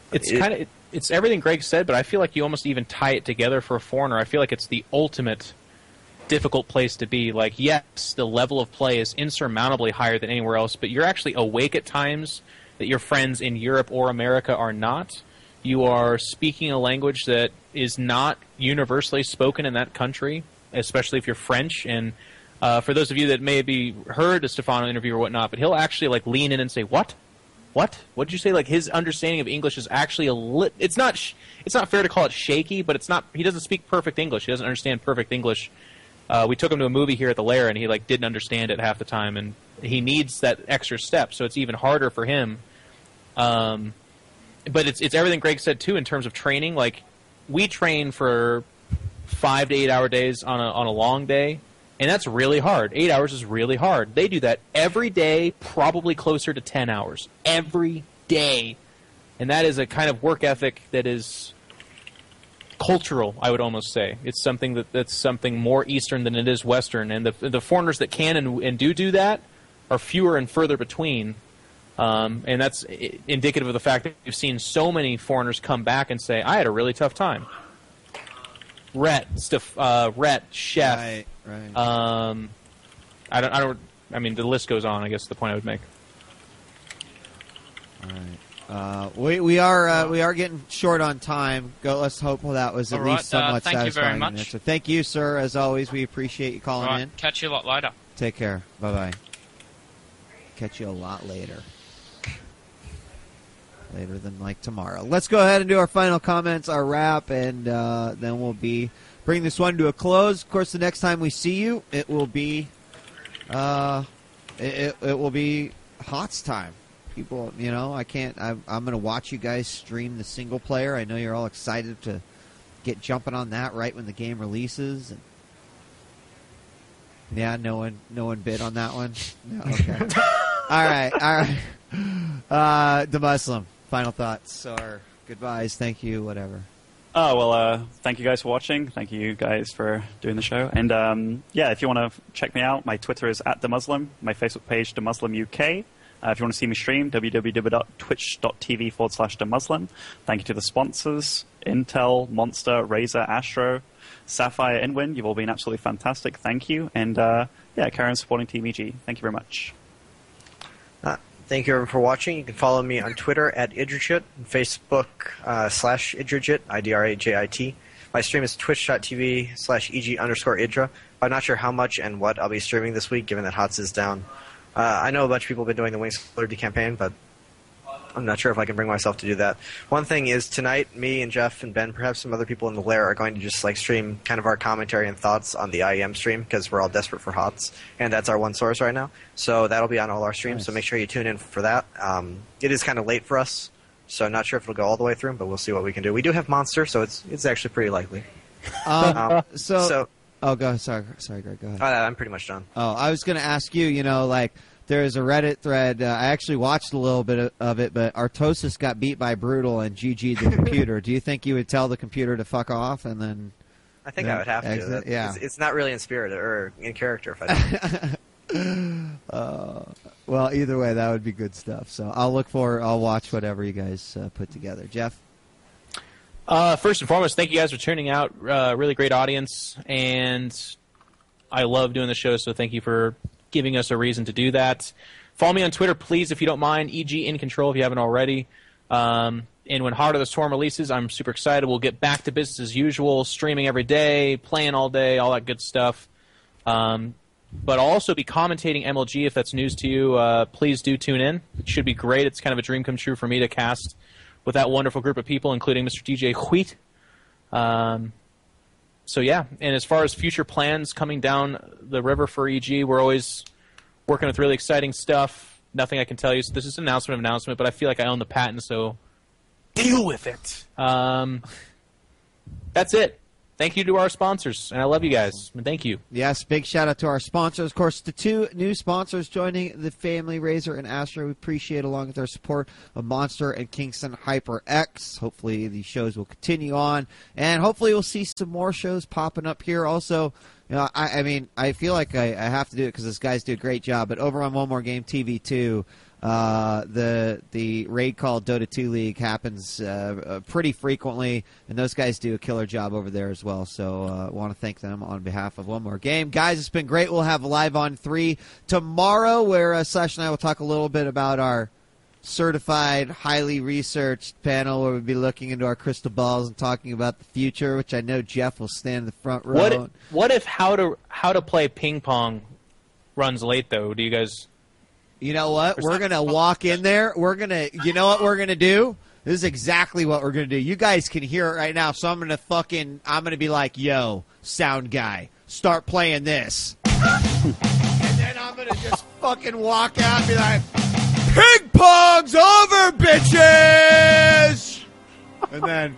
B: It's everything Greg said, but I feel like you almost even tie it together for a foreigner. I feel like it's the ultimate difficult place to be. Like, yes, the level of play is insurmountably higher than anywhere else, but you're actually awake at times that your friends in Europe or America are not. You are speaking a language that is not universally spoken in that country, especially if you're French. And for those of you that maybe heard the Stefano interview or whatnot, but he'll actually lean in and say, "What? What did you say?" Like, his understanding of English is actually it's not fair to call it shaky, but it's not. He doesn't speak perfect English. He doesn't understand perfect English. We took him to a movie here at the Lair, and he didn't understand it half the time, and he needs that extra step, so it's even harder for him. But it's everything Greg said too in terms of training. Like, we train for 5 to 8 hour days on a long day, and that's really hard. 8 hours is really hard. They do that every day, probably closer to 10 hours every day, and that is a kind of work ethic that is cultural, I would almost say. It's something that's something more Eastern than it is Western, and the foreigners that can and do that are fewer and further between, and that's indicative of the fact that you've seen so many foreigners come back and say, "I had a really tough time." Rhett, Chef,
A: right.
B: I mean, the list goes on. I guess the point I would make.
A: All right. We are getting short on time. Let's hope that was at least somewhat
N: thank
A: satisfying.
N: you very much.
A: So thank you, sir. As always, we appreciate you calling in.
N: Catch you a lot later.
A: Take care. Bye-bye. Catch you a lot later. Later than tomorrow. Let's go ahead and do our final comments, our wrap, and then we'll be bringing this one to a close. Of course, the next time we see you, it will be it will be HOTS time. People, I can't. I'm going to watch you guys stream the single player. I know you're all excited to get jumping on that right when the game releases. And Yeah, no one bid on that one. No, okay. all right. The Muslim. Final thoughts or goodbyes. Thank you. Whatever.
C: Oh, well, thank you guys for watching. Thank you guys for doing the show. And, if you want to check me out, my Twitter is @TheMuslim, my Facebook page, TheMuslimUK. If you want to see me stream, www.twitch.tv/TheMuslim. Thank you to the sponsors, Intel, Monster, Razer, Astro, Sapphire, Inwin. You've all been absolutely fantastic. Thank you. And, carry on supporting Team EG. Thank you very much.
D: Thank you everyone for watching. You can follow me on Twitter @Idrijit, Facebook /Idrijit, IDRAJIT. My stream is twitch.tv/EG_Idra. I'm not sure how much and what I'll be streaming this week, given that HOTS is down. I know a bunch of people have been doing the Wings Liberty campaign, but I'm not sure if I can bring myself to do that. One thing is tonight, me and Jeff and Ben, perhaps some other people in the lair, are going to just stream kind of our commentary and thoughts on the IEM stream because we're all desperate for HOTS, and that's our one source right now. So that'll be on all our streams. Nice. So make sure you tune in for that. It is kind of late for us, so I'm not sure if it'll go all the way through, but we'll see what we can do. We do have Monster, so it's actually pretty likely.
A: Oh, go. Sorry, Greg. Go ahead.
D: I'm pretty much done.
A: Oh, I was going to ask you. There's a Reddit thread. I actually watched a little bit of it, but Artosis got beat by Brutal and GG'd the computer. Do you think you would tell the computer to fuck off and then?
D: I think I would have
A: exit?
D: to.
A: Yeah.
D: It's not really in spirit or in character if I don't.
A: Well, either way, that would be good stuff. So I'll watch whatever you guys put together. Jeff?
B: First and foremost, thank you guys for tuning out. Really great audience, and I love doing the show, so thank you for giving us a reason to do that. Follow me on Twitter, please, if you don't mind. EG in control if you haven't already. And when Heart of the Storm releases, I'm super excited. We'll get back to business as usual, streaming every day, playing all day, all that good stuff. But I'll also be commentating MLG if that's news to you. Please do tune in. It should be great. It's kind of a dream come true for me to cast with that wonderful group of people, including Mr. DJ Wheat. So yeah, and as far as future plans coming down the river for EG, we're always working with really exciting stuff. Nothing I can tell you. So this is an announcement, but I feel like I own the patent, so deal with it. That's it. Thank you to our sponsors, and I love you guys. And thank you.
A: Yes, big shout out to our sponsors. Of course, the two new sponsors joining the family, Razer and Astro. We appreciate along with their support of Monster and Kingston HyperX. Hopefully these shows will continue on, and hopefully we'll see some more shows popping up here. Also, I feel like I have to do it because these guys do a great job. But over on One More Game TV 2, the raid called Dota 2 League happens pretty frequently, and those guys do a killer job over there as well. So I want to thank them on behalf of One More Game. Guys, it's been great. We'll have Live on 3 tomorrow, where Slash and I will talk a little bit about our certified, highly researched panel where we'll be looking into our crystal balls and talking about the future, which I know Jeff will stand in the front row.
B: What if how to play ping pong runs late, though? Do you guys...
A: You know what? We're going to walk in there. You know what we're going to do? This is exactly what we're going to do. You guys can hear it right now, so I'm going to be like, yo, sound guy, start playing this. And then I'm going to just fucking walk out and be like, ping pong's over, bitches! And then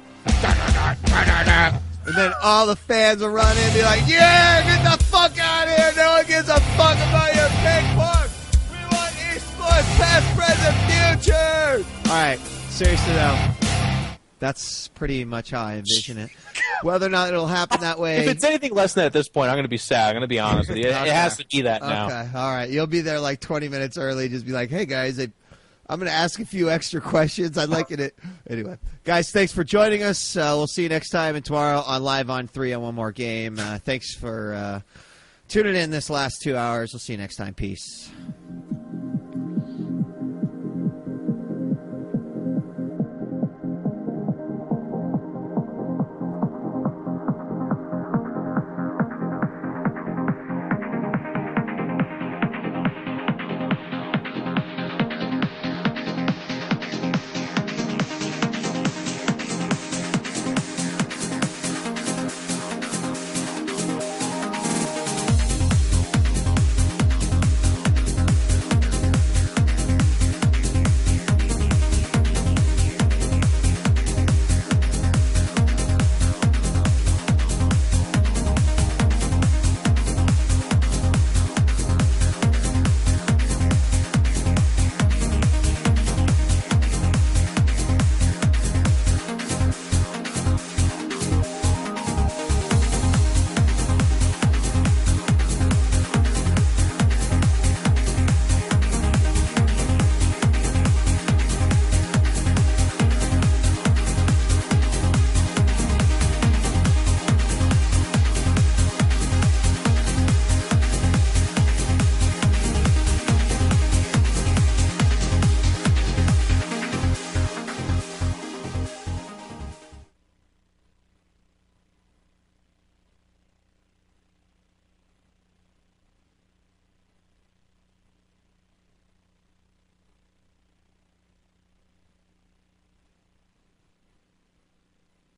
A: all the fans will run in and be like, yeah, get the fuck out of here. No one gives a fuck about your ping pong. We want esports, past, present, future. All right, seriously though, that's pretty much how I envision it. Whether or not it'll happen that way.
B: If it's anything less than that at this point, I'm going to be sad. I'm going to be honest with you. It has to be that now.
A: Okay, all right. You'll be there like 20 minutes early. Just be like, hey, guys, I'm going to ask a few extra questions. I'd like it. Anyway, guys, thanks for joining us. We'll see you next time and tomorrow on Live on 3 on One More Game. Thanks for tuning in this last 2 hours. We'll see you next time. Peace.